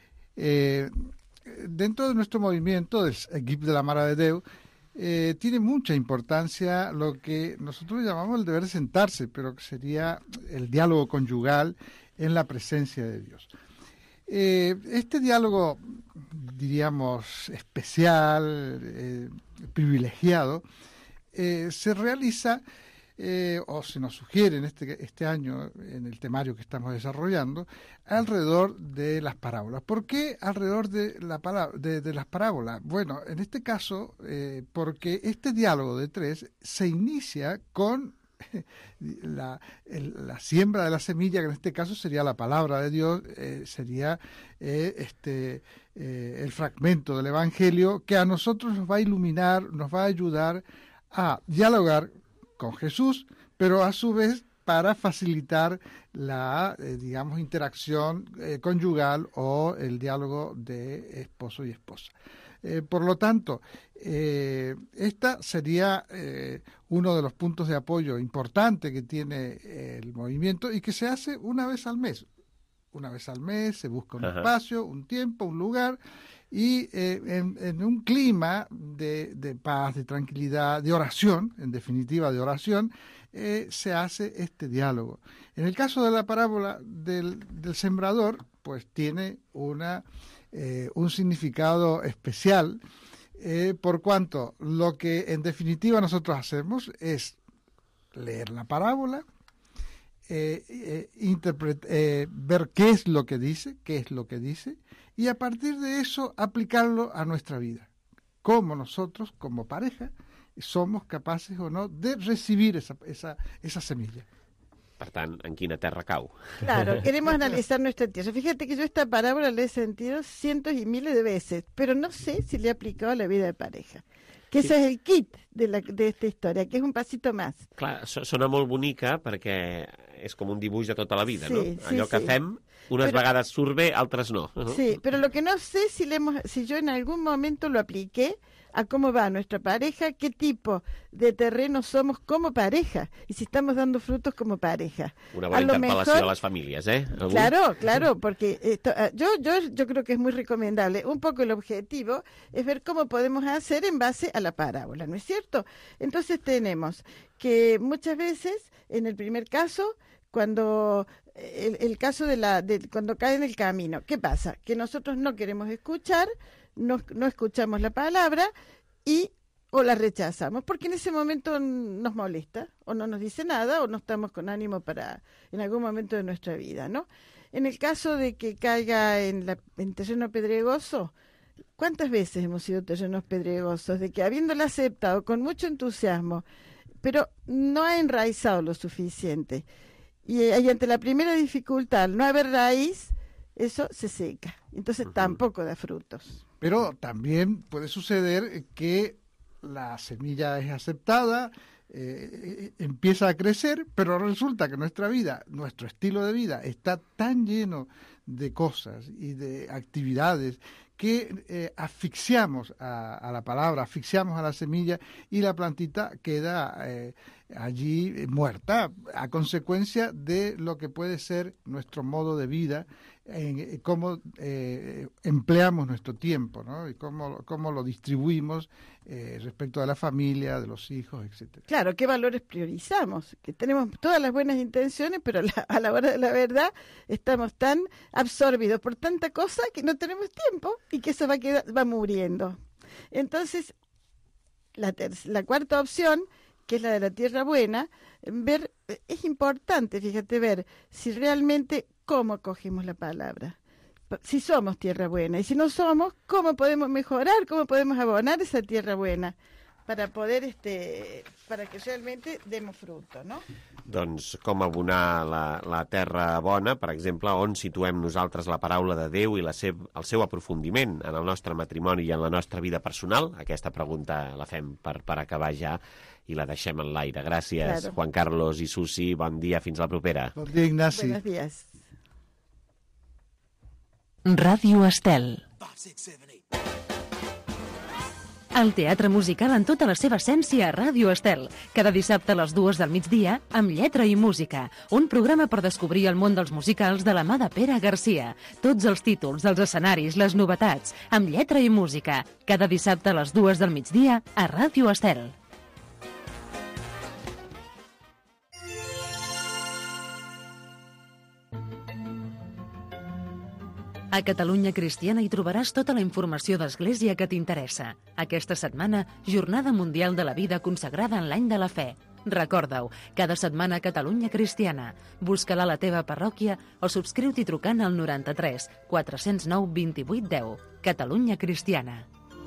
Eh, dentro de nuestro movimiento, del equipo de la Mare de Déu, eh, tiene mucha importancia lo que nosotros llamamos el deber de sentarse, pero que sería el diálogo conyugal en la presencia de Dios. Eh, este diálogo, diríamos, especial, eh, privilegiado, eh, se realiza, eh, o se nos sugiere en este, este año, en el temario que estamos desarrollando, alrededor de las parábolas. ¿Por qué alrededor de, la de, de las parábolas? Bueno, en este caso, eh, porque este diálogo de tres se inicia con La, el, la siembra de la semilla, que en este caso sería la palabra de Dios, eh, sería eh, este eh, el fragmento del Evangelio que a nosotros nos va a iluminar, nos va a ayudar a dialogar con Jesús, pero a su vez para facilitar la, eh, digamos, interacción eh, conyugal o el diálogo de esposo y esposa. Eh, por lo tanto, eh, esta sería eh, uno de los puntos de apoyo importante que tiene eh, el movimiento y que se hace una vez al mes. Una vez al mes se busca un Ajá. espacio, un tiempo, un lugar y eh, en, en un clima de, de paz, de tranquilidad, de oración, en definitiva de oración, eh, se hace este diálogo. En el caso de la parábola del, del sembrador, pues tiene una... Eh, un significado especial eh, por cuanto lo que en definitiva nosotros hacemos es leer la parábola, eh, eh, interpret- eh, ver qué es lo que dice, qué es lo que dice, y a partir de eso aplicarlo a nuestra vida. Cómo nosotros, como pareja, somos capaces o no de recibir esa, esa, esa semilla. Per tant, en quina terra cau? Claro, queremos analizar nuestra tierra. Fíjate que yo esta parábola la he sentido cientos y miles de veces, pero no sé si le he aplicado a la vida de pareja. Que sí. Ese es el kit de, la, de esta història, que és un passito más. Clar, sona molt bonica perquè és com un dibuix de tota la vida, sí, ¿no? Sí, Allò que sí. fem, unes pero, vegades surt bé, altres no. Sí, pero lo que no sé si, le hemos, si yo en algún momento lo apliqué a cómo va nuestra pareja, qué tipo de terreno somos como pareja y si estamos dando frutos como pareja. Una buena interpelació mejor, a les famílies, ¿eh? ¿Algún? Claro, claro, porque esto, yo, yo, yo creo que es muy recomendable. Un poco el objetivo es ver cómo podemos hacer en base a la parábola, ¿no es cierto? Entonces tenemos que muchas veces, en el primer caso, cuando el, el caso de la de cuando cae en el camino, ¿qué pasa? Que nosotros no queremos escuchar, no, no escuchamos la palabra y o la rechazamos, porque en ese momento nos molesta, o no nos dice nada, o no estamos con ánimo para en algún momento de nuestra vida, ¿no? En el caso de que caiga en, la, en terreno pedregoso, ¿cuántas veces hemos sido terrenos pedregosos? De que habiéndola aceptado con mucho entusiasmo, pero no ha enraizado lo suficiente, y, y ante la primera dificultad, al no haber raíz, eso se seca, entonces uh-huh. tampoco da frutos. Pero también puede suceder que la semilla es aceptada, eh, empieza a crecer, pero resulta que nuestra vida, nuestro estilo de vida está tan lleno de cosas y de actividades que eh, asfixiamos a, a la palabra, asfixiamos a la semilla y la plantita queda eh, allí eh, muerta a consecuencia de lo que puede ser nuestro modo de vida, en, en cómo eh, empleamos nuestro tiempo, ¿no? Y cómo, cómo lo distribuimos eh, respecto de la familia, de los hijos, etcétera. Claro, qué valores priorizamos, que tenemos todas las buenas intenciones, pero la, a la hora de la verdad estamos tan absorbidos por tanta cosa que no tenemos tiempo y que eso va, quedar, va muriendo. Entonces, la, ter- la cuarta opción, que es la de la tierra buena, ver es importante, fíjate, ver si realmente cómo acogemos la palabra, si somos tierra buena, y si no somos, cómo podemos mejorar, cómo podemos abonar esa tierra buena para poder, este, para que realmente demos fruto, no? Doncs com abonar la, la terra bona, per exemple, on situem nosaltres la paraula de Déu i la seu, el seu aprofundiment en el nostre matrimoni i en la nostra vida personal? Aquesta pregunta la fem per, per acabar ja i la deixem en l'aire. Gràcies, claro. Juan Carlos i Susi, bon dia, fins la propera. Bon dia, Ignasi. Buenos días. Ràdio Estel. El teatre musical en tota la seva essència a Ràdio Estel. Cada dissabte a les dues del migdia, amb lletra i música. Un programa per descobrir el món dels musicals de la mà de Pere Garcia. Tots els títols, els escenaris, les novetats, amb lletra i música. Cada dissabte a les dues del migdia a Ràdio Estel. A Catalunya Cristiana hi trobaràs tota la informació d'Església que t'interessa. Aquesta setmana, Jornada Mundial de la Vida consagrada en l'any de la fe. Recorda-ho, cada setmana a Catalunya Cristiana. Busca-la a la teva parròquia o subscriu-t'hi trucant al noranta-tres quatre-cents nou vint-i-vuit deu. Catalunya Cristiana.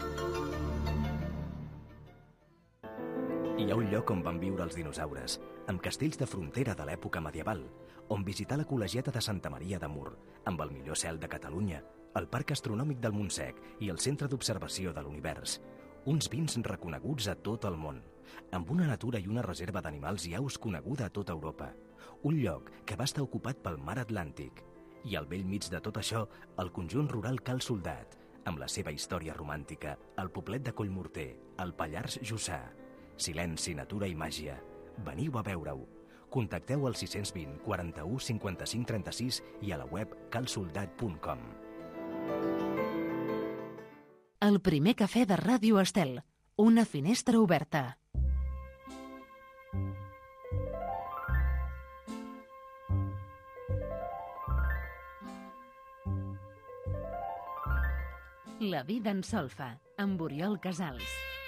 Hi ha un lloc on van viure els dinosaures, amb castells de frontera de l'època medieval, on visitar la col·legiata de Santa Maria de Mur, amb el millor cel de Catalunya, el Parc Astronòmic del Montsec i el Centre d'Observació de l'Univers. Uns vins reconeguts a tot el món, amb una natura i una reserva d'animals i aus coneguda a tota Europa. Un lloc que va estar ocupat pel mar Atlàntic. I al vell mig de tot això, el conjunt rural Cal Soldat, amb la seva història romàntica, el poblet de Collmorter, el Pallars Jussà. Silenci, natura i màgia. Veniu a veure-ho. Contacteu al sis cents vint quaranta-u cinquanta-cinc trenta-sis i a la web calsoldat punt com. El primer cafè de Ràdio Estel. Una finestra oberta. La vida en solfa, amb Oriol Casals.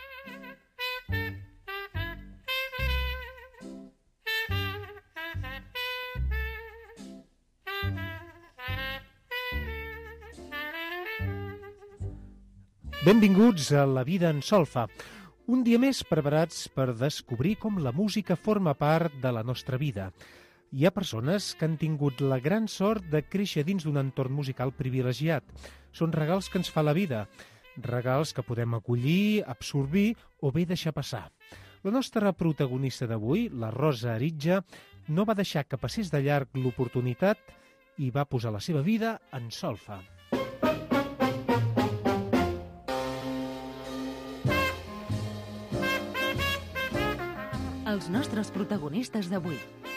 Benvinguts a La vida en solfa. Un dia més preparats per descobrir com la música forma part de la nostra vida. Hi ha persones que han tingut la gran sort de créixer dins d'un entorn musical privilegiat. Són regals que ens fa la vida, regals que podem acollir, absorbir o bé deixar passar. La nostra protagonista d'avui, la Rosa Aritja, no va deixar que passés de llarg l'oportunitat i va posar la seva vida en solfa. Els nostres protagonistes d'avui.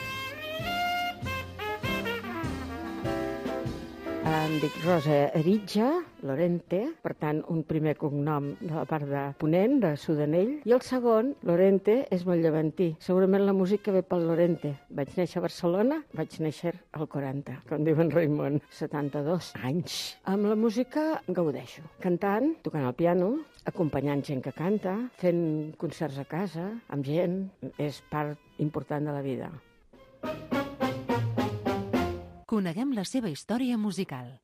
Em dic Rosa Aritja Lorente, per tant, un primer cognom de la part de Ponent, de Sudanell, i el segon, Lorente, és molt llevantí. Segurament la música ve pel Lorente. Vaig néixer a Barcelona, vaig néixer al quaranta, com diu en Raimon, setanta-dos anys. Amb la música gaudeixo, cantant, tocant el piano, acompanyant gent que canta, fent concerts a casa, amb gent, és part important de la vida. Coneguem la seva història musical.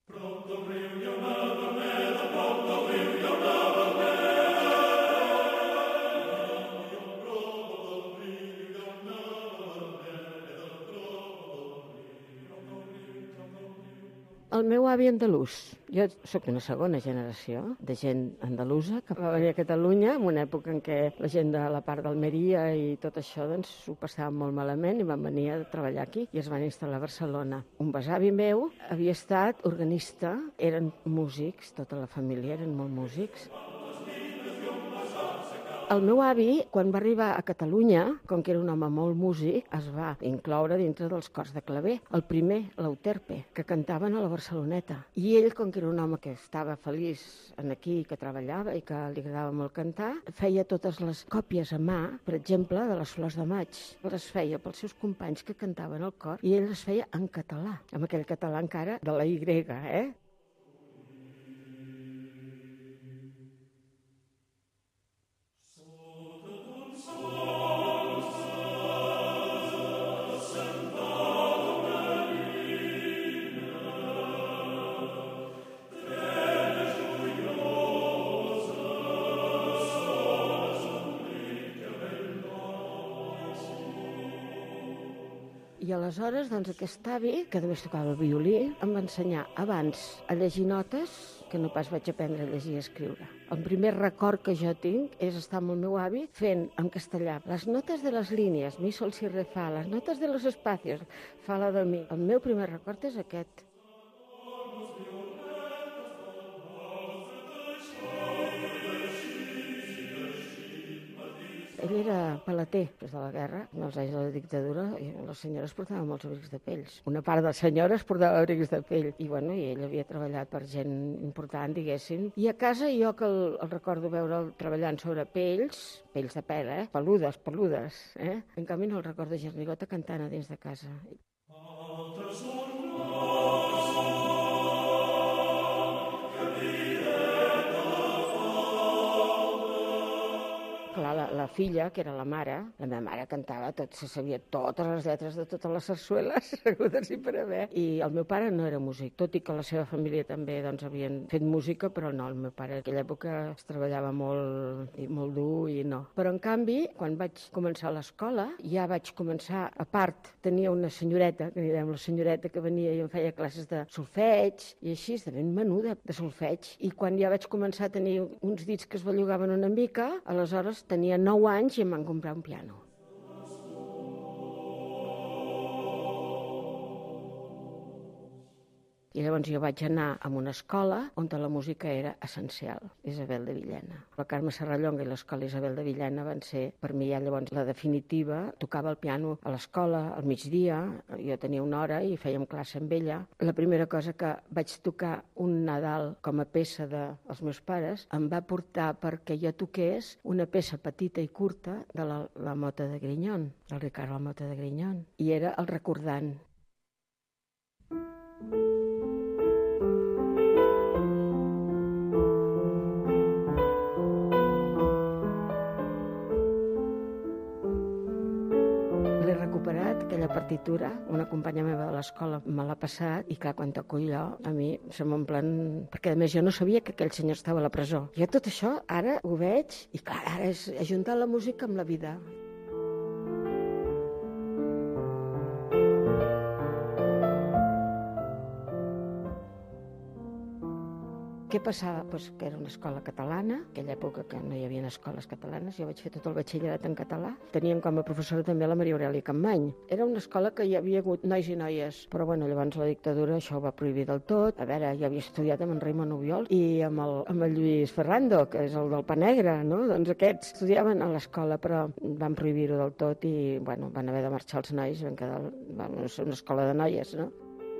El meu avi andalús. Jo sóc d'una segona generació de gent andalusa que va venir a Catalunya en una època en què la gent de la part d'Almeria i tot això doncs, ho passava molt malament i van venir a treballar aquí i es van instal·lar a Barcelona. Un besavi meu havia estat organista, eren músics, tota la família eren molt músics. El meu avi, quan va arribar a Catalunya, com que era un home molt músic, es va incloure dintre dels cors de claver. El primer, l'Euterpe, que cantaven a la Barceloneta. I ell, com que era un home que estava feliç en aquí, que treballava i que li agradava molt cantar, feia totes les còpies a mà, per exemple, de les Flors de Maig. Les feia pels seus companys que cantaven al cor i ell les feia en català, amb aquell català encara de la Y, eh? I aleshores, doncs, aquest avi, que a més tocava el violí, em va ensenyar abans a llegir notes que no pas vaig aprendre a llegir i a escriure. El primer record que jo tinc és estar amb el meu avi fent en castellà les notes de les línies, mi, sol, si, re, fa, les notes de los espacios, fa la de mi. El meu primer record és aquest. Ell era paleter des de la guerra, en els anys de la dictadura, i les senyores portaven molts abrics de pells. Una part de les senyores portava abrics de pell. I, bueno, i ell havia treballat per gent important, diguéssim. I a casa jo que el, el recordo veure'l treballant sobre pells, pells de pell, eh? Peludes, peludes, eh? En canvi no el recordo Germigota cantant a dins de casa. Clar, la, la filla, que era la mare, la meva mare cantava tot, se sabia totes les lletres de totes les sarsueles, segudes i per haver. I el meu pare no era músic, tot i que la seva família també doncs, havien fet música, però no, el meu pare en aquella època es treballava molt, i molt dur i no. Però en canvi, quan vaig començar l'escola, ja vaig començar, a part, tenia una senyoreta, que ni dèiem la senyoreta, que venia i em feia classes de solfeig, i així, de ben menuda, de solfeig. I quan ja vaig començar a tenir uns dits que es bellugaven una mica, aleshores tenia nou anys i em van comprar un piano. I llavors jo vaig anar a una escola on la música era essencial, Isabel de Villena. La Carme Serrallonga i l'escola Isabel de Villena van ser, per mi ja llavors, la definitiva. Tocava el piano a l'escola, al migdia, jo tenia una hora i fèiem classe amb ella. La primera cosa que vaig tocar un Nadal com a peça dels meus pares em va portar perquè jo toqués una peça petita i curta de la, la Mota de Grignon, del Ricard La Mota de Grignon, i era el Recordant. partitura, una companya meva de l'escola me l'ha passat i clar, quan toco jo, a mi se m'omplen... Perquè a més jo no sabia que aquell senyor estava a la presó. Jo tot això ara ho veig i clar, ara és ajuntar la música amb la vida. Què passava? Pues que era una escola catalana, aquella època que no hi havia escoles catalanes, jo vaig fer tot el batxillerat en català. Teníem com a professora també la Maria Aurèlia Campmany. Era una escola que hi havia hagut nois i noies, però bueno, llavors la dictadura això ho va prohibir del tot. A veure, jo havia estudiat amb en Raimon Ubiol i amb el, amb el Lluís Ferrando, que és el del Pa Negre, no? Doncs aquests estudiaven a l'escola, però van prohibir-ho del tot i bueno, van haver de marxar els nois, van quedar bueno, una escola de noies, no?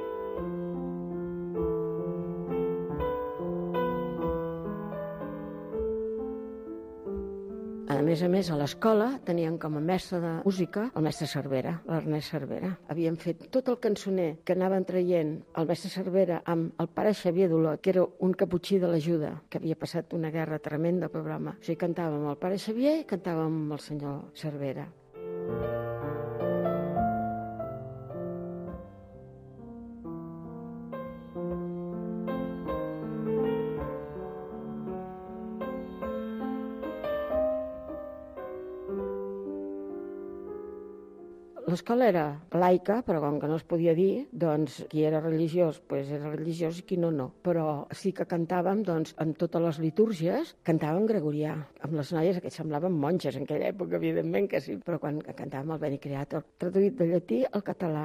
A més a més, a l'escola teníem com a mestre de música el mestre Cervera, l'Ernest Cervera. Havíem fet tot el cançoner que anaven traient el mestre Cervera amb el pare Xavier Dolot, que era un caputxí de l'Ajuda, que havia passat una guerra tremenda al programa. O sigui, cantàvem el pare Xavier i cantàvem el senyor Cervera. L'escola era laica, però com que no es podia dir, doncs qui era religiós pues era religiós i qui no, no. Però sí que cantàvem, doncs, en totes les litúrgies, cantàvem gregorià. Amb les noies que semblaven monges en aquella època, evidentment que sí, però quan cantàvem el Veni Creator, traduït de llatí al català.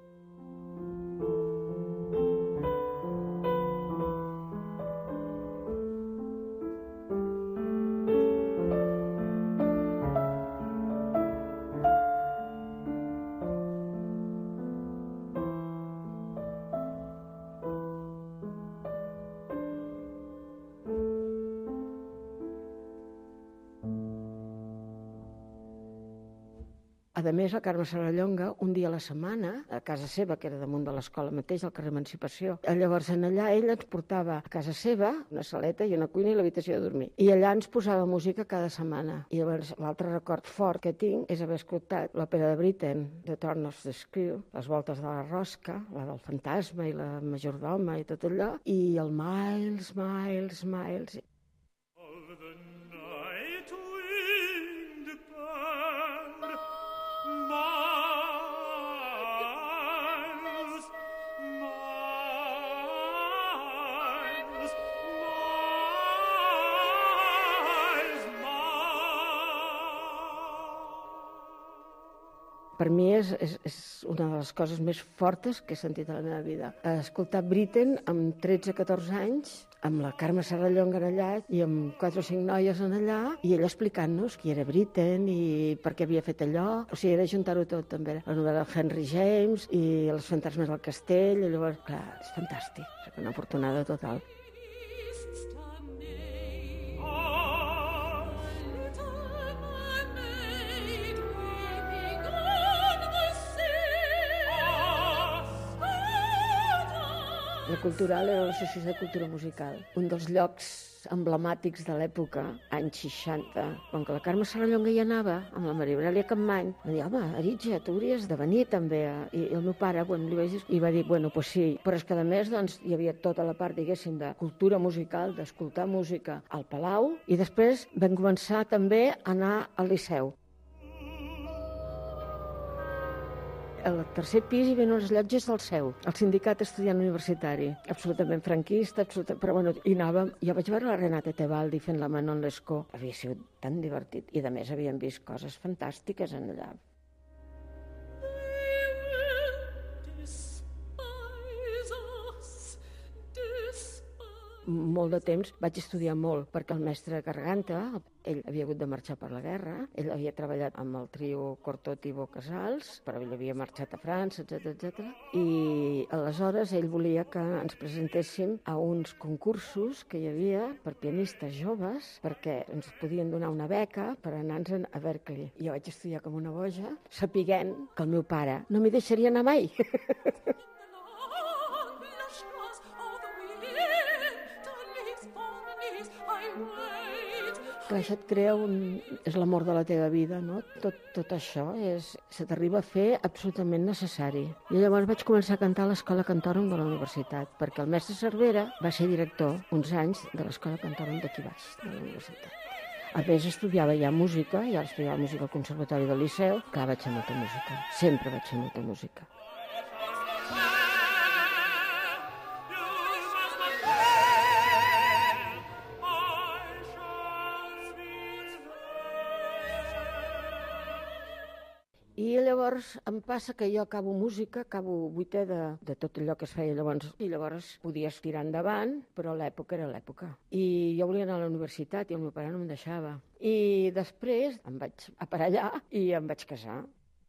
A més, la Carme Serrallonga, un dia a la setmana, a casa seva, que era damunt de l'escola mateix, al carrer Emancipació, llavors en allà ella ens portava a casa seva una saleta i una cuina i l'habitació de dormir. I allà ens posava música cada setmana. I llavors l'altre record fort que tinc és haver escoltat l'òpera de Britten, The Turn of the Screw, Les voltes de la rosca, la del fantasma i la majordoma i tot allò, i el Miles, Miles, Miles... Per mi és, és, és una de les coses més fortes que he sentit a la meva vida. He escoltat Britten amb tretze o catorze anys, amb la Carme Serrallonga en allà i amb quatre o cinc noies en allà, i ella explicant-nos qui era Britten i per què havia fet allò. O sigui, era juntar-ho tot, també. La novel·la de Henry James i Els fantasmes del castell, i llavors, clar, és fantàstic. És una afortunada total. La Cultural era l'Associació de Cultura Musical, un dels llocs emblemàtics de l'època, anys seixanta. Com que la Carme Serrallonga hi anava, amb la Maria Aurèlia Campmany, va dir, home, Aritja, tu hauries de venir també. I el meu pare, quan li vaig dir, i va dir, bueno, pues sí. Però és que a més, doncs, hi havia tota la part, diguéssim, de cultura musical, d'escoltar música al Palau, i després vam començar també a anar al Liceu. Al tercer pis hi havia unes llotges del C E U, el Sindicat Estudiant Universitari, absolutament franquista, absolutament... però bueno, hi anàvem. Jo vaig veure la Renata Tebaldi fent la Manon Lescaut. Havia sigut tan divertit i, a més, havíem vist coses fantàstiques en allà. Molt de temps vaig estudiar molt, perquè el mestre Garganta, ell havia hagut de marxar per la guerra, ell havia treballat amb el trio Cortot-Ivo Casals, però ell havia marxat a França, etcètera, etcètera. I aleshores ell volia que ens presentéssim a uns concursos que hi havia per pianistes joves, perquè ens podien donar una beca per anar-nos a Berkeley. I jo vaig estudiar com una boja, sapiguent que el meu pare no m'hi deixaria anar mai. Clar, això et crea un... és l'amor de la teva vida, no? Tot, tot això és... se t'arriba a fer absolutament necessari. I llavors vaig començar a cantar a l'Escola Cantòrum de la universitat, perquè el mestre Cervera va ser director uns anys de l'Escola Cantòrum d'aquí baix, de la universitat. A més, estudiava ja música, ja estudiava música al Conservatori del Liceu, clar, vaig fer molta música, sempre vaig fer molta música. I llavors em passa que jo acabo música, acabo vuitè de, de tot allò que es feia llavors, i llavors podies tirar endavant, però l'època era l'època. I jo volia anar a la universitat i el meu pare no em deixava. I després em vaig aparellar i em vaig casar.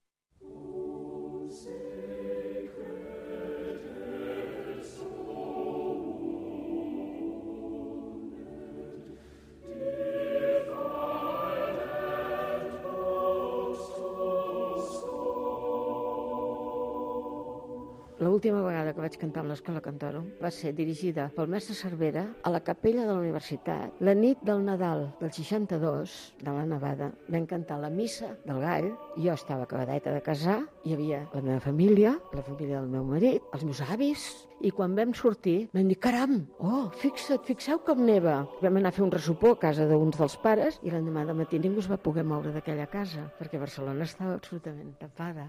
L'última vegada que vaig cantar a l'Escola Cantòrum va ser dirigida pel mestre Cervera a la capella de la universitat. La nit del Nadal del seixanta-dos, de la nevada, vam cantar la missa del gall. Jo estava acabadeta de casar, hi havia la meva família, la família del meu marit, els meus avis, i quan vam sortir vam dir, caram, oh, fixa't, fixeu com neva. Vam anar a fer un ressopó a casa d'uns dels pares i l'endemà de matí ningú es va poder moure d'aquella casa, perquè Barcelona estava absolutament tapada.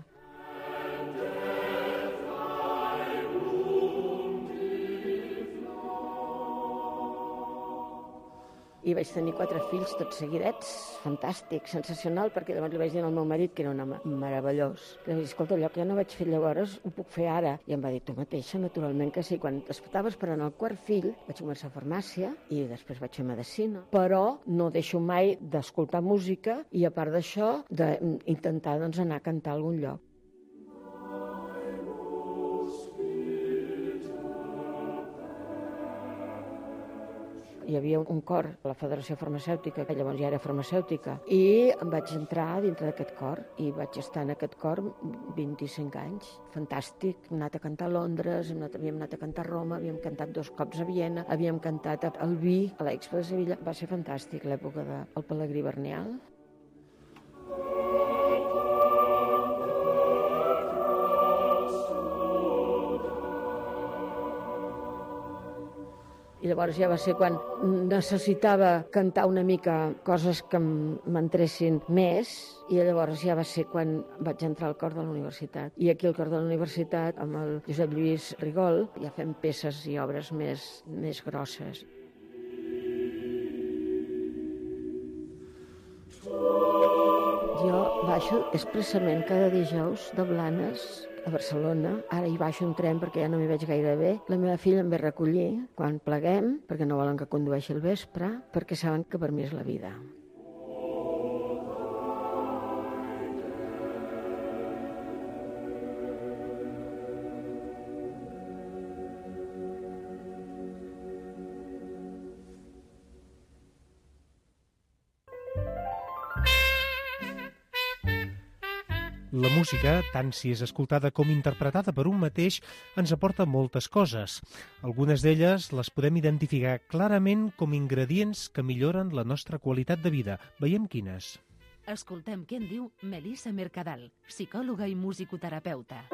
I vaig tenir quatre fills tots seguidets, fantàstic, sensacional, perquè llavors li vaig dir al meu marit que era un home meravellós. Li vaig dir, escolta, allò que jo no vaig fer llavors ho puc fer ara. I em va dir, tu mateixa, naturalment que sí. Quan estava esperant el quart fill, vaig començar a farmàcia i després vaig fer medicina. Però no deixo mai d'escoltar música i, a part d'això, d'intentar doncs, anar a cantar a algun lloc. Hi havia un cor a la Federació Farmacèutica, que llavors ja era farmacèutica, i em vaig entrar dintre d'aquest cor i vaig estar en aquest cor vint-i-cinc anys. Fantàstic. Hem anat a cantar a Londres, hem anat, havíem anat a cantar a Roma, havíem cantat dos cops a Viena, havíem cantat a Albí, a l'Expo de Sevilla. Va ser fantàstic l'època del Pelegrí Bernial. I llavors ja va ser quan necessitava cantar una mica coses que m'entressin més, i llavors ja va ser quan vaig entrar al cor de la universitat. I aquí al cor de la universitat, amb el Josep Lluís Rigol, ja fem peces i obres més, més grosses. Jo baixo expressament cada dijous de Blanes a Barcelona. Ara hi baixo un tren perquè ja no m'hi veig gaire bé. La meva filla em ve a recollir quan pleguem, perquè no volen que condueixi al vespre, perquè saben que per mi és la vida. La música, tant si és escoltada com interpretada per un mateix, ens aporta moltes coses. Algunes d'elles les podem identificar clarament com ingredients que milloren la nostra qualitat de vida. Veiem quines. Escoltem què en diu Melissa Mercadal, psicòloga i musicoterapeuta.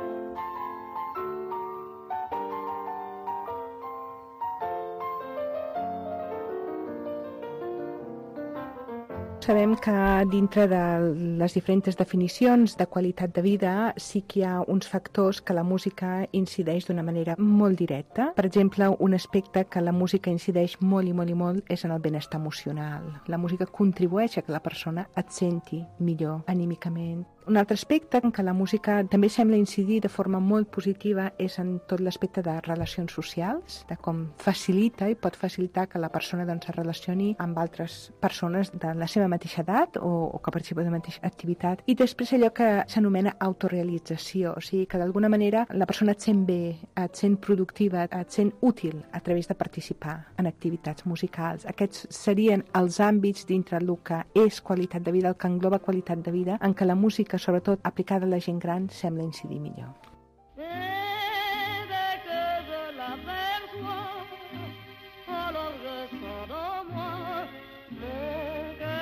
Sabem que dintre de les diferents definicions de qualitat de vida sí que hi ha uns factors que la música incideix d'una manera molt directa. Per exemple, un aspecte que la música incideix molt i molt i molt és en el benestar emocional. La música contribueix a que la persona et senti millor anímicament. Un altre aspecte en què la música també sembla incidir de forma molt positiva és en tot l'aspecte de relacions socials, de com facilita i pot facilitar que la persona doncs, es relacioni amb altres persones de la seva mateixa edat o, o que participen de la mateixa activitat. I després allò que s'anomena autorealització, o sigui que d'alguna manera la persona et sent bé, et sent productiva, et sent útil a través de participar en activitats musicals. Aquests serien els àmbits dintre el que és qualitat de vida, el que engloba qualitat de vida, en què la música, sobretot aplicada a la gent gran, sembla incidir millor. Alors je sors de moi, mon cœur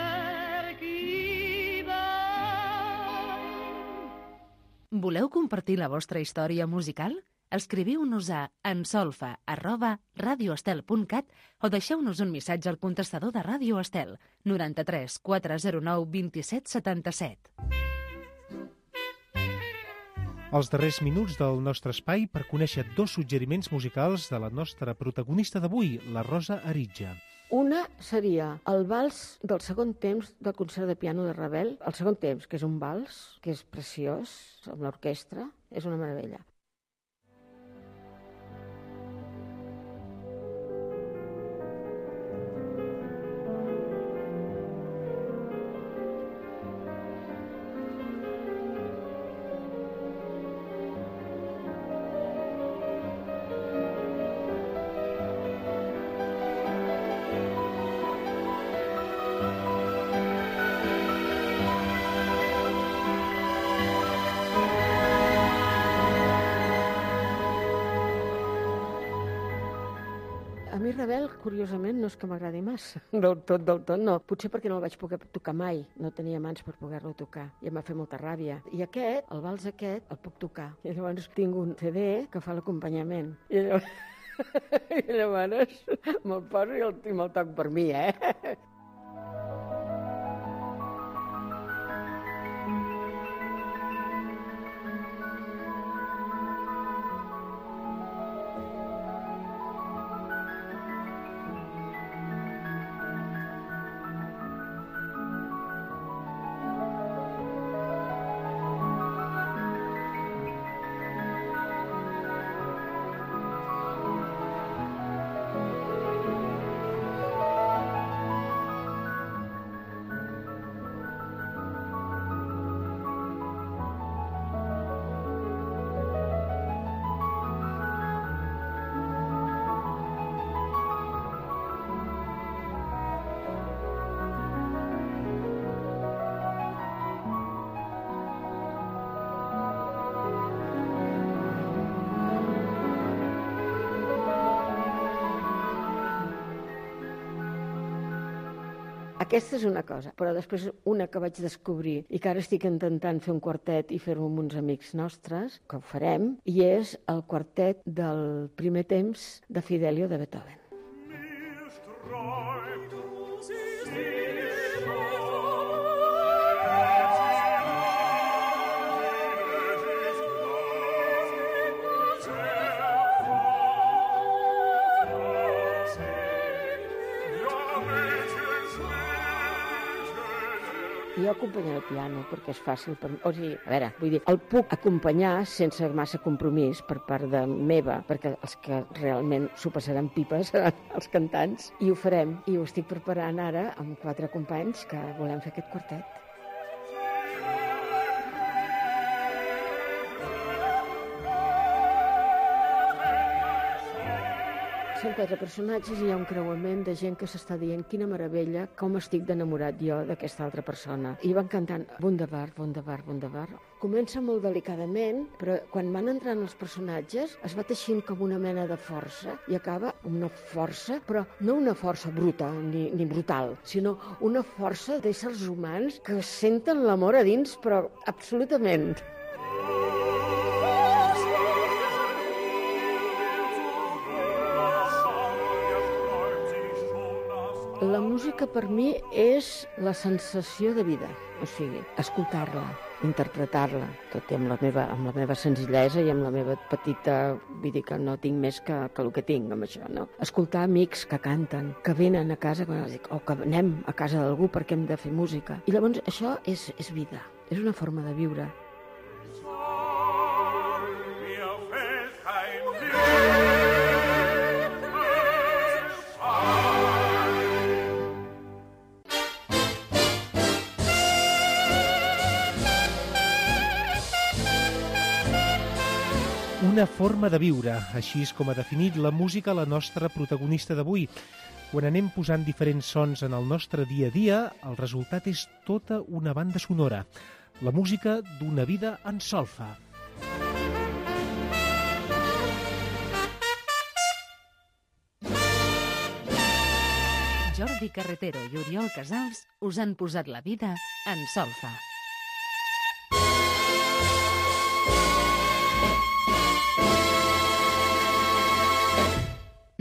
Voleu compartir la vostra història musical? Escriviu-nos a ensolfa arroba radioestel punt cat o deixeu-nos un missatge al contestador de Ràdio Estel noranta-tres quatre zero nou vint-i-set setanta-set. Els darrers minuts del nostre espai per conèixer dos suggeriments musicals de la nostra protagonista d'avui, la Rosa Aritja. Una seria el vals del segon temps del concert de piano de Ravel. El segon temps, que és un vals, que és preciós, amb l'orquestra, és una meravella. A mi Ravel, curiosament, no és que m'agradi massa. Del tot, del tot, no. Potser perquè no el vaig poder tocar mai. No tenia mans per poder-lo tocar. I em va fer molta ràbia. I aquest, el vals aquest, el puc tocar. I llavors tinc un C D que fa l'acompanyament. I llavors, I llavors me'l poso i el, i me'l toc per mi, eh? Aquesta és una cosa, però després una que vaig descobrir i que ara estic intentant fer un quartet i fer-ho amb uns amics nostres, que ho farem, i és el quartet del primer temps de Fidelio de Beethoven. Jo acompanyaré el piano perquè és fàcil per mi. O sigui, a veure, vull dir, el puc acompanyar sense massa compromís per part de meva, perquè els que realment s'ho passaran pipes seran els cantants, i ho farem. I ho estic preparant ara amb quatre companys que volem fer aquest quartet. Són quatre personatges i hi ha un creuament de gent que s'està dient quina meravella, com estic d'enamorat jo d'aquesta altra persona. I van cantant Wunderbar, Wunderbar, Wunderbar. Comença molt delicadament, però quan van entrant els personatges es va teixint com una mena de força i acaba una força, però no una força bruta ni, ni brutal, sinó una força d'éssers humans que senten l'amor a dins, però absolutament. La música per mi és la sensació de vida, o sigui, escoltar-la, interpretar-la, tot amb la meva, amb la meva senzillesa i amb la meva petita... Vull dir que no tinc més que, que el que tinc amb això, no? Escoltar amics que canten, que venen a casa, o que anem a casa d'algú perquè hem de fer música. I llavors això és, és vida, és una forma de viure. Una forma de viure, així és com ha definit la música la nostra protagonista d'avui. Quan anem posant diferents sons en el nostre dia a dia, el resultat és tota una banda sonora. La música d'una vida en solfa. Jordi Carretero i Oriol Casals us han posat la vida en solfa.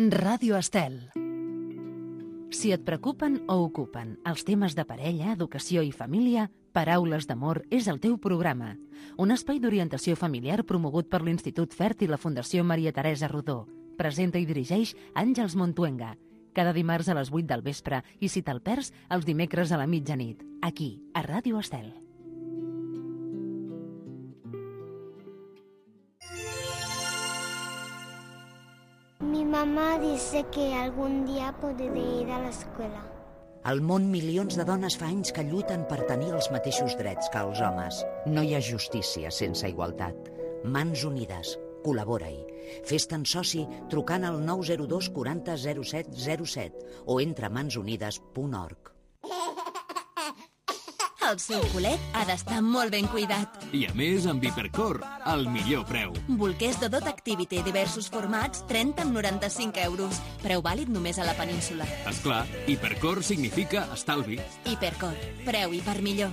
Ràdio Estel. Si et preocupen o ocupen els temes de parella, educació i família, Paraules d'Amor és el teu programa. Un espai d'orientació familiar promogut per l'Institut Fert i la Fundació Maria Teresa Rodó. Presenta i dirigeix Àngels Montuenga. Cada dimarts a les vuit del vespre i si te'l perds, els dimecres a la mitjanit. Aquí, a Ràdio Estel. Mi mamá dice que algún día podré ir a la escuela. Al món, milions de dones fa anys que lluiten per tenir els mateixos drets que els homes. No hi ha justícia sense igualtat. Mans unides. Col·labora-hi. Fes-te'n soci trucant al nou zero dos quaranta zero set zero set o entra a mans unides punt org. El seu culet ha d'estar molt ben cuidat. I a més, amb Hipercor, el millor preu. Bolquers de Dot Activity, diversos formats, trenta amb noranta-cinc euros. Preu vàlid només a la península. Esclar, Hipercor significa estalvi. Hipercor, preu i per millor.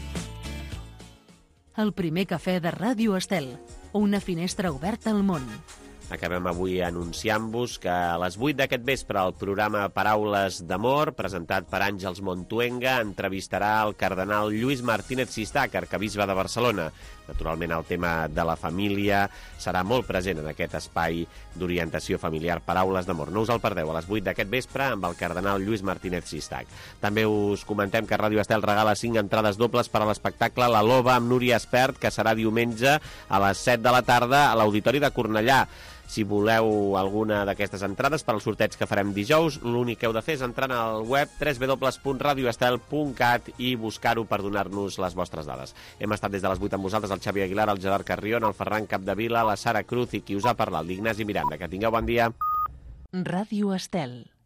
El primer cafè de Ràdio Estel. Una finestra oberta al món. Acabem avui anunciant-vos que a les vuit d'aquest vespre el programa Paraules d'Amor, presentat per Àngels Montuenga, entrevistarà el cardenal Lluís Martínez Sistac, arquebisbe de Barcelona. Naturalment, el tema de la família serà molt present en aquest espai d'orientació familiar Paraules d'Amor. No us el perdeu, a les vuit d'aquest vespre amb el cardenal Lluís Martínez Sistac. També us comentem que Ràdio Estel regala cinc entrades dobles per a l'espectacle La Loba amb Núria Espert, que serà diumenge a les set de la tarda a l'Auditori de Cornellà. Si voleu alguna d'aquestes entrades per al sorteig que farem dijous, l'únic que heu de fer és entrar al web w w w punt radio estel punt cat i buscar-ho per donar-nos les vostres dades. Hem estat des de les vuit amb vosaltres, el Xavi Aguilar, el Gerard Carrion, el Ferran Capdevila, la Sara Cruz i qui us ha parlat, l'Ignasi Miranda. Que tingueu bon dia. Ràdio Estel.